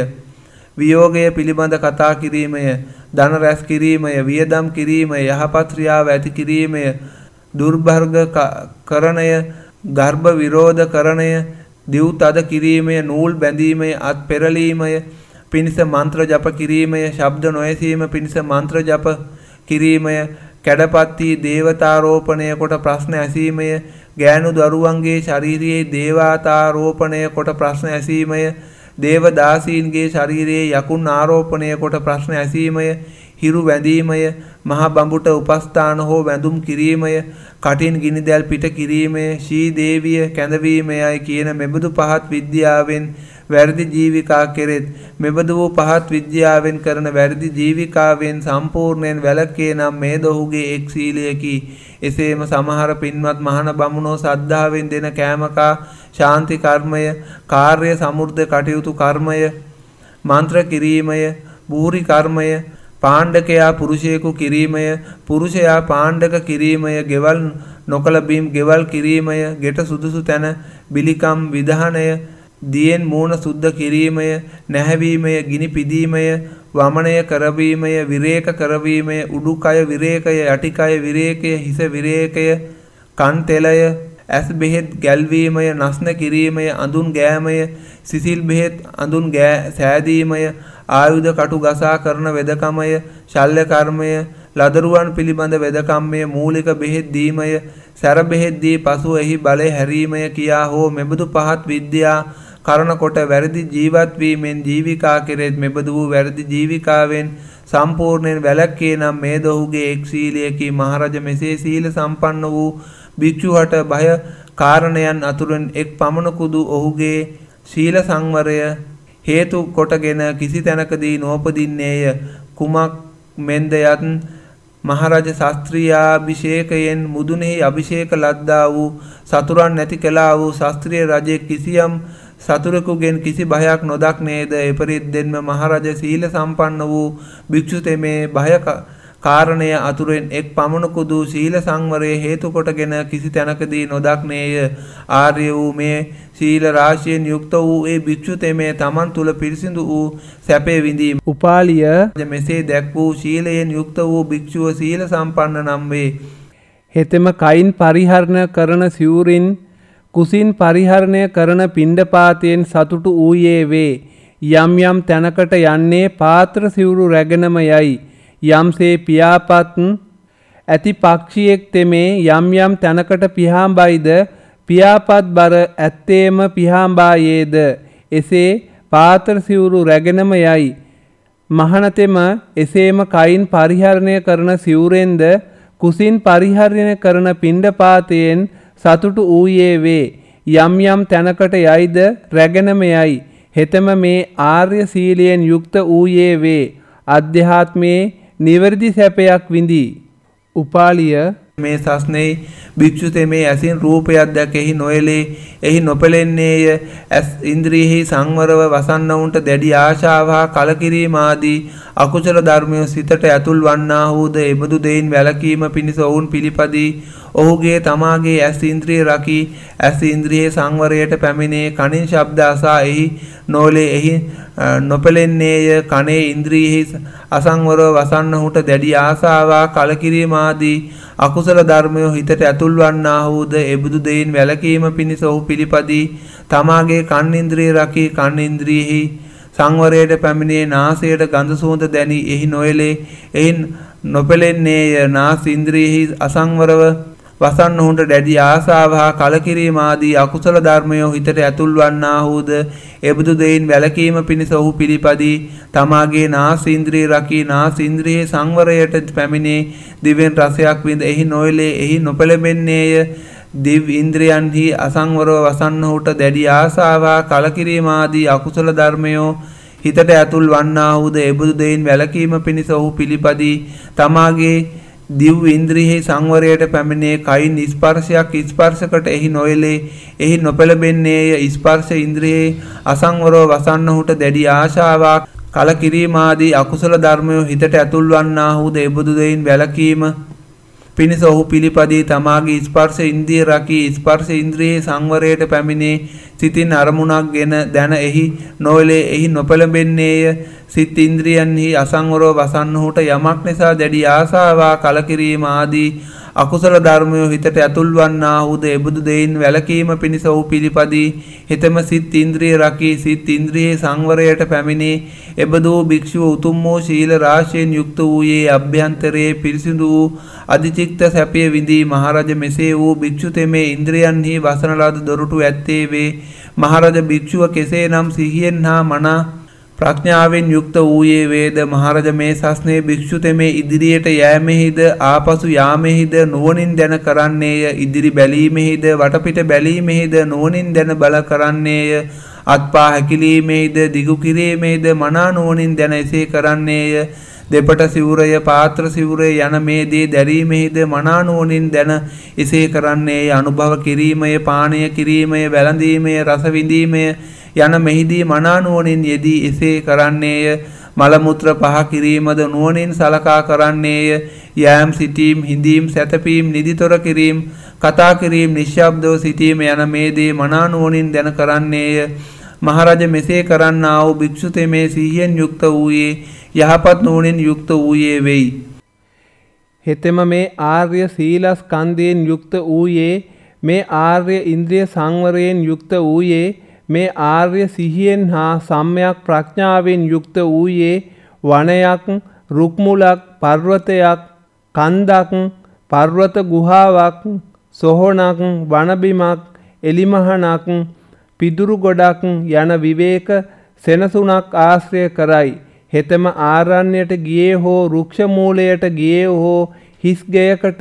වියෝගය පිළිබඳ කතා කිරීමය, ධන රැස් කිරීමය, වියදම් කිරීමය, යහපත් ක්‍රියාව ඇති කිරීමය, දුර්භර්ග කරණය, ගර්භ විරෝධ කරණය, දිව් තද කිරීමය, නූල් බැඳීමය, අත් පෙරලීමය පිණිස මන්ත්‍ර ජප කිරීමය, ශබ්ද නොයසීම පිණිස මන්ත්‍ර ජප කිරීමය, කැඩපත්ති දේවතාරෝපණය කොට ප්‍රශ්න ඇසීමය, ගෑනු දරුවන්ගේ ශාරීරියේ දේවතාරෝපණය කොට ප්‍රශ්න ඇසීමය, දේවදාසීන්ගේ ශරීරයේ යකුන් ආරෝපණය කොට ප්‍රශ්න ඇසීමය, හිරු වැඳීමය, මහ බඹුට උපස්ථාන හෝ වැඳුම් කිරීමය, කටින් ගිනිදැල් පිට කිරීමය, ශී දේවිය කැඳවීමයයි කියන මෙබඳු පහත් විද්‍යාවෙන් වැරදි ජීවිකා කෙරෙත් මෙබඳු වූ පහත් විද්‍යාවෙන් කරන වැරදි ජීවිකාවෙන් සම්පූර්ණයෙන් වැළැක්කේ නම් මේද ඔහුගේ එක් සීලයකි. එසේම සමහර පින්වත් මහණ බමුණෝ සද්ධාවෙන් දෙන කෑමකා ශාන්ති කර්මය, කාර්ය සමෘද්ධ කටයුතු කර්මය, මන්ත්‍ර කිරීමය, බූරි කර්මය, පාණ්ඩකයා පුරුෂයෙකු කිරීමය, පුරුෂයා පාණ්ඩක කිරීමය, ගෙවල් නොකළ බිම් ගෙවල් කිරීමය, ගෙට සුදුසු තැන බිලිකම් විධානය, දියෙන් මූණ සුද්ධ කිරීමය, නැහැවීමය, ගිනි පිදීමය, වමනය කරවීමය, විරේක කරවීමය, උඩුකය විරේකය, යටිකය විරේකය, හිස විරේකය, කන් තෙලය, ඇස් බෙහෙත් ගැල්වීමය, නස්න කිරීමය, අඳුන් ගෑමය, සිසිල් බෙහෙත් අඳුන් සෑදීමය, ආයුධ කටු ගසා කරන වෙදකමය, ශල්‍ය කර්මය, ලදරුවන් පිළිබඳ වෙදකම්මය, මූලික බෙහෙත් දීමය, සැර බෙහෙත් දී පසු එහි බලය හැරීමය කියා හෝ මෙබඳු පහත් විද්‍යා කරන කොට වැරදි ජීවත් වීමෙන් ජීවිකා කෙරෙත් මෙබඳු වූ වැරදි ජීවිකාවෙන් සම්පූර්ණයෙන් වැළැක්කේ නම් මේද ඔහුගේ එක් සීලයකි. මහරජ මෙසේ සීල සම්පන්න වූ භික්ෂුවට බය කාරණයන් අතුරෙන් එක් පමණකුදු ඔහුගේ ශීල සංවරය හේතු කොටගෙන කිසි තැනකදී නොපදින්නේය. කුමක් මෙන්ද යත් මහරජ ශාස්ත්‍රීයාභිෂේකයෙන් මුදුනෙහි අභිෂේක ලද්දා වූ සතුරන් නැති කළා වූ ශාස්ත්‍රීය රජෙක් කිසියම් සතුරෙකුගෙන් කිසි භයක් නොදක්නේද? එපරිද්දෙන්ම මහරජ සීල සම්පන්න වූ භික්ෂු තෙමේ භය කාරණය අතුරෙන් එක් පමණකුදු සීල සංවරයේ හේතු කොටගෙන කිසි තැනකදී නොදක්නේය. ආර්ය වූ මේ සීල රාශියෙන් යුක්ත වූ ඒ භික්ෂු තෙමේ තමන් තුල පිරිසිදු වූ සැපේ විඳීම. උපාලිය මෙසේ දැක් වූ ශීලයෙන් යුක්ත වූ භික්ෂුව සීල සම්පන්න නම් වේ. හෙතෙම කයින් පරිහරණය කරන සිවුරින් කුසින් පරිහරණය කරන පිණ්ඩපාතයෙන් සතුටු වූයේ වේ. යම් යම් තැනකට යන්නේ පාත්‍ර සිවුරු රැගෙනම යයි. යම්සේ පියාපත් ඇති පක්ෂියෙක් තෙමේ යම් යම් තැනකට පිහාඹයිද පියාපත් බර ඇත්තේම පිහාඹායේද එසේ පාත්‍ර සිවුරු රැගෙනම යයි. මහණතෙම එසේම කයින් පරිහරණය කරන සිවුරෙන්ද කුසින් පරිහරණය කරන පිණ්ඩපාතයෙන් සතුටු වූයේ වේ. යම් යම් තැනකට යයිද රැගෙනම යයි. හෙතෙම මේ ආර්ය සීලයෙන් යුක්ත වූයේ වේ. අධ්‍යාත්මයේ නිවැරදි සැපයක් විඳී. උපාලිය මේ සස්නේ භික්ෂු තෙමේ ඇසින් රූපයක් දැක එහි නොයලේ එහි නොපෙලෙන්නේය. ඇස් ඉන්ද්‍රියෙහි සංවරව වසන්නවුන්ට දැඩි ආශාව හා කලකිරීම ආදී අකුසල ධර්මය සිතට ඇතුල් වන්නාහුද එබඳු දෙයින් වැළකීම පිණිස ඔවුන් පිළිපදී ඔහුගේ තමාගේ ඇස් ඉන්ද්‍රිය රකී ඇස් ඉන්ද්‍රියේ සංවරයට පැමිණේ. කනින් ශබ්ද අසා එහි නොලේ එහි නොපෙලෙන්නේය. කනේ ඉන්ද්‍රියෙහි අසංවරව වසන්නහුට දැඩි ආසාව කලකිරීම ආදී අකුසල ධර්මය හිතට ඇතුල් වන්නාහුද එබඳු දෙයින් වැළකීම පිණිස ඔහු පිළිපදී තමාගේ කන් ඉන්ද්‍රිය රකී කන් ඉන්ද්‍රියෙහි සංවරයට පැමිණේ. නාසයට ගඳ සුවඳ දැනි එහි නොයලේ එහි නොපෙළෙන්නේය. නාස ඉන්ද්‍රියෙහි අසංවරව වසන්නහුන්ට දැඩි ආසාව හා කලකිරීම ආදී අකුසල ධර්මයෝ හිතට ඇතුල් වන්නාහුද එබඳු දෙයින් වැළකීම පිණිස ඔහු පිළිපදී තමාගේ නාස ඉන්ද්‍රිය රකී නාස ඉන්ද්‍රියේ සංවරයට පැමිණේ දිවෙන් රසයක් විඳ එහි නොයලේ එහි නොපෙළඹෙන්නේය. දිව් ඉන්ද්‍රියන්හි අසංවරව වසන්නහුට දැඩි ආසාව හා කලකිරීම ආදී අකුසල ධර්මයෝ හිතට ඇතුල් වන්නාහුද එබඳු දෙයින් වැළකීම පිණිස ඔහු පිළිපදී තමාගේ දිව් ඉන්ද්‍රියෙහි සංවරයට පැමිණේ. කයින් ස්පර්ශයක් ස්පර්ශකට එහි නොයලේ එහි නොපෙළඹෙන්නේය. ස්පර්ශ ඉන්ද්‍රියේ අසංවරව වසන්නහුට දැඩි ආශාවක් කලකිරීම ආදී අකුසල ධර්මයෝ හිතට ඇතුල් වන්නාහුද එබඳු දෙයින් වැළකීම පිණිස ඔහු පිළිපදී තමාගේ ස්පර්ශ ඉන්ද්‍රිය රකී ස්පර්ශ ඉන්ද්‍රියේ සංවරයට පැමිණේ. සිතින් අරමුණක් ගෙන දැන එහි නොයලේ එහි නොපෙළඹෙන්නේය. සිත් ඉන්ද්‍රියන්හි අසංවරව වසන්නහුට යමක් නිසා දැඩි ආසාවක් කලකිරීම ආදී අකුසල ධර්මයෝ හිතට ඇතුල් වන්නාහුද එබඳු දෙයින් වැළකීම පිණිස ඔහු පිළිපදී හිතම සිත් ඉන්ද්‍රිය රකී සිත් ඉන්ද්‍රියේ සංවරයට පැමිණේ. එබඳු භික්ෂුව උතුම් වූ ශීල රාශියෙන් යුක්ත වූයේ අභ්‍යන්තරයේ පිරිසිදු වූ අධිචිත්ත සැපය විඳී. මහරජ මෙසේ වූ භික්ෂු තෙමේ ඉන්ද්‍රියන්හි වසන ලද දොරටු ඇත්තේ වේ. මහරජ භික්ෂුව කෙසේනම් සිහියෙන් හා මනා ප්‍රඥාවෙන් යුක්ත වූයේ වේද. මහරජ මේ සස්නේ භික්ෂු තෙමේ ඉදිරියට යෑමෙහිද ආපසු යාමෙහිද නුවණින් දැන කරන්නේය. ඉදිරි බැලීමෙහිද වටපිට බැලීමෙහිද නුවණින් දැන බල කරන්නේය. අත්පා හැකිලීමෙහිද දිගු කිරීමෙහිද මනා නුවණින් දැන එසේ කරන්නේය. දෙපට සිවුරය පාත්‍ර සිවුරය යන මේ දේ දැරීමෙහිද මනා නුවණින් දැන එසේ කරන්නේය. අනුභව කිරීමය පානය කිරීමය වැළඳීමය රස විඳීමය යන මෙහිදී මනා නුවණින් යෙදී එසේ කරන්නේය. මල මුත්‍ර පහ කිරීමද නුවණින් සලකා කරන්නේය. යෑම් සිටීම් හිඳීම් සැතපීම් නිදිතොර කිරීම කතා කිරීම නිශ්ශබ්දව සිටීම යන මේ දේ මනා නුවණින් දැන කරන්නේය. මහරජ මෙසේ කරන්නා වූ භික්ෂු තෙමේ සිහියෙන් යුක්ත වූයේ යහපත් නුවණින් යුක්ත වූයේ වෙයි. හෙතෙම මේ ආර්ය සීලස්කන්ධයෙන් යුක්ත වූයේ මේ ආර්ය ඉන්ද්‍රිය සංවරයෙන් යුක්ත වූයේ මේ ආර්ය සිහියෙන් හා සම්‍යක් ප්‍රඥාවෙන් යුක්ත වූයේ වනයක් රුක්මුලක් පර්වතයක් කන්දක් පර්වත ගුහාවක් සොහොනක් වනබිමක් එලිමහනක් පිදුරු ගොඩක් යන විවේක සෙනසුනක් ආශ්‍රය කරයි. හෙතම ආරණ්‍යයට ගියේ හෝ රුක්ෂ මූලයට ගියේ හෝ හිස් ගෙයකට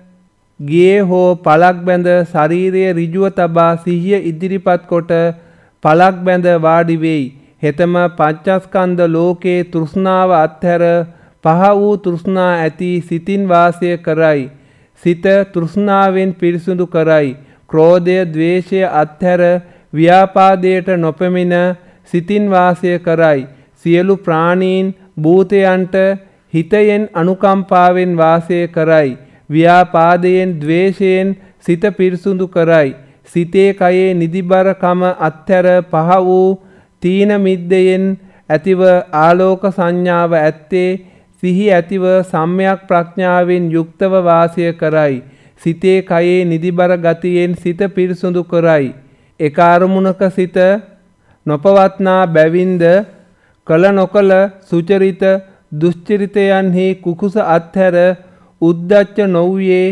ගියේ හෝ පලක් බැඳ ශරීරයේ ඍජුව තබා සිහිය ඉදිරිපත් කොට පලක් බැඳ වාඩි වෙයි. හෙතම පංචස්කන්ධ ලෝකේ තෘෂ්ණාව අත්හැර පහ වූ තෘෂ්ණා ඇති සිතින් වාසය කරයි. සිත තෘෂ්ණාවෙන් පිරිසුදු කරයි. ක්‍රෝධය ද්වේෂය අත්හැර ව්‍යාපාදයට නොපෙමින සිතින් වාසය කරයි. සියලු ප්‍රාණීන් භූතයන්ට හිතයෙන් අනුකම්පාවෙන් වාසය කරයි. ව්‍යාපාදයෙන් ද්වේෂයෙන් සිත පිරිසුදු කරයි. සිතේ කයේ නිදිබරකම අත්හැර පහ වූ තීන මිද්දයෙන් ඇතිව ආලෝක සංඥාව ඇත්තේ සිහි ඇතිව සම්‍යක් ප්‍රඥාවෙන් යුක්තව වාසය කරයි. සිතේ කයේ නිදිබර ගතියෙන් සිත පිරිසුදු කරයි. එක අරමුණක සිත නොපවත්නා බැවින්ද කල නොකල සුචරිත දුෂ්චරිතයන්හි කුකුස අත්හැර උද්දච්ච නොව්යේ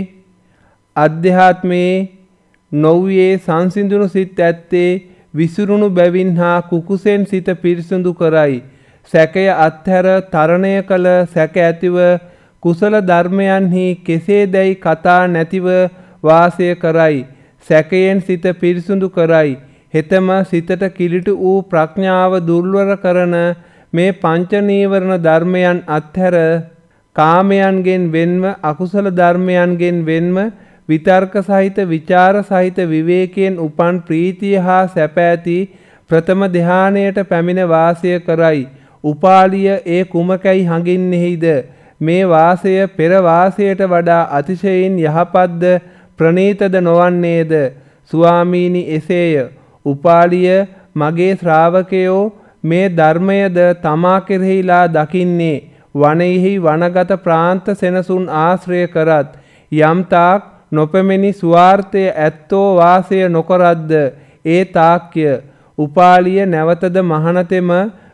අධ්‍යාත්මයේ නොව්යේ සංසිඳුණු සිත් ඇත්තේ විසිරුණු බැවින් හා කුකුසෙන් සිත පිරිසුදු කරයි. සැකය අත්හැර තරණය කළ සැක ඇතිව කුසල ධර්මයන්හි කෙසේදැයි කතා නැතිව වාසය කරයි. සැකයෙන් සිත පිරිසුදු කරයි. හෙතම සිතට කිලිටු වූ ප්‍රඥාව දුර්වර කරන මේ පංච නීවරණ ධර්මයන් අත්හැර කාමයන්ගෙන් වෙන්ව අකුසල ධර්මයන්ගෙන් වෙන්ව විතර්ක සහිත විචාර සහිත විවේකයෙන් උපන් ප්‍රීතිය හා සැප ඇති ප්‍රථම ධානයට පැමිණ වාසය කරයි. උපාලිය ඒ කුමකයි හඟින්නේහිද? මේ වාසය පෙර වාසයට වඩා අතිශයින් යහපත්ද ප්‍රණීතද නොවන්නේද? ස්වාමීනි එසේය. උපාලිය මගේ ශ්‍රාවකයෝ මේ ධර්මයද තමා කෙරෙහිලා දකින්නේ වනයෙහි වනගත ප්‍රාන්ත සෙනසුන් ආශ්‍රය කරත් යම්තාක් නොපෙමෙනි ස්වාර්ථය ඇත්තෝ වාසය නොකරද්ද ඒ තාක්‍ය. උපාලිය නැවතද මහනතෙම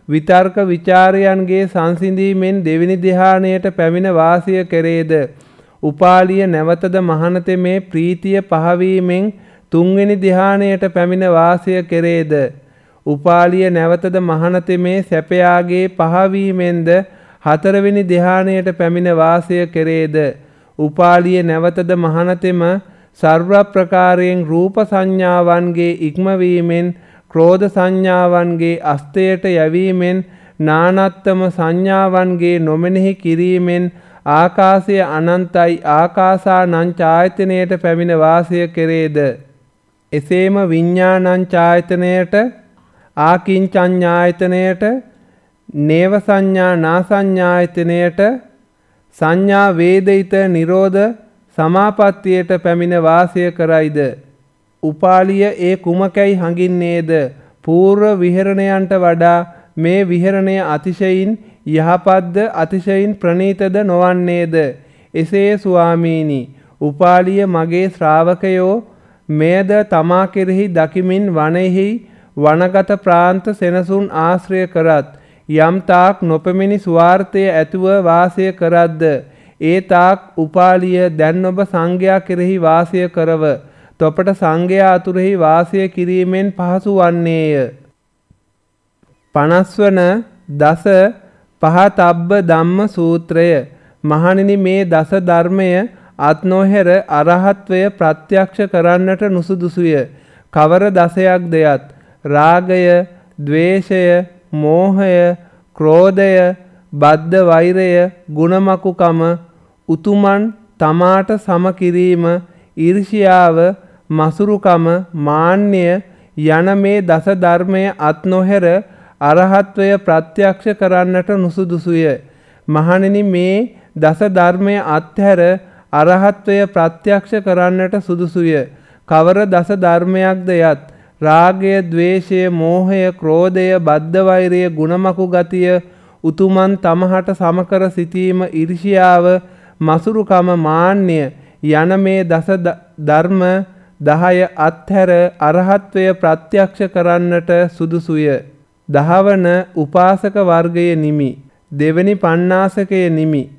විතර්ක විචාරයන්ගේ සංසිඳීමෙන් දෙවෙනි ධ්‍යානයට පැමිණ වාසය කෙරේද. උපාලිය නැවතද මහණතෙමේ ප්‍රීතිය පහවීමෙන් තුන්වෙනි ධ්‍යානයට පැමිණ වාසය කෙරේද. උපාලිය නැවතද මහණතෙමේ සැපයාගේ පහවීමෙන්ද හතරවෙනි ධ්‍යානයට පැමිණ වාසය කෙරේද. උපාලිය නැවතද මහණතෙම සර්ව ප්‍රකාරයෙන් රූප සංඥාවන්ගේ ඉක්මවීමෙන් ක්‍රෝධ සංඥාවන්ගේ අස්තයට යැවීමෙන් නානත්තම සංඥාවන්ගේ නොමෙනෙහි කිරීමෙන් ආකාශය අනන්තයි ආකාසානං ඡායතනයට පැමිණ වාසය කෙරේද. එසේම විඤ්ඤාණං ඡායතනයට ආකින්චඤ්ඤායතනයට නේව සංඥා නාසඤ්ඤායතනයට සංඥා වේදිත නිරෝධ සමාපත්තියට පැමිණ වාසය කරයිද. උපාලිය ඒ කුමකැයි හඟින්නේද. పూర్ව විහරණයන්ට වඩා මේ විහරණය අතිශයින් යහපත්ද අතිශයින් ප්‍රණීතද නොවන්නේද. එසේ ස්වාමීනි, උපාලිය මගේ ශ්‍රාවකයෝ මෙයද තමා කෙරෙහි දකිමින් වනෙහි වනගත ප්‍රාන්ත සෙනසුන් ආශ්‍රය කරත් යම් තාක් නොපෙමිනි ස්වාර්ථය ඇතුව වාසය කරද්ද ඒ තාක් උපාලිය දැන් ඔබ සංඝයා කෙරෙහි වාසය කරව තොපට සංඝයා අතුරෙහි වාසය කිරීමෙන් පහසු වන්නේය. 50 වන දස පහතබ්බ ධම්ම සූත්‍රය. මහණෙනි, මේ දස ධර්මය අත් නොහැර අරහත්වය ප්‍රත්‍යක්ෂ කරන්නට නුසුදුසුය. කවර දසයක් දෙයත් රාගය, ද්වේෂය, මෝහය, ක්‍රෝධය, බද්ධ වෛරය, ගුණමකුකම, උතුමන් තමාට සම කිරීම, ඊර්ෂ්‍යාව, මසුරුකම, මාන්නය යන මේ දස ධර්මය අත් නොහැර අරහත්වය ප්‍රත්‍යක්ෂ කරන්නට නුසුදුසුය. මහණෙනි, මේ දස ධර්මය අත්හැර අරහත්වය ප්‍රත්‍යක්ෂ කරන්නට සුදුසුය. කවර දස ධර්මයක්ද යත් රාගය, ද්වේෂය, මෝහය, ක්‍රෝධය, බද්ධ වෛරය, ගුණමකු ගතිය, උතුමන් තමහට සමකර සිටීම, ඊර්ෂ්‍යාව, මසුරුකම, මාන්නය යන මේ දස ධර්ම 10 අත්හැර අරහත්වය ප්‍රත්‍යක්ෂ කරන්නට සුදුසුය. 10 වන උපාසක වර්ගයේ නිමි. දෙවැනි පණ්ණාසකයේ නිමි.